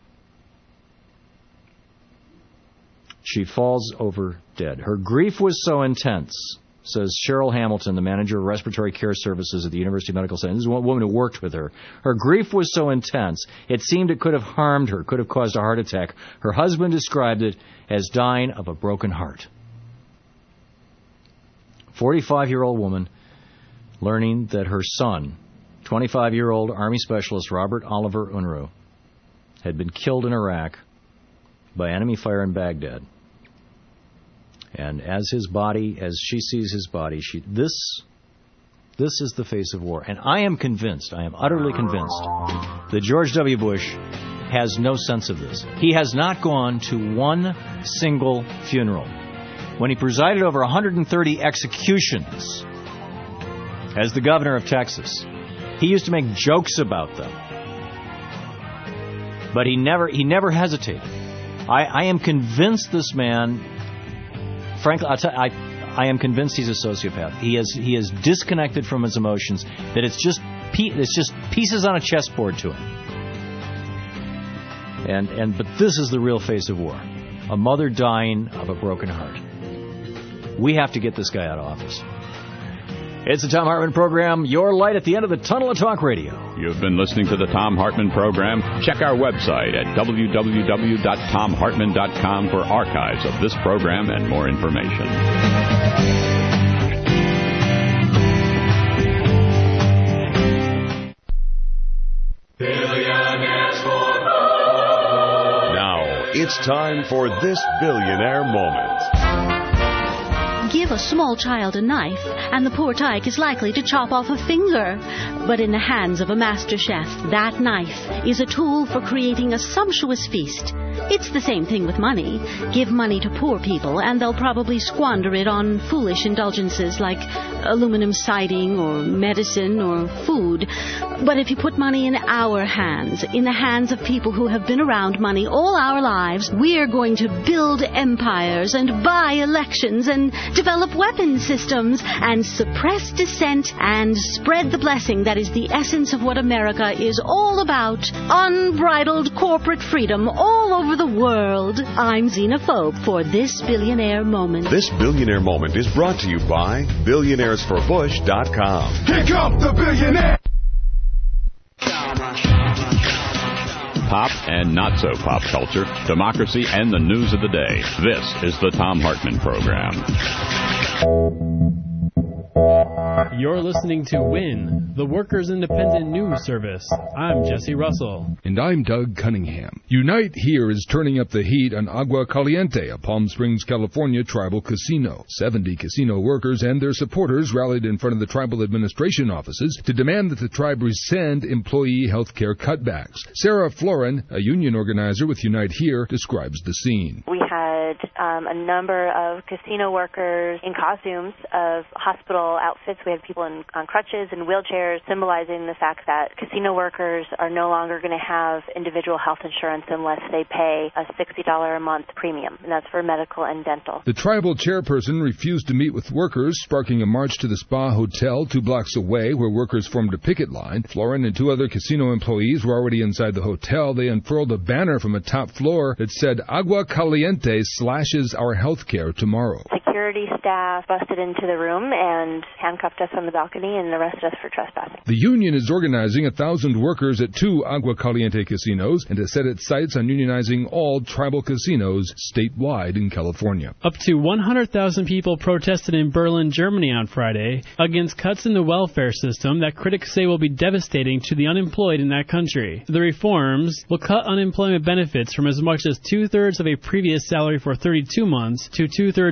She falls over dead. Her grief was so intense, says Cheryl Hamilton, the manager of respiratory care services at the University Medical Center. This is one woman who worked with her. Her grief was so intense, it seemed it could have harmed her, could have caused a heart attack. Her husband described it as dying of a broken heart. 45-year-old woman learning that her son, 25-year-old Army Specialist Robert Oliver Unruh, had been killed in Iraq by enemy fire in Baghdad. And as she sees his body, this is the face of war. And I am utterly convinced that George W. Bush has no sense of this. He has not gone to one single funeral. When he presided over 130 executions as the governor of Texas, he used to make jokes about them. But he never hesitated. I am convinced this man, frankly, I am convinced he's a sociopath. He is disconnected from his emotions, that it's just pieces on a chessboard to him. But this is the real face of war. A mother dying of a broken heart. We have to get this guy out of office. It's the Thom Hartmann Program, your light at the end of the tunnel of talk radio. You've been listening to the Thom Hartmann Program. Check our website at www.thomhartmann.com for archives of this program and more information. Now, it's time for this billionaire moment. Give a small child a knife, and the poor tyke is likely to chop off a finger. But in the hands of a master chef, that knife is a tool for creating a sumptuous feast. It's the same thing with money. Give money to poor people, and they'll probably squander it on foolish indulgences like aluminum siding or medicine or food. But if you put money in our hands, in the hands of people who have been around money all our lives, we're going to build empires and buy elections and develop weapon systems and suppress dissent and spread the blessing that is the essence of what America is all about. Unbridled corporate freedom all over the world. I'm Xenophobe for This Billionaire Moment. This Billionaire Moment is brought to you by BillionairesForBush.com. Here comes the billionaire! Pop and not so pop culture, democracy, and the news of the day. This is the Thom Hartmann Program. You're listening to WIN, the Workers' Independent News Service. I'm Jesse Russell. And I'm Doug Cunningham. Unite Here is turning up the heat on Agua Caliente, a Palm Springs, California tribal casino. 70 casino workers and their supporters rallied in front of the tribal administration offices to demand that the tribe rescind employee health care cutbacks. Sarah Florin, a union organizer with Unite Here, describes the scene. We had a number of casino workers in costumes of hospital outfits. We had people on crutches and wheelchairs, symbolizing the fact that casino workers are no longer going to have individual health insurance unless they pay a $60 a month premium, and that's for medical and dental. The tribal chairperson refused to meet with workers, sparking a march to the Spa Hotel 2 blocks away, where workers formed a picket line. Florin and 2 other casino employees were already inside the hotel. They unfurled a banner from a top floor that said, "Agua Caliente slashes our health care tomorrow." Security staff busted into the room and handcuffed us on the balcony and arrested us for trespassing. The union is organizing 1,000 workers at 2 Agua Caliente casinos and has set its sights on unionizing all tribal casinos statewide in California. Up to 100,000 people protested in Berlin, Germany on Friday against cuts in the welfare system that critics say will be devastating to the unemployed in that country. The reforms will cut unemployment benefits from as much as 2/3 of a previous salary for 32 months to 2/3 of a previous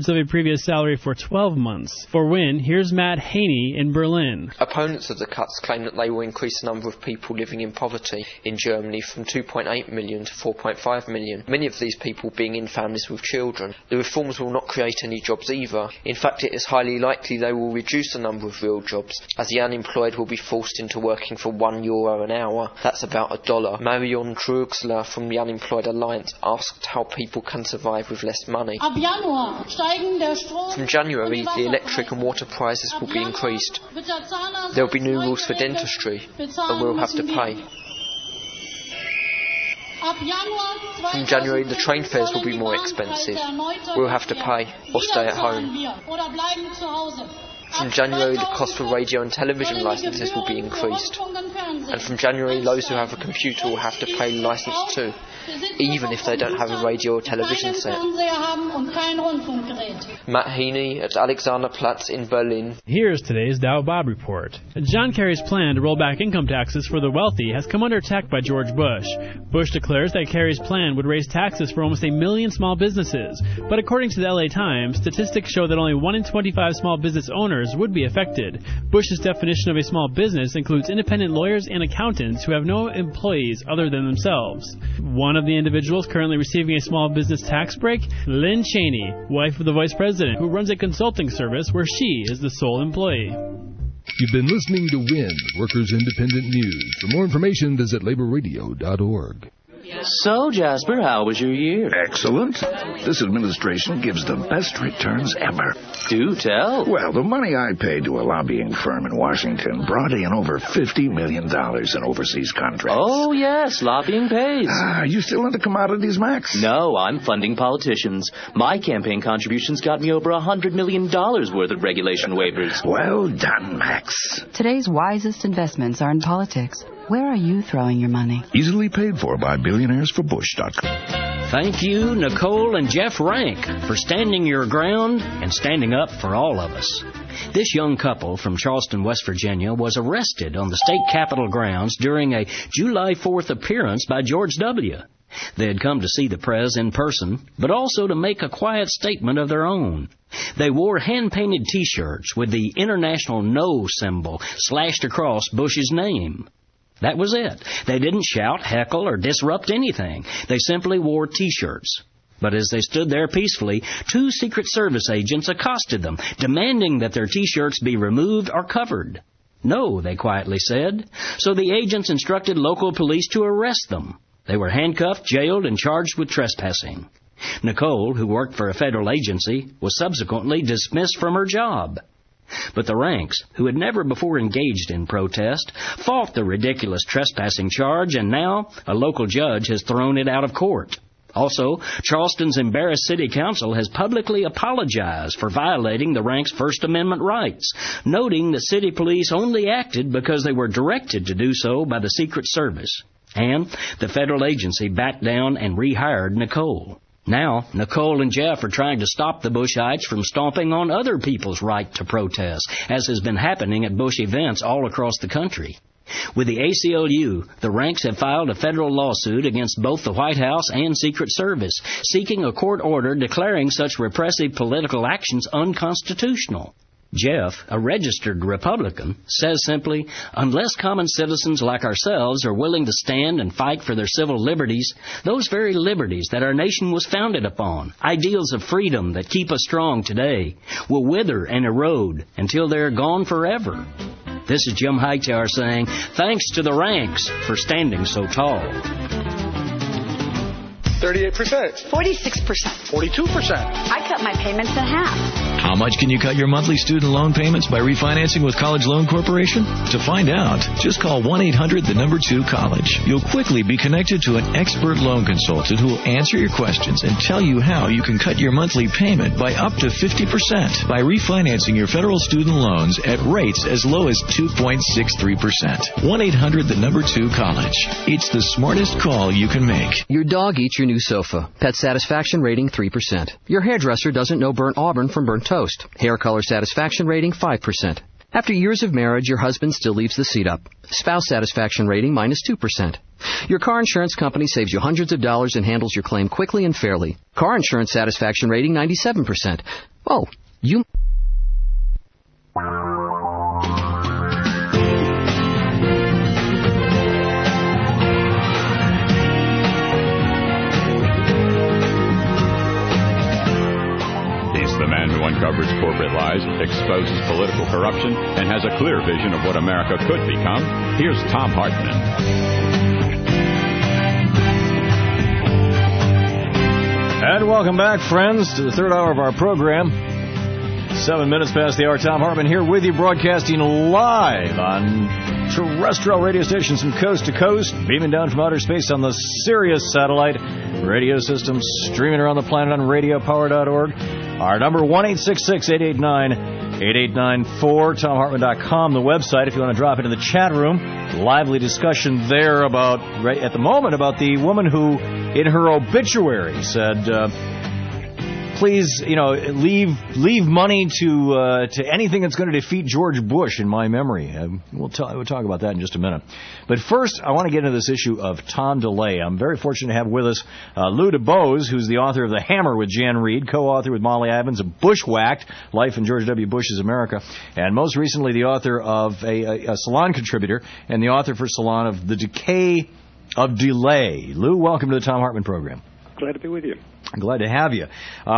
previous salary for 12 months. For Win, here's Matt Haney in Berlin. Opponents of the cuts claim that they will increase the number of people living in poverty in Germany from 2.8 million to 4.5 million, many of these people being in families with children. The reforms will not create any jobs either. In fact, it is highly likely they will reduce the number of real jobs, as the unemployed will be forced into working for €1 an hour. That's about $1. Marion Drögsler from the Unemployed Alliance asked how people can survive with less money. From January, the electric and water prices will be increased. There will be new rules for dentistry, and we'll have to pay. From January, the train fares will be more expensive. We'll have to pay or stay at home. From January, the cost for radio and television licenses will be increased. And from January, those who have a computer will have to pay the license too, even if they don't have a radio or television set. Matt Heaney at Alexanderplatz in Berlin. Here's today's Dow Bob report. John Kerry's plan to roll back income taxes for the wealthy has come under attack by George Bush. Bush declares that Kerry's plan would raise taxes for almost 1 million small businesses. But according to the LA Times, statistics show that only 1 in 25 small business owners would be affected. Bush's definition of a small business includes independent lawyers and accountants who have no employees other than themselves. One of the individuals currently receiving a small business tax break, Lynn Cheney, wife of the vice president, who runs a consulting service where she is the sole employee. You've been listening to WIN, Workers Independent News. For more information, visit laborradio.org. So, Jasper, how was your year? Excellent. This administration gives the best returns ever. Do tell. Well, the money I paid to a lobbying firm in Washington brought in over $50 million in overseas contracts. Oh, yes, lobbying pays. You still into commodities, Max? No, I'm funding politicians. My campaign contributions got me over $100 million worth of regulation waivers. Well done, Max. Today's wisest investments are in politics. Where are you throwing your money? Easily paid for by billionairesforbush.com. Thank you, Nicole and Jeff Rank, for standing your ground and standing up for all of us. This young couple from Charleston, West Virginia, was arrested on the state capitol grounds during a July 4th appearance by George W. They had come to see the Prez in person, but also to make a quiet statement of their own. They wore hand-painted T-shirts with the International No symbol slashed across Bush's name. That was it. They didn't shout, heckle, or disrupt anything. They simply wore T-shirts. But as they stood there peacefully, 2 Secret Service agents accosted them, demanding that their T-shirts be removed or covered. No, they quietly said. So the agents instructed local police to arrest them. They were handcuffed, jailed, and charged with trespassing. Nicole, who worked for a federal agency, was subsequently dismissed from her job. But the Ranks, who had never before engaged in protest, fought the ridiculous trespassing charge, and now a local judge has thrown it out of court. Also, Charleston's embarrassed city council has publicly apologized for violating the Ranks' First Amendment rights, noting the city police only acted because they were directed to do so by the Secret Service. And the federal agency backed down and rehired Nicole. Now, Nicole and Jeff are trying to stop the Bushites from stomping on other people's right to protest, as has been happening at Bush events all across the country. With the ACLU, the Ranks have filed a federal lawsuit against both the White House and Secret Service, seeking a court order declaring such repressive political actions unconstitutional. Jeff, a registered Republican, says simply, unless common citizens like ourselves are willing to stand and fight for their civil liberties, those very liberties that our nation was founded upon, ideals of freedom that keep us strong today, will wither and erode until they're gone forever. This is Jim Hightower saying, thanks to the Ranks for standing so tall. 38%. 46%. 42%. I cut my payments in half. How much can you cut your monthly student loan payments by refinancing with College Loan Corporation? To find out, just call 1-800-2-COLLEGE. You'll quickly be connected to an expert loan consultant who will answer your questions and tell you how you can cut your monthly payment by up to 50% by refinancing your federal student loans at rates as low as 2.63%. 1-800-2-COLLEGE. It's the smartest call you can make. Your dog eats your new sofa. Pet satisfaction rating 3%. Your hairdresser doesn't know burnt auburn from burnt toast. Hair color satisfaction rating 5%. After years of marriage, your husband still leaves the seat up. Spouse satisfaction rating -2%. Your car insurance company saves you hundreds of dollars and handles your claim quickly and fairly. Car insurance satisfaction rating 97%. Oh, you... The man who uncovers corporate lies, exposes political corruption, and has a clear vision of what America could become. Here's Thom Hartmann. And welcome back, friends, to the third hour of our program. 7 minutes past the hour. Thom Hartmann here with you, broadcasting live on terrestrial radio stations from coast to coast, beaming down from outer space on the Sirius satellite radio system, streaming around the planet on radiopower.org. Our number, 1-866-889-8894, ThomHartmann.com, the website, if you want to drop into the chat room. Lively discussion there about, right at the moment, about the woman who, in her obituary, said, please, leave money to anything that's going to defeat George Bush in my memory. We'll talk about that in just a minute. But first, I want to get into this issue of Tom DeLay. I'm very fortunate to have with us Lou DuBose, who's the author of The Hammer with Jan Reed, co-author with Molly Ivins of Bushwhacked, Life in George W. Bush's America, and most recently the author of a Salon contributor and the author for Salon of The Decay of Delay. Lou, welcome to the Thom Hartmann program. Glad to be with you. I'm glad to have you.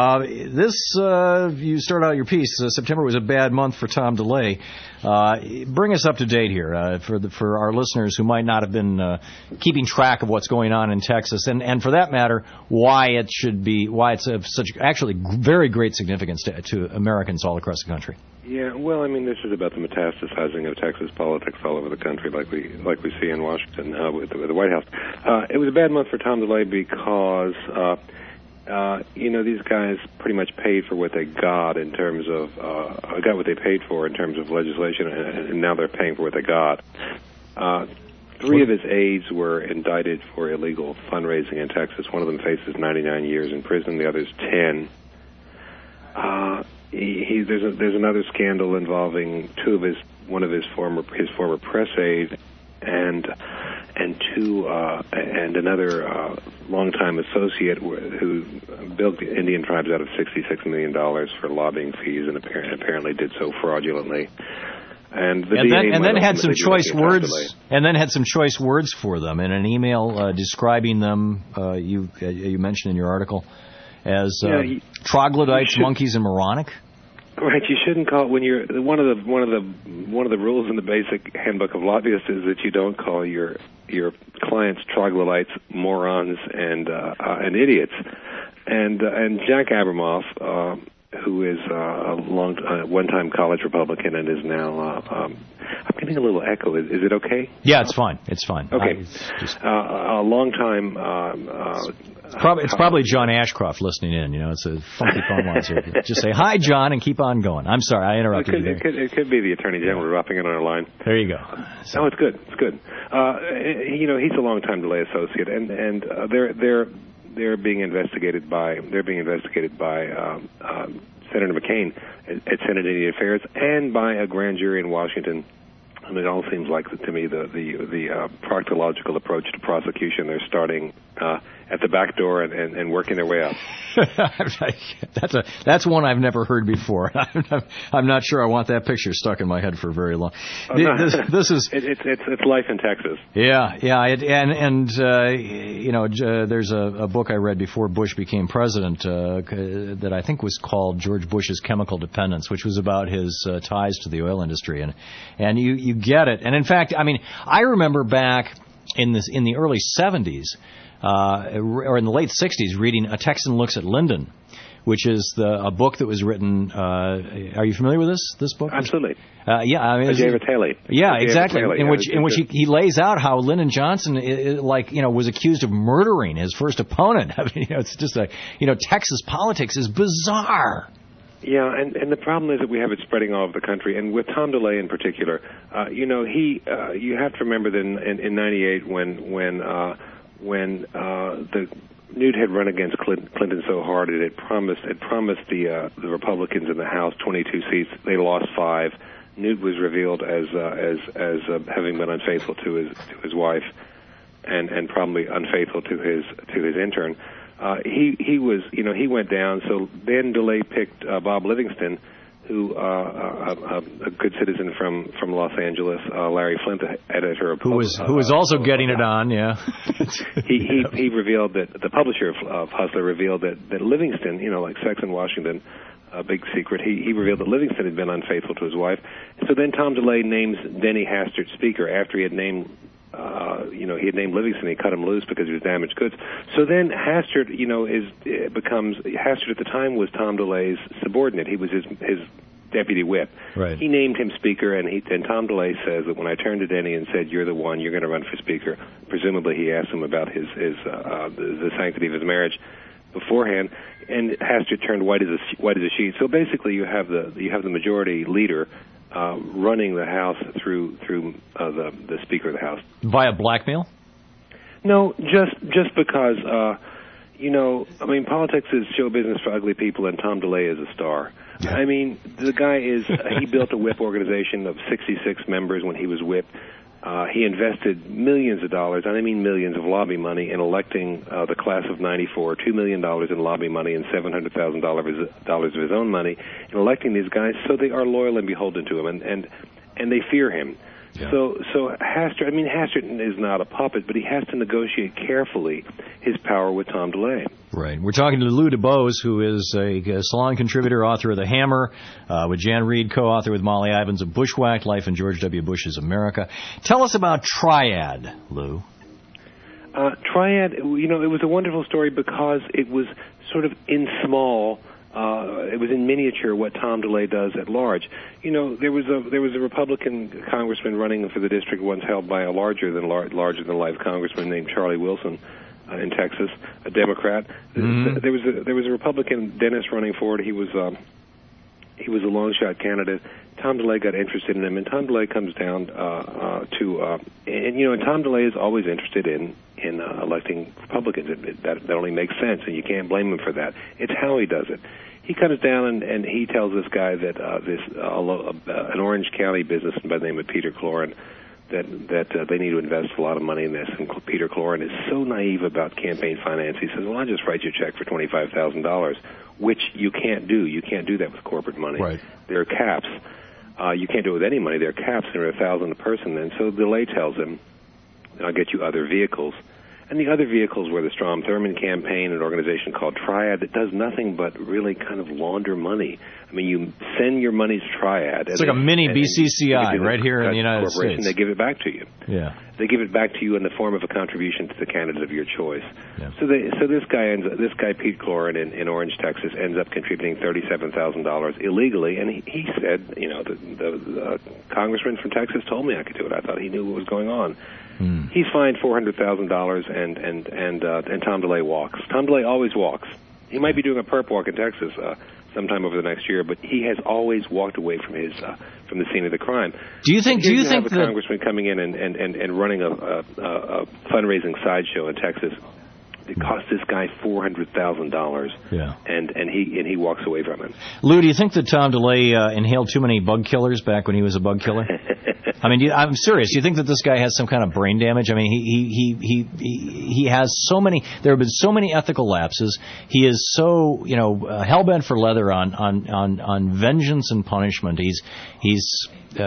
You start out your piece. September was a bad month for Tom DeLay. Bring us up to date here for our listeners who might not have been keeping track of what's going on in Texas, and for that matter, why it's of such actually very great significance to Americans all across the country. Yeah, well, I mean, this is about the metastasizing of Texas politics all over the country, like we see in Washington with the White House. It was a bad month for Tom DeLay because these guys pretty much paid for what they got in terms of got what they paid for in terms of legislation, and now they're paying for what they got. 3 of his aides were indicted for illegal fundraising in Texas. One of them faces 99 years in prison. The other's 10. There's another scandal involving one of his former press aides and another longtime associate who billed the Indian tribes out of $66 million for lobbying fees and apparently did so fraudulently. And then had some choice words. And then had some choice words for them in an email describing them. You mentioned in your article as troglodytes, monkeys, and moronic. Right, you shouldn't call it when you're one of the rules in the basic handbook of lobbyists is that you don't call your clients troglodytes, morons, and idiots. And Jack Abramoff, who is a one-time college Republican and is now I'm getting a little echo. Is it okay? Yeah, it's fine. It's fine. Okay, a long-time. It's probably John Ashcroft listening in. It's a funky phone line. So just say hi, John, and keep on going. I'm sorry, I interrupted you there. It could be the Attorney General dropping in on our line. There you go. No, it's good. It's good. He's a long-time DeLay associate, and they're being investigated by Senator McCain at Senate Indian Affairs and by a grand jury in Washington. And it all seems like, to me, the proctological approach to prosecution. They're starting at the back door and working their way up. That's one I've never heard before. I'm not sure I want that picture stuck in my head for very long. This is it's life in Texas. Yeah, there's a book I read before Bush became president that I think was called George Bush's Chemical Dependence, which was about his ties to the oil industry, and you get it. And in fact, I mean, I remember back in the early 70s. Or in the late 60s, reading A Texan Looks at Lyndon, which is a book that was written. Are you familiar with this book? Absolutely. Ajay Vitale. Yeah, exactly. In which he lays out how Lyndon Johnson, was accused of murdering his first opponent. I mean, it's just Texas politics is bizarre. Yeah, and the problem is that we have it spreading all over the country, and with Tom DeLay in particular, you have to remember that in '98 when the Newt had run against Clinton so hard, it promised the Republicans in the House 22 seats. They lost 5. Newt was revealed as having been unfaithful to his wife, and probably unfaithful to his intern. he was, he went down. So then DeLay picked Bob Livingston, who a good citizen from Los Angeles, Larry Flint, the editor of who was also getting it on, yeah. he revealed that the publisher of Hustler revealed that Livingston, like Sex in Washington, a big secret. He revealed that Livingston had been unfaithful to his wife. So then Tom DeLay names Denny Hastert speaker after he had named. He had named Livingston. He cut him loose because he was damaged goods. So then Hastert, becomes Hastert at the time was Tom DeLay's subordinate. He was his deputy whip. Right. He named him speaker, and Tom DeLay says that when I turned to Denny and said, "You're the one. You're going to run for speaker," presumably he asked him about the sanctity of his marriage beforehand, and Hastert turned white as a sheet. So basically, you have the majority leader running the House through the Speaker of the House. Via blackmail? No, just because, politics is show business for ugly people, and Tom DeLay is a star. Yeah. I mean, the guy he built a whip organization of 66 members when he was whip. He invested millions of dollars, and I mean millions of lobby money, in electing the class of '94, $2 million in lobby money and $700,000 of his own money in electing these guys, so they are loyal and beholden to him, and they fear him. Yeah. So Hastert is not a puppet, but he has to negotiate carefully his power with Tom DeLay. Right. We're talking to Lou DuBose, who is a Salon contributor, author of The Hammer, with Jan Reed, co-author with Molly Ivins of Bushwhacked, Life in George W. Bush's America. Tell us about Triad, Lou. Triad, it was a wonderful story because it was sort of in small. It was in miniature what Tom DeLay does at large. There was a Republican congressman running for the district once held by a larger than life congressman named Charlie Wilson in Texas, a Democrat. Mm-hmm. There was a Republican, Dennis, running for it. He was a long shot candidate. Tom DeLay got interested in him, and Tom DeLay comes down and Tom DeLay is always interested in electing Republicans. That only makes sense, and you can't blame him for that. It's how he does it. He comes down and he tells this guy that an Orange County businessman by the name of Peter Cloran that they need to invest a lot of money in this. And Peter Cloran is so naive about campaign finance. He says, "Well, I'll just write you a check for $25,000," which you can't do. You can't do that with corporate money. Right. There are caps. You can't do it with any money. There are caps. There are $1,000 a person. And so DeLay tells him, "I'll get you other vehicles." And the other vehicles were the Strom Thurmond campaign, an organization called Triad that does nothing but really kind of launder money. I mean, you send your money to Triad. It's like a mini BCCI right here in the United States. They give it back to you. Yeah. They give it back to you in the form of a contribution to the candidate of your choice. Yeah. So this guy Pete Cloran in Orange, Texas, ends up contributing $37,000 illegally, and he said, the congressman from Texas told me I could do it. I thought he knew what was going on. He's fined $400,000, and Tom DeLay walks. Tom DeLay always walks. He might be doing a perp walk in Texas sometime over the next year, but he has always walked away from the scene of the crime. Do you think a congressman coming in and running a fundraising sideshow in Texas? It cost this guy $400,000. Yeah. And he walks away from it. Lou, do you think that Tom DeLay inhaled too many bug killers back when he was a bug killer? I mean, I'm serious. Do you think that this guy has some kind of brain damage? I mean, he has so many. There have been so many ethical lapses. He is so hell bent for leather on vengeance and punishment. He's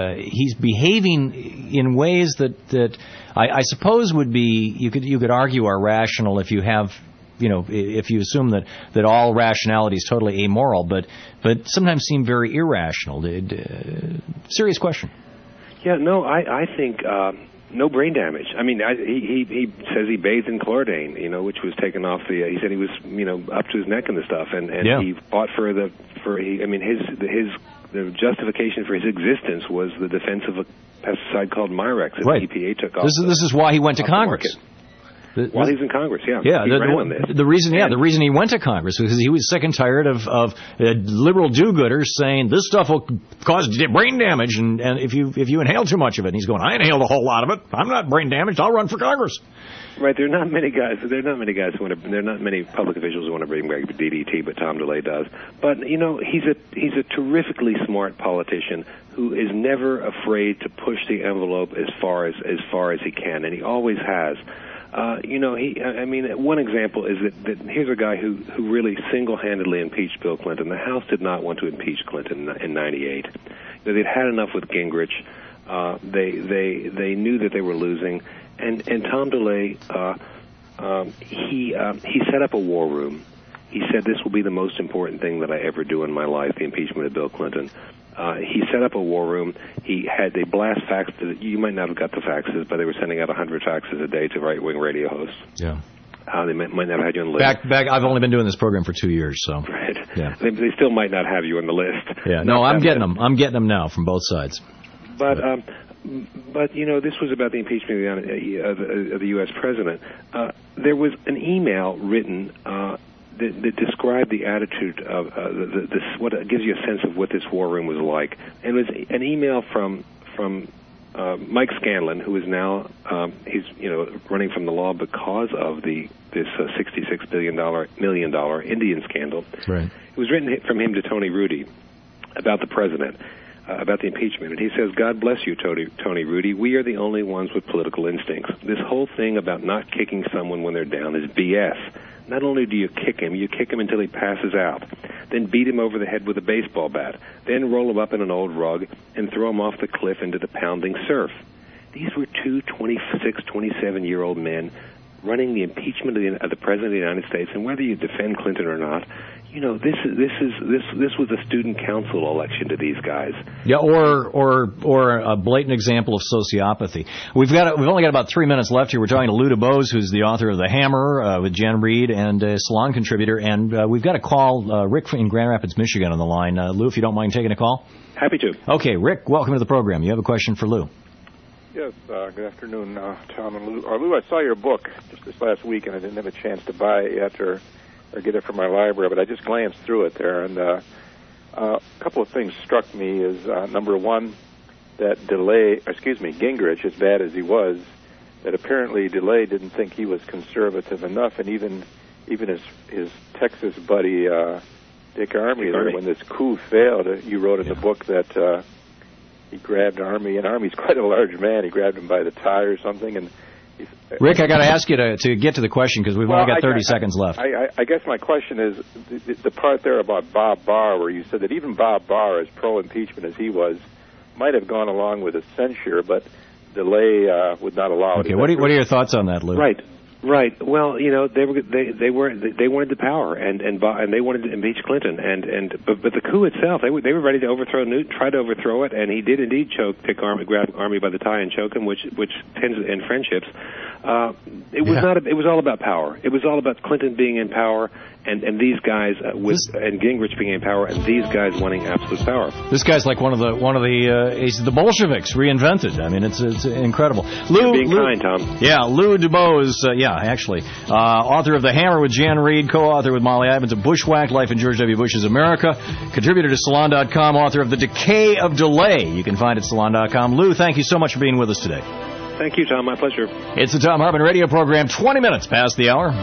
behaving in ways that I suppose would be you could argue are rational if you have if you assume that all rationality is totally amoral, but sometimes seem very irrational. Serious question. Yeah, no, I think no brain damage. I mean, he says he bathed in chlordane, which was taken off the. He said he was up to his neck in the stuff, and yeah. He fought the justification for his existence was the defense of a pesticide called Mirex that right. the EPA took off. This is why he went to Congress. While he's in Congress, yeah. Yeah, he ran on this. The reason he went to Congress was because he was sick and tired of liberal do-gooders saying this stuff will cause brain damage, and if you inhale too much of it, and he's going, I inhaled a whole lot of it. I'm not brain damaged. I'll run for Congress. Right, there are not many guys who there are not many public officials who want to bring back DDT, but Tom DeLay does. But he's a terrifically smart politician who is never afraid to push the envelope as far as he can, and he always has. One example is that here's a guy who really single-handedly impeached Bill Clinton. The House did not want to impeach Clinton in '98. They'd had enough with Gingrich. They knew that they were losing, and Tom DeLay he set up a war room. He said, this will be the most important thing that I ever do in my life, the impeachment of Bill Clinton. He set up a war room. They blast faxes. You might not have got the faxes, but they were sending out 100 faxes a day to right-wing radio hosts. Yeah. They might not have had you on the list. Back. I've only been doing this program for 2 years, so. Right. Yeah. They still might not have you on the list. Yeah. No, I'm getting them. I'm getting them now from both sides. But this was about the impeachment of the U.S. president. There was an email written that described the attitude of what gives you a sense of what this war room was like. And it was an email from Mike Scanlon, who is now he's running from the law because of this $66 million Indian scandal. Right. It was written from him to Tony Rudy about the president. About the impeachment, and he says, God bless you, Tony Rudy. We are the only ones with political instincts. This whole thing about not kicking someone when they're down is BS. Not only do you kick him until he passes out, then beat him over the head with a baseball bat, then roll him up in an old rug and throw him off the cliff into the pounding surf. These were two 26, 27-year-old men running the impeachment of the President of the United States, and whether you defend Clinton or not, this was a student council election to these guys. Yeah, or a blatant example of sociopathy. We've only got about 3 minutes left here. We're talking to Lou DuBose, who's the author of The Hammer with Jen Reed and a Salon contributor, and we've got a call. Rick in Grand Rapids, Michigan, on the line. Lou, if you don't mind taking a call. Happy to. Okay, Rick, welcome to the program. You have a question for Lou. Yes, good afternoon, Tom and Lou. Lou, I saw your book just this last week, and I didn't have a chance to buy it yet or get it from my library, but I just glanced through it there, and a couple of things struck me is, number one, that Gingrich, as bad as he was, that apparently DeLay didn't think he was conservative enough, and even his Texas buddy, Dick Armey, when this coup failed, you wrote in the book that he grabbed Armey, and Armey's quite a large man. He grabbed him by the tie or something, and Rick, I got to ask you to get to the question because we've only got 30 seconds left. I guess my question is the part there about Bob Barr, where you said that even Bob Barr, as pro-impeachment as he was, might have gone along with a censure, but DeLay would not allow it. Okay, what are your thoughts on that, Lou? Right. Well, they wanted the power, and they wanted to impeach Clinton, but the coup itself, they were ready to try to overthrow it, and he did indeed grab Armey by the tie and choke him, which tends to end friendships. It was all about power. It was all about Clinton being in power, and these guys and Gingrich being in power, and these guys wanting absolute power. This guy's like one of the he's the Bolsheviks reinvented. I mean, it's incredible. Lou, being kind, Tom. Yeah, Lou DuBose. Author of The Hammer with Jan Reed, co-author with Molly Ivins of Bushwhacked: Life in George W. Bush's America, contributor to Salon.com, author of The Decay of DeLay. You can find it at Salon.com. Lou, thank you so much for being with us today. Thank you, Tom. My pleasure. It's the Tom Hartman radio program, 20 minutes past the hour.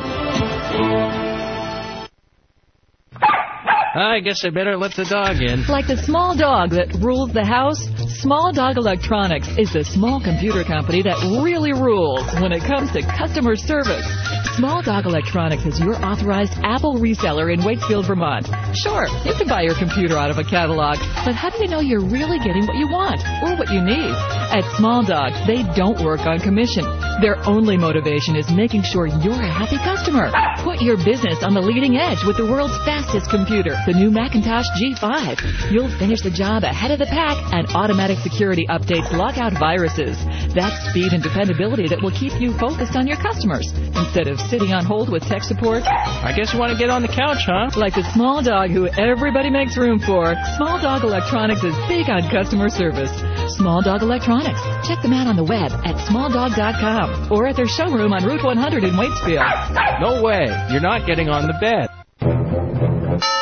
I guess I better let the dog in. Like the small dog that rules the house, Small Dog Electronics is the small computer company that really rules when it comes to customer service. Small Dog Electronics is your authorized Apple reseller in Waitsfield, Vermont. Sure, you can buy your computer out of a catalog, but how do you know you're really getting what you want or what you need? At Small Dog, they don't work on commission. Their only motivation is making sure you're a happy customer. Put your business on the leading edge with the world's fastest computer, the new Macintosh G5. You'll finish the job ahead of the pack, and automatic security updates lock out viruses. That's speed and dependability that will keep you focused on your customers instead of sitting on hold with tech support. I guess you want to get on the couch, huh? Like the small dog who everybody makes room for, Small Dog Electronics is big on customer service. Small Dog Electronics. Check them out on the web at smalldog.com or at their showroom on Route 100 in Waitsfield. No way. You're not getting on the bed.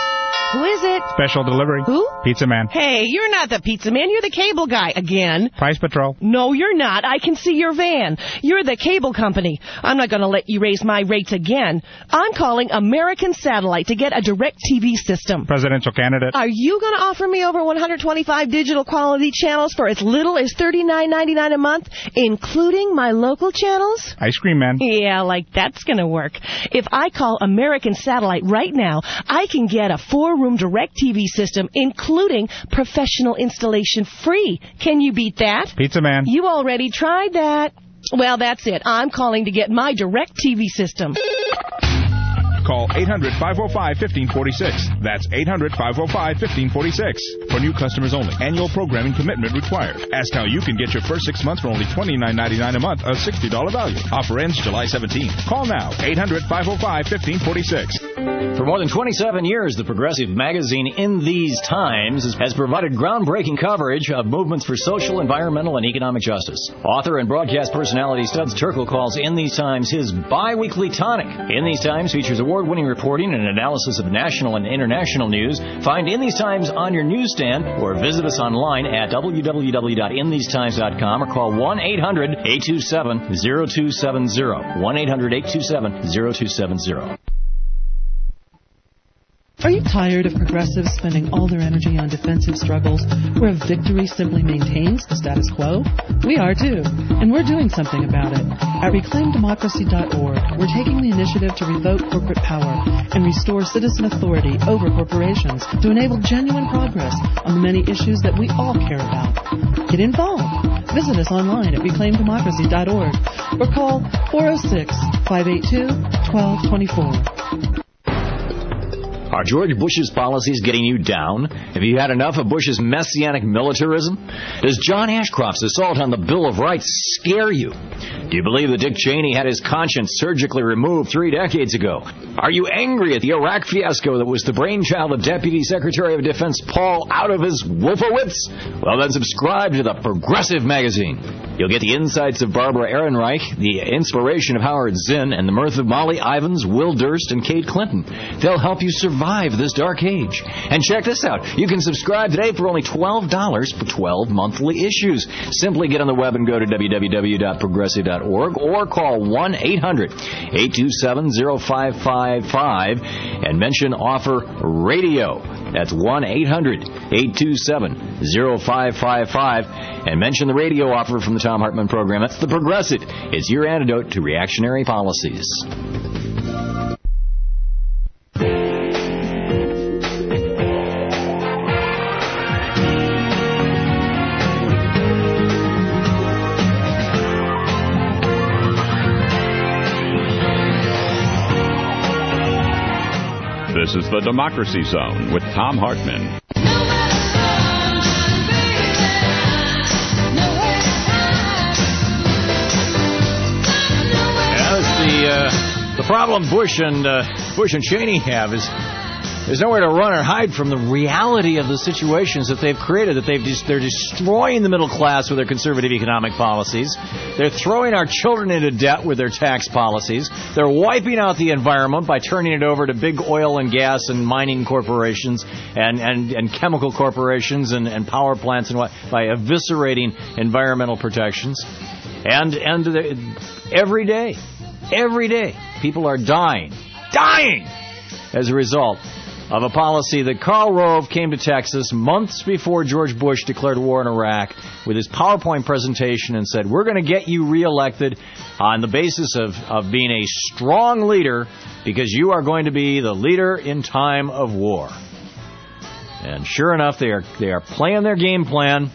Who is it? Special delivery. Who? Pizza Man. Hey, you're not the pizza man. You're the cable guy again. Price Patrol. No, you're not. I can see your van. You're the cable company. I'm not going to let you raise my rates again. I'm calling American Satellite to get a direct TV system. Presidential candidate. Are you going to offer me over 125 digital quality channels for as little as $39.99 a month, including my local channels? Ice Cream Man. Yeah, like that's going to work. If I call American Satellite right now, I can get a 4-room direct TV system, including professional installation free. Can you beat that? Pizza Man. You already tried that. Well, that's it. I'm calling to get my direct TV system. Call 800-505-1546. That's 800-505-1546. For new customers only. Annual programming commitment required. Ask how you can get your first 6 months for only $29.99 a month, a $60 value. Offer ends July 17th. Call now. 800-505-1546. For more than 27 years, the progressive magazine In These Times has provided groundbreaking coverage of movements for social, environmental, and economic justice. Author and broadcast personality Studs Terkel calls In These Times his bi-weekly tonic. In These Times features award-winning reporting and analysis of national and international news. Find In These Times on your newsstand or visit us online at www.inthesetimes.com or call 1-800-827-0270. 1-800-827-0270. Are you tired of progressives spending all their energy on defensive struggles where victory simply maintains the status quo? We are too, and we're doing something about it. At ReclaimDemocracy.org, we're taking the initiative to revoke corporate power and restore citizen authority over corporations to enable genuine progress on the many issues that we all care about. Get involved. Visit us online at ReclaimDemocracy.org or call 406-582-1224. Are George Bush's policies getting you down? Have you had enough of Bush's messianic militarism? Does John Ashcroft's assault on the Bill of Rights scare you? Do you believe that Dick Cheney had his conscience surgically removed 3 decades ago? Are you angry at the Iraq fiasco that was the brainchild of Deputy Secretary of Defense Paul out of his Wolfowitz? Well, then subscribe to the Progressive Magazine. You'll get the insights of Barbara Ehrenreich, the inspiration of Howard Zinn, and the mirth of Molly Ivins, Will Durst, and Kate Clinton. They'll help you survive this dark age. And check this out. You can subscribe today for only $12 for 12 monthly issues. Simply get on the web and go to www.progressive.org or call 1-800-827-0555 and mention offer radio. That's 1-800-827-0555 and mention the radio offer from the Thom Hartmann program. That's the Progressive. It's your antidote to reactionary policies. This is the Democracy Zone with Thom Hartmann. The problem Bush and Cheney have is there's nowhere to run or hide from the reality of the situations that they've created. That they're destroying the middle class with their conservative economic policies. They're throwing our children into debt with their tax policies. They're wiping out the environment by turning it over to big oil and gas and mining corporations and chemical corporations and power plants and what, by eviscerating environmental protections. And every day, people are dying as a result of a policy that Karl Rove came to Texas months before George Bush declared war in Iraq with his PowerPoint presentation and said, we're going to get you reelected on the basis of being a strong leader because you are going to be the leader in time of war. And sure enough, they are playing their game plan,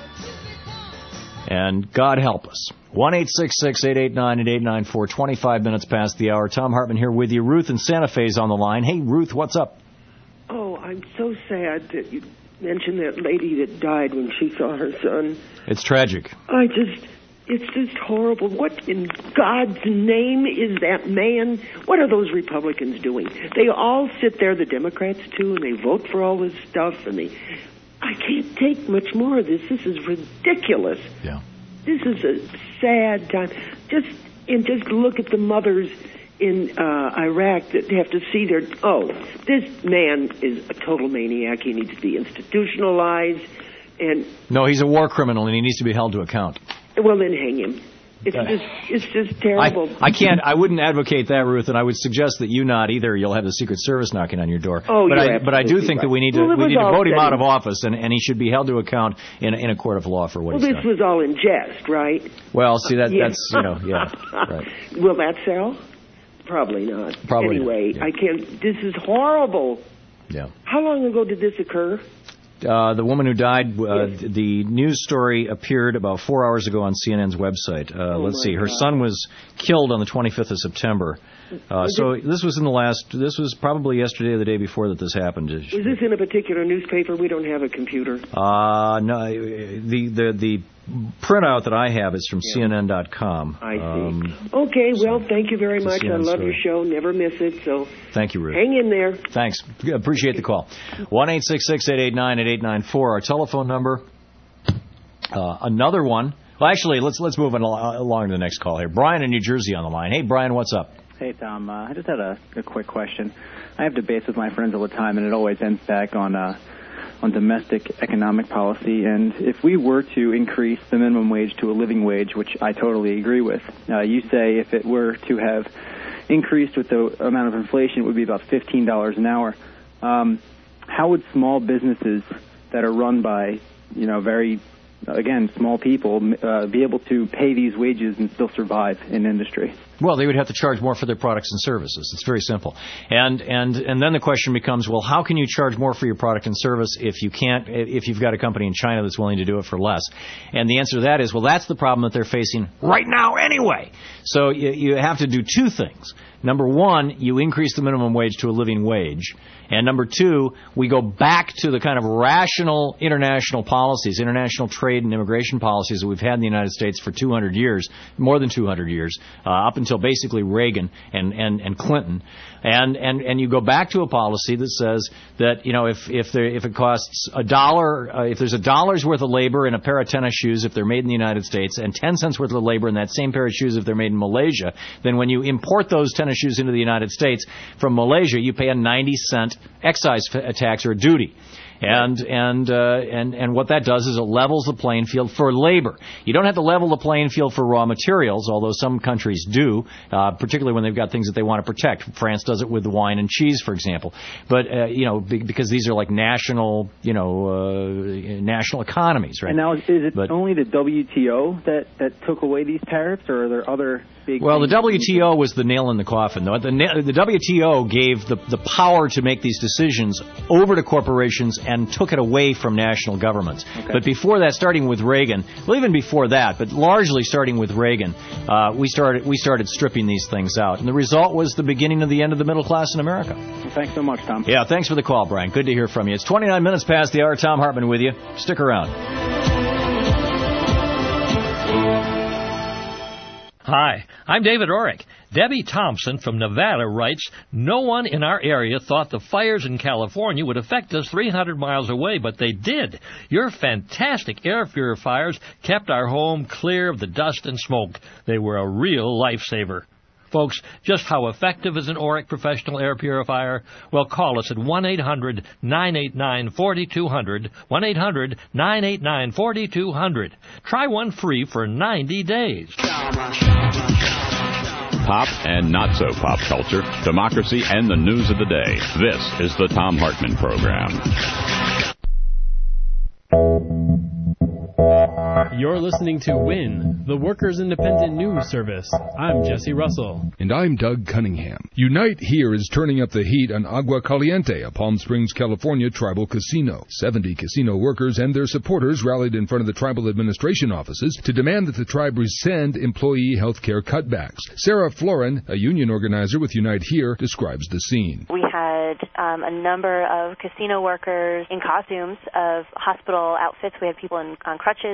and God help us. 1-866-889-8894, 25 minutes past the hour. Thom Hartmann here with you. Ruth in Santa Fe is on the line. Hey, Ruth, what's up? Oh, I'm so sad that you mentioned that lady that died when she saw her son. It's tragic. It's just horrible. What in God's name is that man? What are those Republicans doing? They all sit there, the Democrats too, and they vote for all this stuff, and I can't take much more of this. This is ridiculous. Yeah. This is a sad time. Just look at the mothers in Iraq that have to see this man is a total maniac. He needs to be institutionalized. And no, he's a war criminal, and he needs to be held to account. Well, then hang him. It's just terrible. I wouldn't advocate that, Ruth, and I would suggest that you not either. You'll have the Secret Service knocking on your door. Oh, but I do think that we need to vote him out of office, and he should be held to account in a court of law for what he's done. Well, this was all in jest, right? Well, see, that's, right. Will that sell? Probably not. Probably anyway, not. Yeah. This is horrible. Yeah. How long ago did this occur? The woman who died, the news story appeared about 4 hours ago on CNN's website. Let's see. Her son was killed on the 25th of September. So this was probably yesterday or the day before that this happened. Was this in a particular newspaper? We don't have a computer. No. The printout that I have is from CNN.com. I see. Okay, well, thank you very much. I love your show. Never miss it. So thank you, Ruth. Hang in there. Thanks. Appreciate the call. 1-866-889-8894, our telephone number. Another one. Well, actually, let's move along to the next call here. Brian in New Jersey on the line. Hey, Brian, what's up? Hey, Tom. I just had a quick question. I have debates with my friends all the time, and it always ends back on domestic economic policy. And if we were to increase the minimum wage to a living wage, which I totally agree with, you say if it were to have increased with the amount of inflation, it would be about $15 an hour. How would small businesses that are run by, very, again, small people, be able to pay these wages and still survive in industry? Well, they would have to charge more for their products and services. It's very simple. And then the question becomes, well, how can you charge more for your product and service if you've got a company in China that's willing to do it for less? And the answer to that is, well, that's the problem that they're facing right now anyway. So you have to do two things. Number one, you increase the minimum wage to a living wage. And number two, we go back to the kind of rational international policies, international trade and immigration policies that we've had in the United States for 200 years, more than 200 years, up until basically Reagan and Clinton. And you go back to a policy that says that, if it costs $1, if there's $1 worth of labor in a pair of tennis shoes if they're made in the United States, and 10 cents worth of labor in that same pair of shoes if they're made in Malaysia, then when you import those tennis shoes into the United States from Malaysia, you pay a 90-cent excise tax or duty. And what that does is it levels the playing field for labor. You don't have to level the playing field for raw materials, although some countries do, particularly when they've got things that they want to protect. France does it with the wine and cheese, for example. But because these are like national economies, right? And now, is it only the WTO that took away these tariffs, or are there other big? Well, the WTO was the nail in the coffin, though. The WTO gave the power to make these decisions over to corporations and took it away from national governments. Okay. But before that, starting with Reagan, well, even before that, but largely starting with Reagan, we started stripping these things out. And the result was the beginning of the end of the middle class in America. Well, thanks so much, Tom. Yeah, thanks for the call, Brian. Good to hear from you. It's 29 minutes past the hour. Tom Hartman with you. Stick around. Hi, I'm David Orrick. Debbie Thompson from Nevada writes, no one in our area thought the fires in California would affect us 300 miles away, but they did. Your fantastic air purifiers kept our home clear of the dust and smoke. They were a real lifesaver. Folks, just how effective is an Orrick professional air purifier? Well, call us at 1-800-989-4200, 1-800-989-4200. Try one free for 90 days. Pop and not so pop culture, democracy, and the news of the day. This is the Thom Hartmann Program. You're listening to WIN, the Workers' Independent News Service. I'm Jesse Russell. And I'm Doug Cunningham. Unite Here is turning up the heat on Agua Caliente, a Palm Springs, California tribal casino. 70 casino workers and their supporters rallied in front of the tribal administration offices to demand that the tribe rescind employee health care cutbacks. Sarah Florin, a union organizer with Unite Here, describes the scene. We had a number of casino workers in costumes of hospital outfits. We had people on crutches and wheelchairs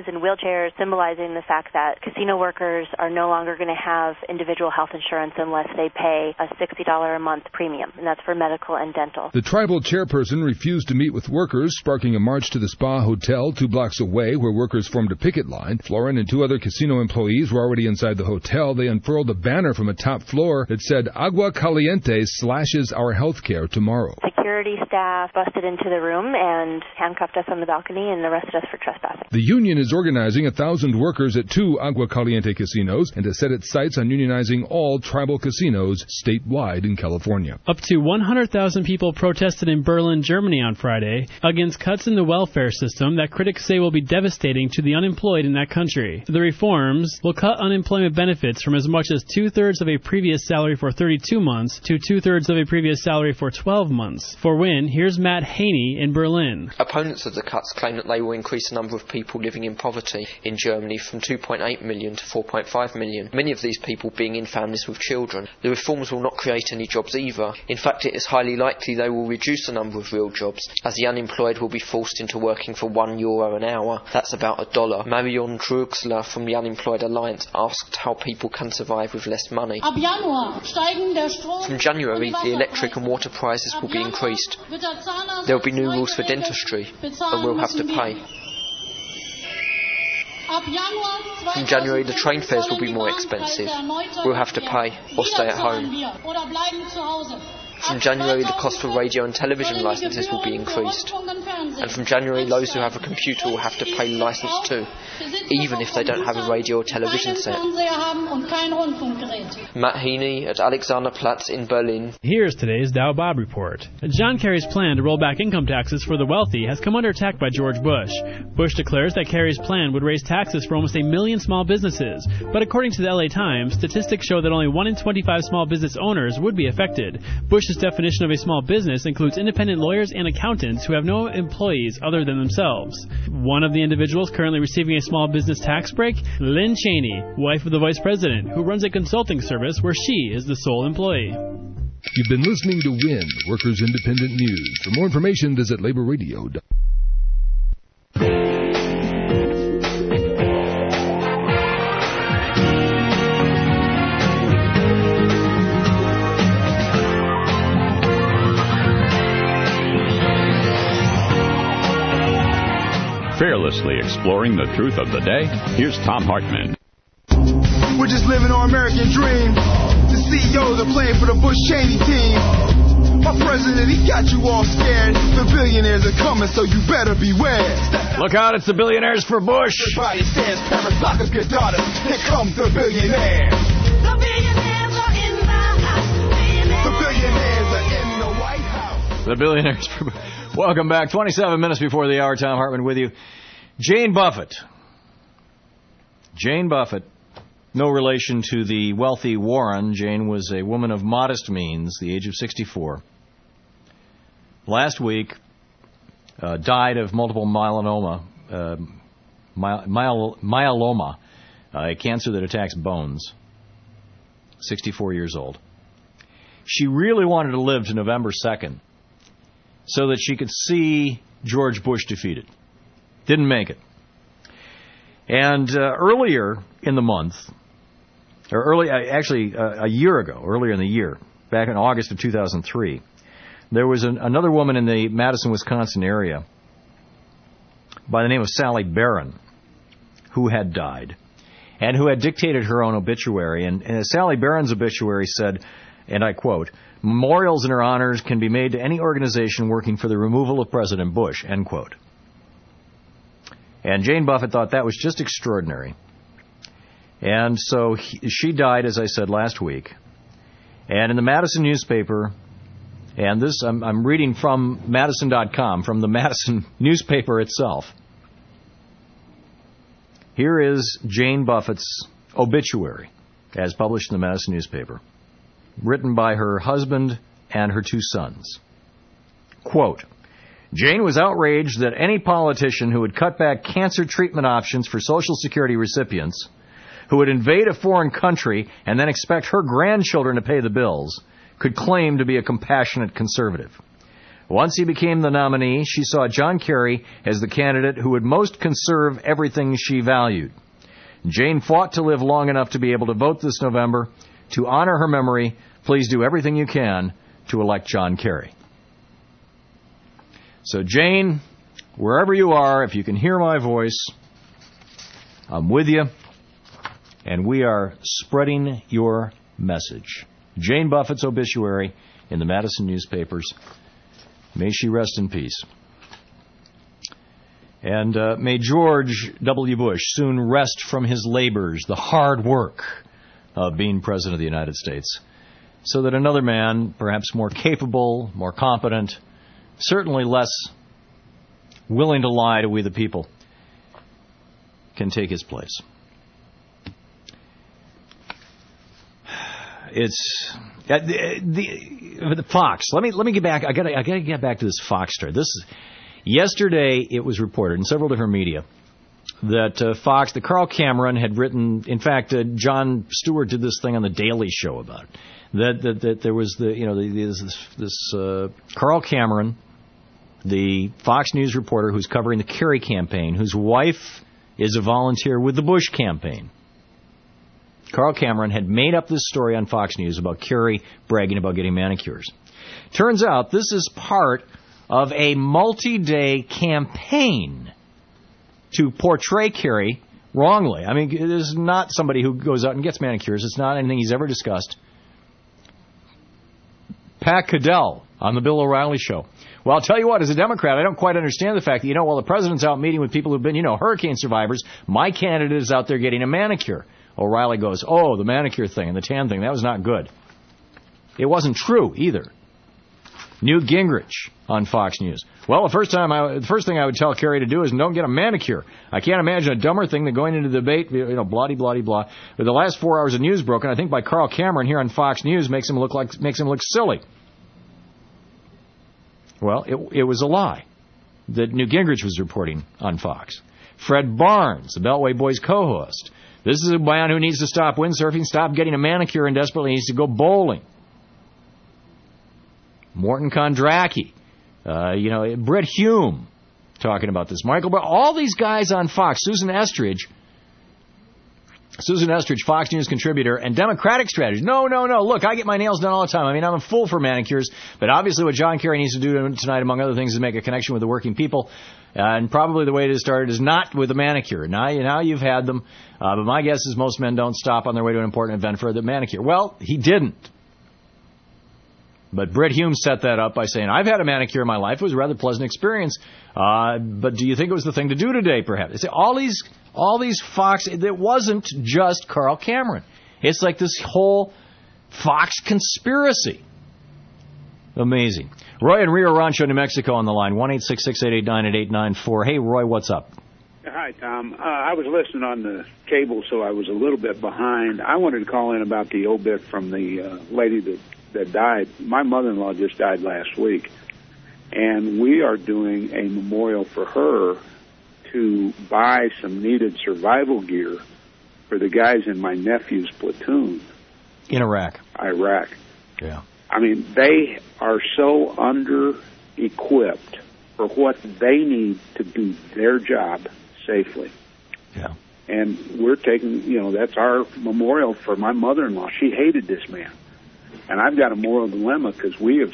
chairs symbolizing the fact that casino workers are no longer going to have individual health insurance unless they pay a $60 a month premium, and that's for medical and dental. The tribal chairperson refused to meet with workers, sparking a march to the Spa Hotel 2 blocks away, where workers formed a picket line. Florin and 2 other casino employees were already inside the hotel. They unfurled a banner from a top floor that said, "Agua Caliente slashes our health care tomorrow." Security staff busted into the room and handcuffed us on the balcony and arrested us for trespassing. The union is organizing 1,000 workers at 2 Agua Caliente casinos and has set its sights on unionizing all tribal casinos statewide in California. Up to 100,000 people protested in Berlin, Germany on Friday against cuts in the welfare system that critics say will be devastating to the unemployed in that country. The reforms will cut unemployment benefits from as much as 2/3 of a previous salary for 32 months to 2/3 of a previous salary for 12 months. For WIN, here's Matt Haney in Berlin. Opponents of the cuts claim that they will increase the number of people living in poverty in Germany from 2.8 million to 4.5 million, many of these people being in families with children. The reforms will not create any jobs either. In fact, it is highly likely they will reduce the number of real jobs, as the unemployed will be forced into working for €1 an hour. That's about $1. Marion Dröxler from the Unemployed Alliance asked how people can survive with less money. From January, the electric and water prices will be increased. There will be new rules for dentistry, and we'll have to pay. From January, the train fares will be more expensive. We'll have to pay or stay at home. From January, the cost for radio and television licenses will be increased. And from January, those who have a computer will have to pay license too, even if they don't have a radio or television set. Matt Heaney at Alexanderplatz in Berlin. Here's today's Dow Bob report. John Kerry's plan to roll back income taxes for the wealthy has come under attack by George Bush. Bush declares that Kerry's plan would raise taxes for almost 1 million small businesses. But according to the LA Times, statistics show that only 1 in 25 small business owners would be affected. Bush's definition of a small business includes independent lawyers and accountants who have no employees other than themselves. One of the individuals currently receiving a small business tax break, Lynn Cheney, wife of the vice president, who runs a consulting service where she is the sole employee. You've been listening to WIN, Workers Independent News. For more information, visit laborradio.com. Fearlessly exploring the truth of the day, here's Tom Hartman. We're just living our American dream. The CEOs are playing for the Bush-Cheney team. Our president, he got you all scared. The billionaires are coming, so you better beware. Look out, it's the billionaires for Bush. Everybody stands, parents, lock us, good daughters. Here comes the billionaires. The billionaires are in the house. The billionaires are in the White House. The billionaires for Bush. Welcome back. 27 minutes before the hour. Tom Hartman with you. Jane Buffett. Jane Buffett, no relation to the wealthy Warren. Jane was a woman of modest means, the age of 64. Last week, died of multiple myeloma, a cancer that attacks bones. 64 years old. She really wanted to live to November 2nd. So that she could see George Bush defeated. Didn't make it. And earlier in the month, or a year ago, earlier in the year, back in August of 2003, there was another woman in the Madison, Wisconsin area by the name of Sally Barron who had died and who had dictated her own obituary. And Sally Barron's obituary said, and I quote, "Memorials in her honors can be made to any organization working for the removal of President Bush," end quote. And Jane Buffett thought that was just extraordinary. And so she died, as I said, last week. And in the Madison newspaper, and this I'm reading from Madison.com, from the Madison newspaper itself. Here is Jane Buffett's obituary, as published in the Madison newspaper, written by her husband and her 2 sons. Quote, "Jane was outraged that any politician who would cut back cancer treatment options for Social Security recipients, who would invade a foreign country and then expect her grandchildren to pay the bills, could claim to be a compassionate conservative. Once he became the nominee, she saw John Kerry as the candidate who would most conserve everything she valued. Jane fought to live long enough to be able to vote this November. To honor her memory, please do everything you can to elect John Kerry. So, Jane, wherever you are, if you can hear my voice, I'm with you, and we are spreading your message. Jane Buffett's obituary in the Madison newspapers. May she rest in peace. And may George W. Bush soon rest from his labors, the hard work of being President of the United States, so that another man, perhaps more capable, more competent, certainly less willing to lie to we the people, can take his place. It's the Fox. Let me get back. I gotta get back to this Fox story. Yesterday it was reported in several different media that Fox, that Carl Cameron had written. In fact, Jon Stewart did this thing on the Daily Show about it, that there was this Carl Cameron, the Fox News reporter who's covering the Kerry campaign, whose wife is a volunteer with the Bush campaign. Carl Cameron had made up this story on Fox News about Kerry bragging about getting manicures. Turns out this is part of a multi-day campaign to portray Kerry wrongly. I mean, this is not somebody who goes out and gets manicures. It's not anything he's ever discussed. Pat Caddell on the Bill O'Reilly Show. Well, I'll tell you what, as a Democrat, I don't quite understand the fact that, while the president's out meeting with people who've been, hurricane survivors, my candidate is out there getting a manicure. O'Reilly goes, oh, the manicure thing and the tan thing, that was not good. It wasn't true either. Newt Gingrich on Fox News. Well, the first thing I would tell Kerry to do is don't get a manicure. I can't imagine a dumber thing than going into the debate, blah-de-blah-de-blah. But the last 4 hours of news broken, I think by Carl Cameron here on Fox News, makes him look silly. Well, it was a lie that Newt Gingrich was reporting on Fox. Fred Barnes, the Beltway Boys co-host. This is a man who needs to stop windsurfing, stop getting a manicure, and desperately needs to go bowling. Morton Kondracki, Brett Hume talking about this. Michael Brown, all these guys on Fox. Susan Estridge, Fox News contributor, and Democratic strategist. No. Look, I get my nails done all the time. I mean, I'm a fool for manicures, but obviously what John Kerry needs to do tonight, among other things, is make a connection with the working people. And probably the way to start is not with a manicure. Now you've had them, but my guess is most men don't stop on their way to an important event for the manicure. Well, he didn't. But Brett Hume set that up by saying, I've had a manicure in my life. It was a rather pleasant experience. But do you think it was the thing to do today, perhaps? They say all these Fox, it wasn't just Carl Cameron. It's like this whole Fox conspiracy. Amazing. Roy in Rio Rancho, New Mexico on the line, 1-866-889-8894. Hey, Roy, what's up? Hi, Tom. I was listening on the cable, so I was a little bit behind. I wanted to call in about the obit from the lady that died. My mother-in-law just died last week, and we are doing a memorial for her to buy some needed survival gear for the guys in my nephew's platoon. In Iraq. Yeah. I mean, they are so under-equipped for what they need to do their job safely. Yeah. And we're taking, that's our memorial for my mother-in-law. She hated this man. And I've got a moral dilemma because we had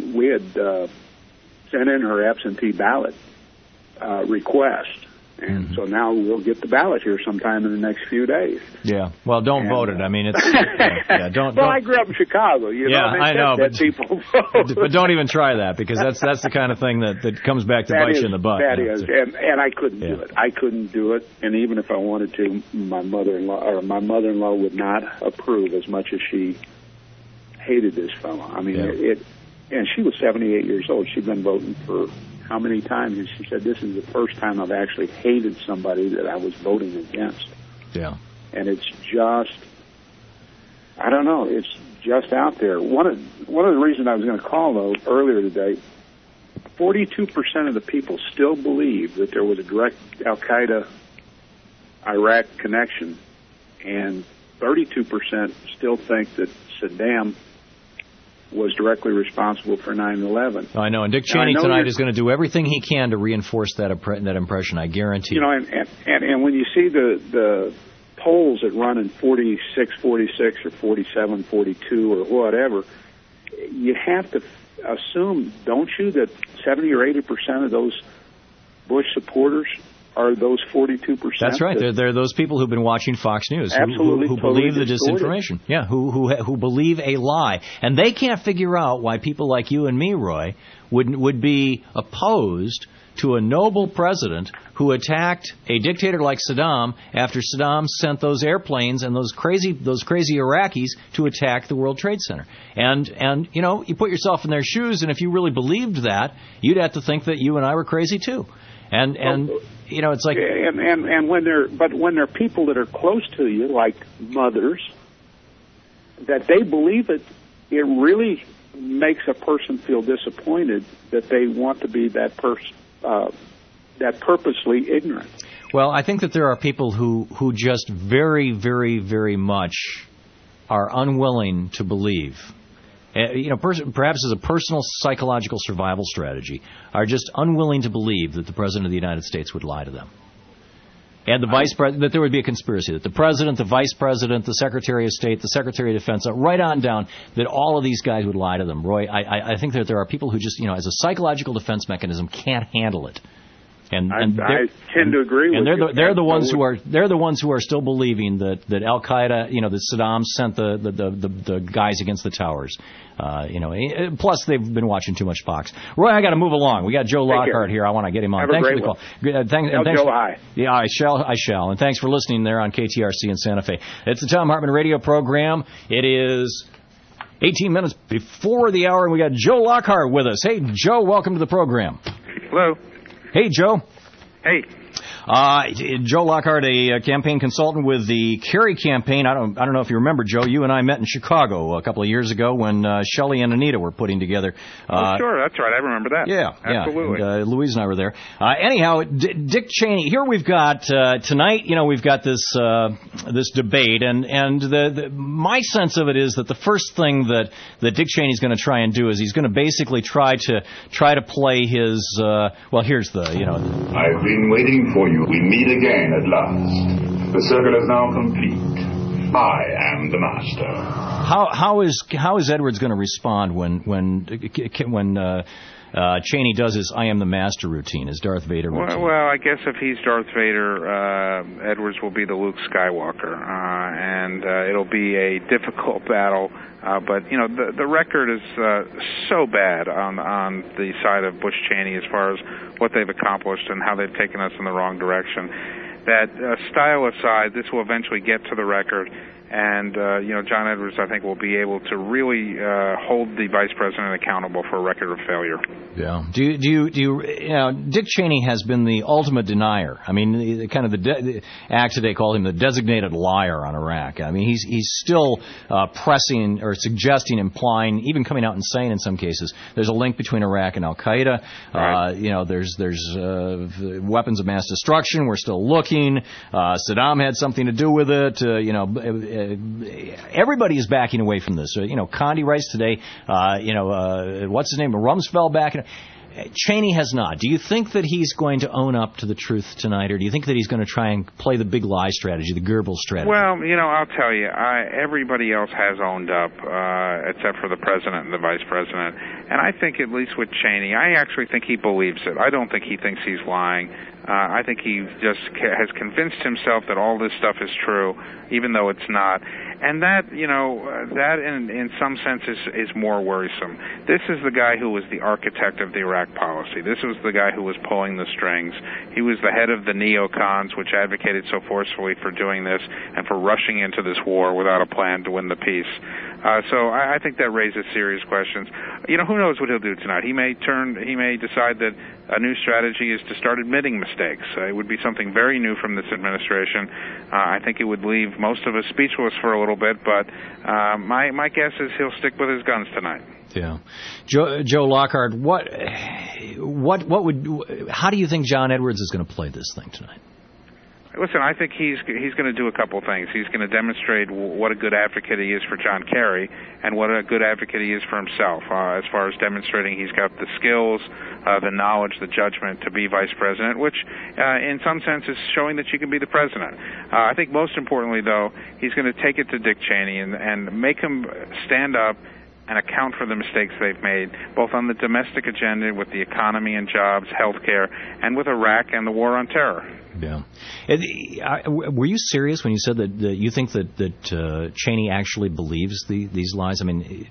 sent in her absentee ballot request. And so now we'll get the ballot here sometime in the next few days. Yeah. Well, don't vote it. I mean, it's... don't. I grew up in Chicago. I know. But people vote. But don't even try that, because that's the kind of thing that comes back to bite you in the butt. That is. And I couldn't do it. I couldn't do it. And even if I wanted to, my mother-in-law would not approve, as much as she hated this fellow. I mean, and she was 78 years old. She'd been voting for how many times? And she said, this is the first time I've actually hated somebody that I was voting against. Yeah. And it's just, I don't know, it's just out there. One of the reasons I was going to call, though, earlier today, 42% of the people still believe that there was a direct Al-Qaeda Iraq connection, and 32% still think that Saddam was directly responsible for 9/11. I know, and Dick Cheney tonight is going to do everything he can to reinforce that impression, I guarantee. You know, and when you see the polls that run in 46-46 or 47-42 or whatever, you have to assume, don't you, that 70 or 80% of those Bush supporters are those 42%. That's right. They're those people who've been watching Fox News, absolutely, who totally believe the disinformation. Yeah, who believe a lie, and they can't figure out why people like you and me, Roy, would be opposed to a noble president who attacked a dictator like Saddam after Saddam sent those airplanes and those crazy Iraqis to attack the World Trade Center. And you know, you put yourself in their shoes, and if you really believed that, you'd have to think that you and I were crazy too. And you know, it's like and when they're people that are close to you, like mothers, that they believe it, it really makes a person feel disappointed that they want to be that person that purposely ignorant. Well, I think that there are people who just very, very, very much are unwilling to believe. You know, perhaps as a personal psychological survival strategy, are just unwilling to believe that the President of the United States would lie to them. And the Vice President, that there would be a conspiracy, that the President, the Vice President, the Secretary of State, the Secretary of Defense, right on down, that all of these guys would lie to them. Roy, I think that there are people who just, you know, as a psychological defense mechanism, can't handle it. And I tend to agree with you. And they're the ones who are still believing that Al Qaeda, you know, that Saddam sent the guys against the towers. You know, plus they've been watching too much Fox. Roy, I got to move along. We got Joe Lockhart here. I want to get him on. Thanks for the call. Thanks, Joe, hi. Yeah, I shall. And thanks for listening there on KTRC in Santa Fe. It's the Thom Hartmann Radio program. It is 18 minutes before the hour, and we got Joe Lockhart with us. Hey, Joe, welcome to the program. Hello. Hey, Joe. Hey. Joe Lockhart, a campaign consultant with the Kerry campaign. I don't know if you remember, Joe. You and I met in Chicago a couple of years ago when Shelley and Anita were putting together. Sure, that's right. I remember that. Yeah, absolutely. And, Louise and I were there. Anyhow, Dick Cheney. Here we've got tonight. You know, we've got this debate, and my sense of it is that the first thing that Dick Cheney's going to try and do is he's going to basically try to play his. Well, here's the. You know. I've been waiting for you. We meet again at last. The circle is now complete. I am the master. How is Edwards going to respond when Cheney does his "I am the master" routine, his Darth Vader routine? Well, I guess if he's Darth Vader, Edwards will be the Luke Skywalker, and it'll be a difficult battle. But you know, the record is so bad on the side of Bush Cheney as far as what they've accomplished and how they've taken us in the wrong direction, that style aside, this will eventually get to the record. And, you know, John Edwards, I think, will be able to really hold the vice president accountable for a record of failure. Yeah. Do you know, Dick Cheney has been the ultimate denier. I mean, kind of the Act today called him the designated liar on Iraq. I mean, he's still pressing or suggesting, implying, even coming out and saying in some cases, there's a link between Iraq and Al Qaeda. Right. You know, there's weapons of mass destruction. We're still looking. Saddam had something to do with it. You know. Everybody is backing away from this. You know, Condi writes today, what's his name? Rumsfeld back. Cheney has not. Do you think that he's going to own up to the truth tonight, or do you think that he's going to try and play the big lie strategy, the Goebbels strategy? Well, you know, I'll tell you, everybody else has owned up, except for the president and the vice president. And I think, at least with Cheney, I actually think he believes it. I don't think he thinks he's lying. I think he just has convinced himself that all this stuff is true, even though it's not. And that, you know, that in some sense is more worrisome. This is the guy who was the architect of the Iraq policy. This was the guy who was pulling the strings. He was the head of the neocons, which advocated so forcefully for doing this and for rushing into this war without a plan to win the peace. So I think that raises serious questions. You know, who knows what he'll do tonight? He may decide that a new strategy is to start admitting mistakes. It would be something very new from this administration. I think it would leave most of us speechless for a little bit, but my guess is he'll stick with his guns tonight. Yeah, Joe Lockhart, how do you think John Edwards is going to play this thing tonight? Listen, I think he's going to do a couple things. He's going to demonstrate what a good advocate he is for John Kerry and what a good advocate he is for himself, as far as demonstrating he's got the skills, the knowledge, the judgment to be vice president, which in some sense is showing that you can be the president. I think most importantly, though, he's going to take it to Dick Cheney and make him stand up and account for the mistakes they've made, both on the domestic agenda with the economy and jobs, health care, and with Iraq and the war on terror. Yeah. Were you serious when you said that you think that Cheney actually believes these lies? I mean,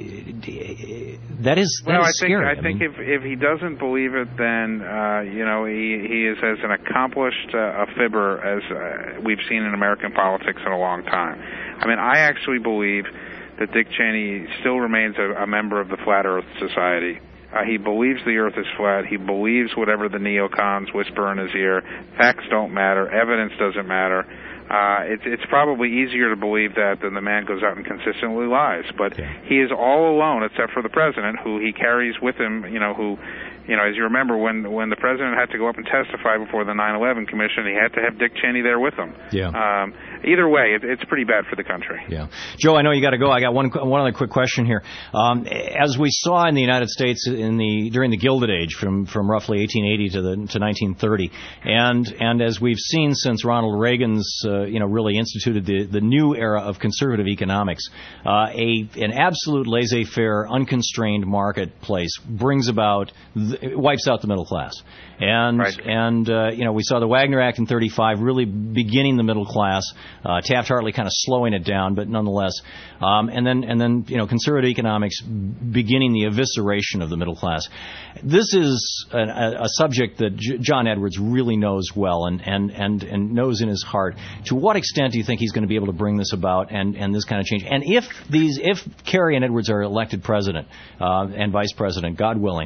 that is scary. I think if he doesn't believe it, then he is as an accomplished a fibber as we've seen in American politics in a long time. I mean, I actually believe that Dick Cheney still remains a member of the Flat Earth Society. He believes the earth is flat. He believes whatever the neocons whisper in his ear. Facts don't matter. Evidence doesn't matter. It's probably easier to believe that than the man goes out and consistently lies. But he is all alone except for the president, who he carries with him, as you remember, when the president had to go up and testify before the 9/11 Commission, he had to have Dick Cheney there with him. Yeah. Either way, it's pretty bad for the country. Yeah. Joe, I know you got to go. I got one other quick question here. As we saw in the United States during the Gilded Age, from roughly 1880 to 1930, and as we've seen since Ronald Reagan's really instituted the new era of conservative economics, an absolute laissez-faire, unconstrained marketplace brings about wipes out the middle class. And we saw the Wagner Act in 1935 really beginning the middle class. Taft-Hartley kind of slowing it down, but nonetheless, and then conservative economics beginning the evisceration of the middle class. This is a subject that John Edwards really knows well and knows in his heart. To what extent do you think he's going to be able to bring this about and this kind of change? And if Kerry and Edwards are elected president and vice president, God willing,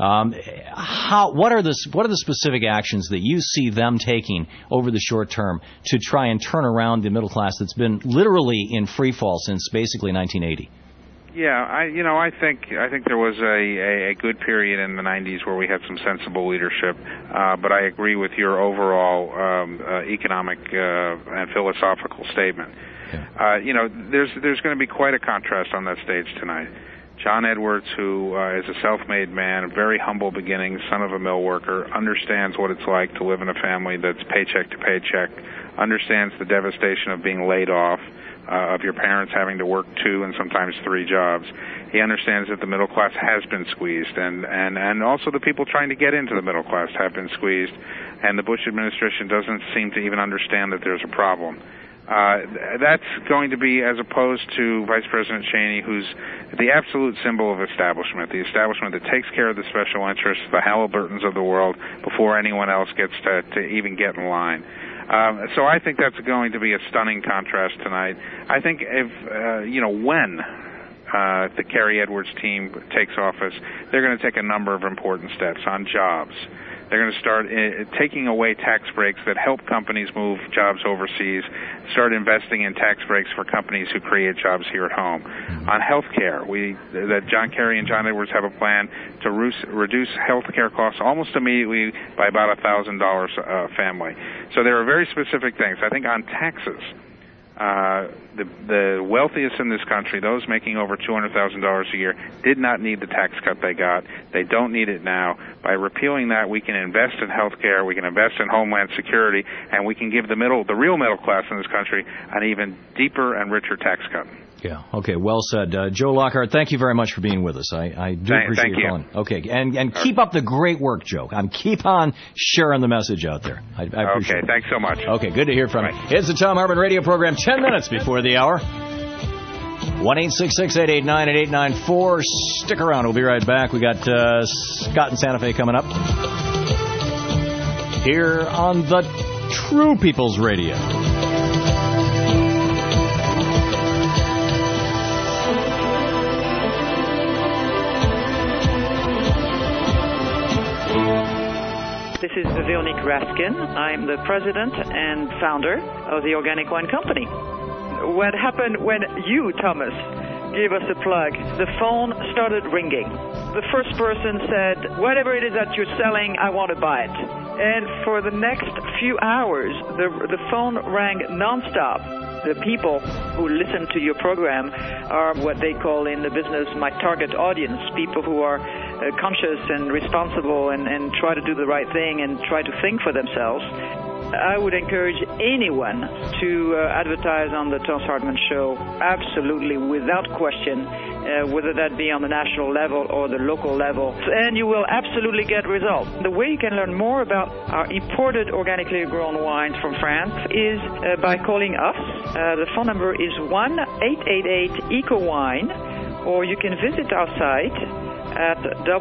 what are the specific actions that you see them taking over the short term to try and turn around the middle class that's been literally in free fall since basically 1980? Yeah, I think there was a good period in the 90s where we had some sensible leadership, but I agree with your overall economic and philosophical statement. Yeah. There's going to be quite a contrast on that stage tonight. John Edwards, who is a self-made man, very humble beginnings, son of a mill worker, understands what it's like to live in a family that's paycheck to paycheck, understands the devastation of being laid off, of your parents having to work 2 and sometimes 3 jobs. He understands that the middle class has been squeezed, and also the people trying to get into the middle class have been squeezed, and the Bush administration doesn't seem to even understand that there's a problem. That's going to be as opposed to Vice President Cheney, who's the absolute symbol of establishment, the establishment that takes care of the special interests, the Halliburtons of the world, before anyone else gets to even get in line. So I think that's going to be a stunning contrast tonight. I think when the Kerry Edwards team takes office, they're going to take a number of important steps on jobs. They're going to start taking away tax breaks that help companies move jobs overseas, start investing in tax breaks for companies who create jobs here at home. Mm-hmm. On health care, that John Kerry and John Edwards have a plan to reduce health care costs almost immediately by about $1,000 a family. So there are very specific things. I think on taxes, the wealthiest in this country, those making over $200,000 a year, did not need the tax cut they got. They don't need it now. By repealing that, we can invest in health care, we can invest in homeland security, and we can give the real middle class in this country an even deeper and richer tax cut. Yeah. Okay. Well said, Joe Lockhart. Thank you very much for being with us. I do appreciate you calling. Okay. And keep up the great work, Joe. Keep on sharing the message out there. I appreciate it. Thanks so much. Okay. Good to hear from you. It's the Thom Hartmann Radio Program. 10 minutes before the hour. 1-866-889-8894. Stick around. We'll be right back. We got Scott in Santa Fe coming up here on the True People's Radio. This is Veronique Raskin. I'm the president and founder of the Organic Wine Company. What happened when you, Thomas, gave us a plug? The phone started ringing. The first person said, whatever it is that you're selling, I want to buy it. And for the next few hours, the phone rang nonstop. The people who listen to your program are what they call in the business my target audience, people who are conscious and responsible and try to do the right thing and try to think for themselves. I would encourage anyone to advertise on the Thomas Hartmann Show, absolutely, without question, whether that be on the national level or the local level, and you will absolutely get results. The way you can learn more about our imported organically grown wines from France is by calling us. The phone number is 1-888-ECO-WINE, or you can visit our site at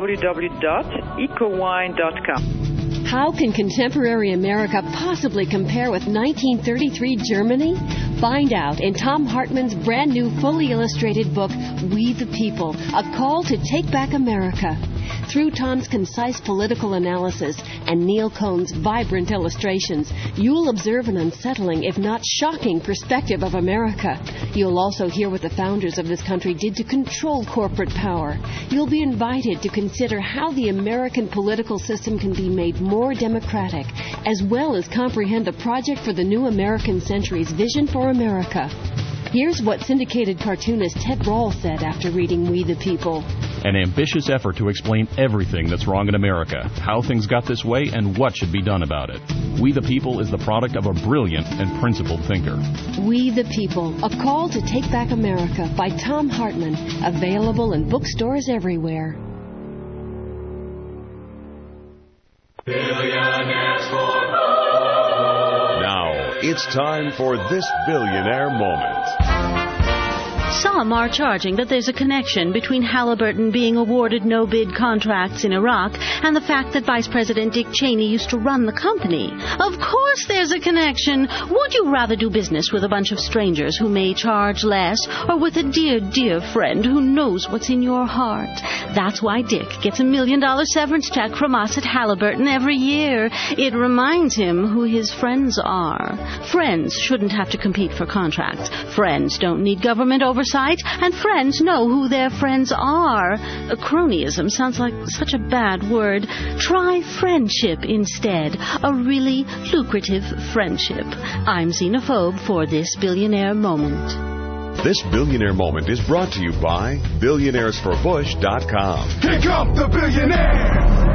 www.ecowine.com. How can contemporary America possibly compare with 1933 Germany? Find out in Thom Hartmann's brand new fully illustrated book, We the People, A Call to Take Back America. Through Tom's concise political analysis and Neil Cohn's vibrant illustrations, you'll observe an unsettling, if not shocking, perspective of America. You'll also hear what the founders of this country did to control corporate power. You'll be invited to consider how the American political system can be made more democratic, as well as comprehend the project for the new American century's vision for America. Here's what syndicated cartoonist Ted Rall said after reading We the People. An ambitious effort to explain everything that's wrong in America, how things got this way, and what should be done about it. We the People is the product of a brilliant and principled thinker. We the People, A Call to Take Back America by Thom Hartmann. Available in bookstores everywhere. Billionaires for Now, it's time for This Billionaire Moment. Some are charging that there's a connection between Halliburton being awarded no-bid contracts in Iraq and the fact that Vice President Dick Cheney used to run the company. Of course there's a connection. Would you rather do business with a bunch of strangers who may charge less, or with a dear, dear friend who knows what's in your heart? That's why Dick gets $1 million severance check from us at Halliburton every year. It reminds him who his friends are. Friends shouldn't have to compete for contracts. Friends don't need government oversight, and friends know who their friends are. Cronyism sounds like such a bad word. Try friendship instead. A really lucrative friendship. I'm Xenophobe for This Billionaire Moment. This Billionaire Moment is brought to you by BillionairesForBush.com. Here come the billionaires!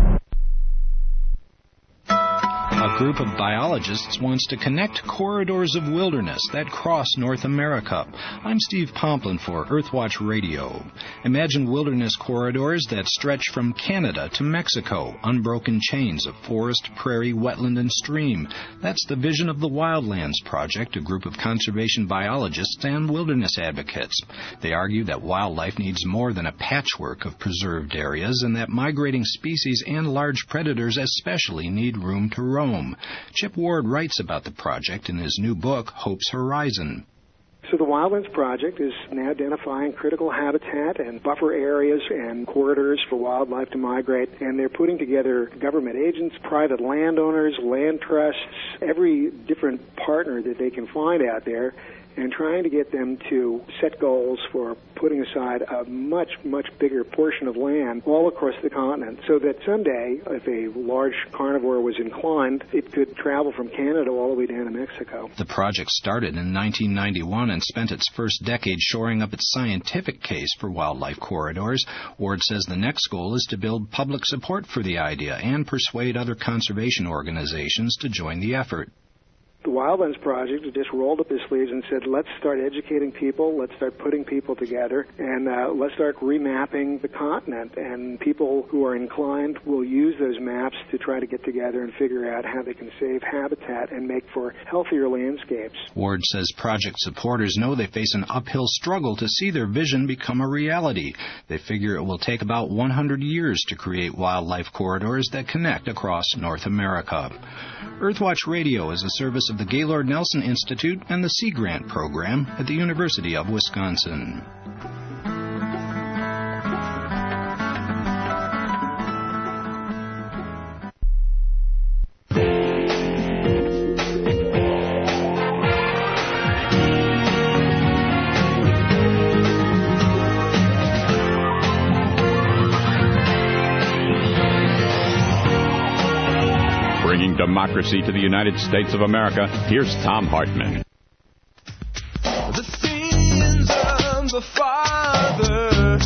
A group of biologists wants to connect corridors of wilderness that cross North America. I'm Steve Pomplin for Earthwatch Radio. Imagine wilderness corridors that stretch from Canada to Mexico, unbroken chains of forest, prairie, wetland, and stream. That's the vision of the Wildlands Project, a group of conservation biologists and wilderness advocates. They argue that wildlife needs more than a patchwork of preserved areas, and that migrating species and large predators especially need room to roam. Chip Ward writes about the project in his new book, Hope's Horizon. So the Wildlands Project is now identifying critical habitat and buffer areas and corridors for wildlife to migrate, and they're putting together government agents, private landowners, land trusts, every different partner that they can find out there, and trying to get them to set goals for putting aside a much, much bigger portion of land all across the continent, so that someday, if a large carnivore was inclined, it could travel from Canada all the way down to Mexico. The project started in 1991 and spent its first decade shoring up its scientific case for wildlife corridors. Ward says the next goal is to build public support for the idea and persuade other conservation organizations to join the effort. The Wildlands Project just rolled up their sleeves and said, let's start educating people, let's start putting people together, and let's start remapping the continent. And people who are inclined will use those maps to try to get together and figure out how they can save habitat and make for healthier landscapes. Ward says project supporters know they face an uphill struggle to see their vision become a reality. They figure it will take about 100 years to create wildlife corridors that connect across North America. Earthwatch Radio is a service of the Gaylord Nelson Institute and the Sea Grant Program at the University of Wisconsin. Bringing democracy to the United States of America, here's Thom Hartmann. The sins of the Father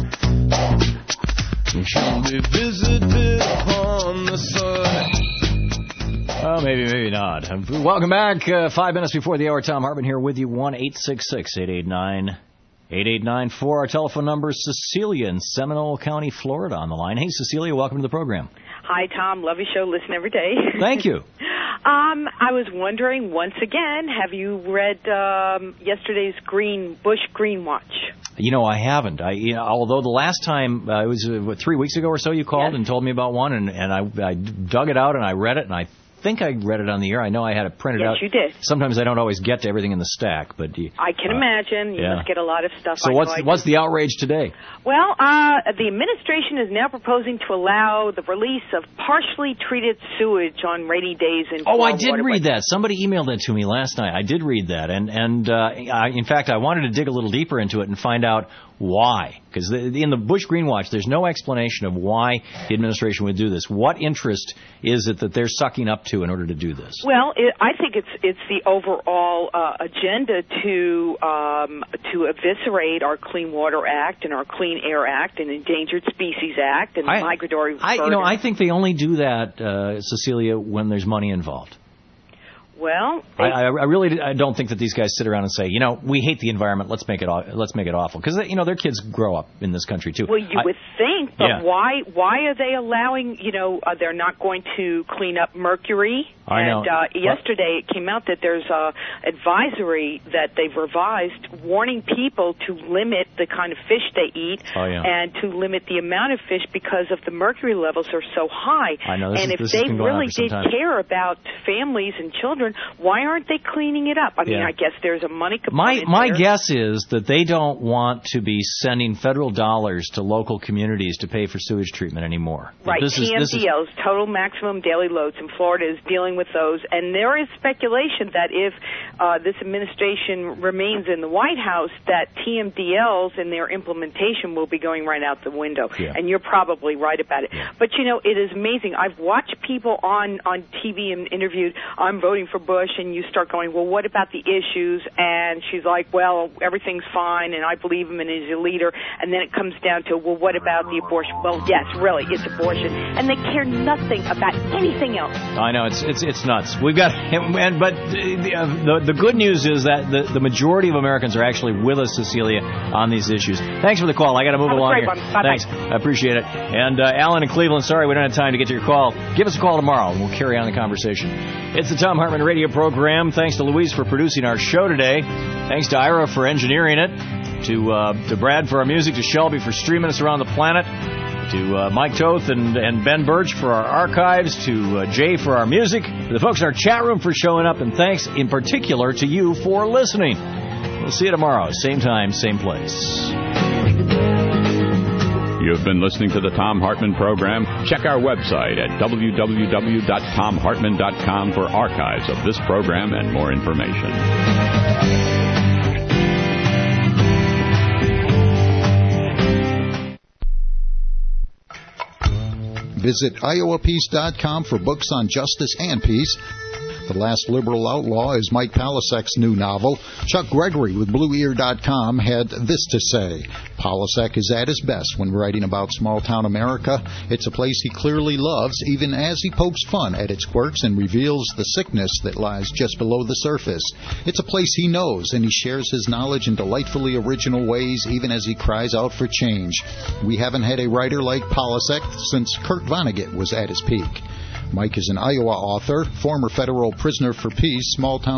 shall be visited upon the Son. Oh, maybe not. Welcome back. 5 minutes before the hour, Thom Hartmann here with you. 1-866-889-8894. Our telephone number is Cecilia in Seminole County, Florida on the line. Hey, Cecilia, welcome to the program. Hi, Tom. Love your show. Listen every day. Thank you. I was wondering, once again, have you read yesterday's Bush Green Watch? You know, I haven't. Although the last time, it was 3 weeks ago or so, you called and told me about one, and I dug it out and I read it, and I think I read it on the air. I know I had it printed out. Yes, you did. Sometimes I don't always get to everything in the stack, but I can imagine. You must get a lot of stuff. So what's the outrage today? Well, the administration is now proposing to allow the release of partially treated sewage on rainy days in I did read that. Somebody emailed it to me last night. I did read that, and in fact, I wanted to dig a little deeper into it and find out why. Because in the Bush Green Watch, there's no explanation of why the administration would do this. What interest is it that they're sucking up to in order to do this? Well, I think it's the overall agenda to eviscerate our Clean Water Act and our Clean Air Act and Endangered Species Act and Migratory Bird Act. I think they only do that, Cecilia, when there's money involved. Well, I really don't think that these guys sit around and say, we hate the environment. Let's make it awful, because their kids grow up in this country too. Well, you would think, but why are they allowing? They're not going to clean up mercury. I know. Yesterday it came out that there's a advisory that they've revised warning people to limit the kind of fish they eat and to limit the amount of fish because of the mercury levels are so high. I know. If they really did care about families and children, why aren't they cleaning it up? I mean, I guess there's a money component. My guess is that they don't want to be sending federal dollars to local communities to pay for sewage treatment anymore. Right. TMDLs, total maximum daily loads in Florida, is dealing with those. And there is speculation that if this administration remains in the White House, that TMDLs and their implementation will be going right out the window. Yeah. And you're probably right about it. But, it is amazing. I've watched people on TV and interviewed, I'm voting for Bush, and you start going, well, what about the issues? And she's like, well, everything's fine, and I believe him and he's a leader. And then it comes down to, well, what about the abortion? Well, yes, really, it's abortion. And they care nothing about anything else. I know, it's nuts. We've got, but the good news is that the majority of Americans are actually with us, Cecilia, on these issues. Thanks for the call. I got to move along here. Thanks. I appreciate it. And Alan in Cleveland, sorry we don't have time to get to your call. Give us a call tomorrow, and we'll carry on the conversation. It's the Thom Hartmann Radio program. Thanks to Louise for producing our show today. Thanks to Ira for engineering it. To Brad for our music. To Shelby for streaming us around the planet. To Mike Toth and Ben Birch for our archives. To Jay for our music. To the folks in our chat room for showing up. And thanks in particular to you for listening. We'll see you tomorrow. Same time, same place. You've been listening to the Thom Hartmann program. Check our website at www.thomhartmann.com for archives of this program and more information. Visit iowapeace.com for books on justice and peace. The Last Liberal Outlaw is Mike Palasek's new novel. Chuck Gregory with BlueEar.com had this to say. Palasek is at his best when writing about small-town America. It's a place he clearly loves, even as he pokes fun at its quirks and reveals the sickness that lies just below the surface. It's a place he knows, and he shares his knowledge in delightfully original ways, even as he cries out for change. We haven't had a writer like Palasek since Kurt Vonnegut was at his peak. Mike is an Iowa author, former federal prisoner for peace, small-town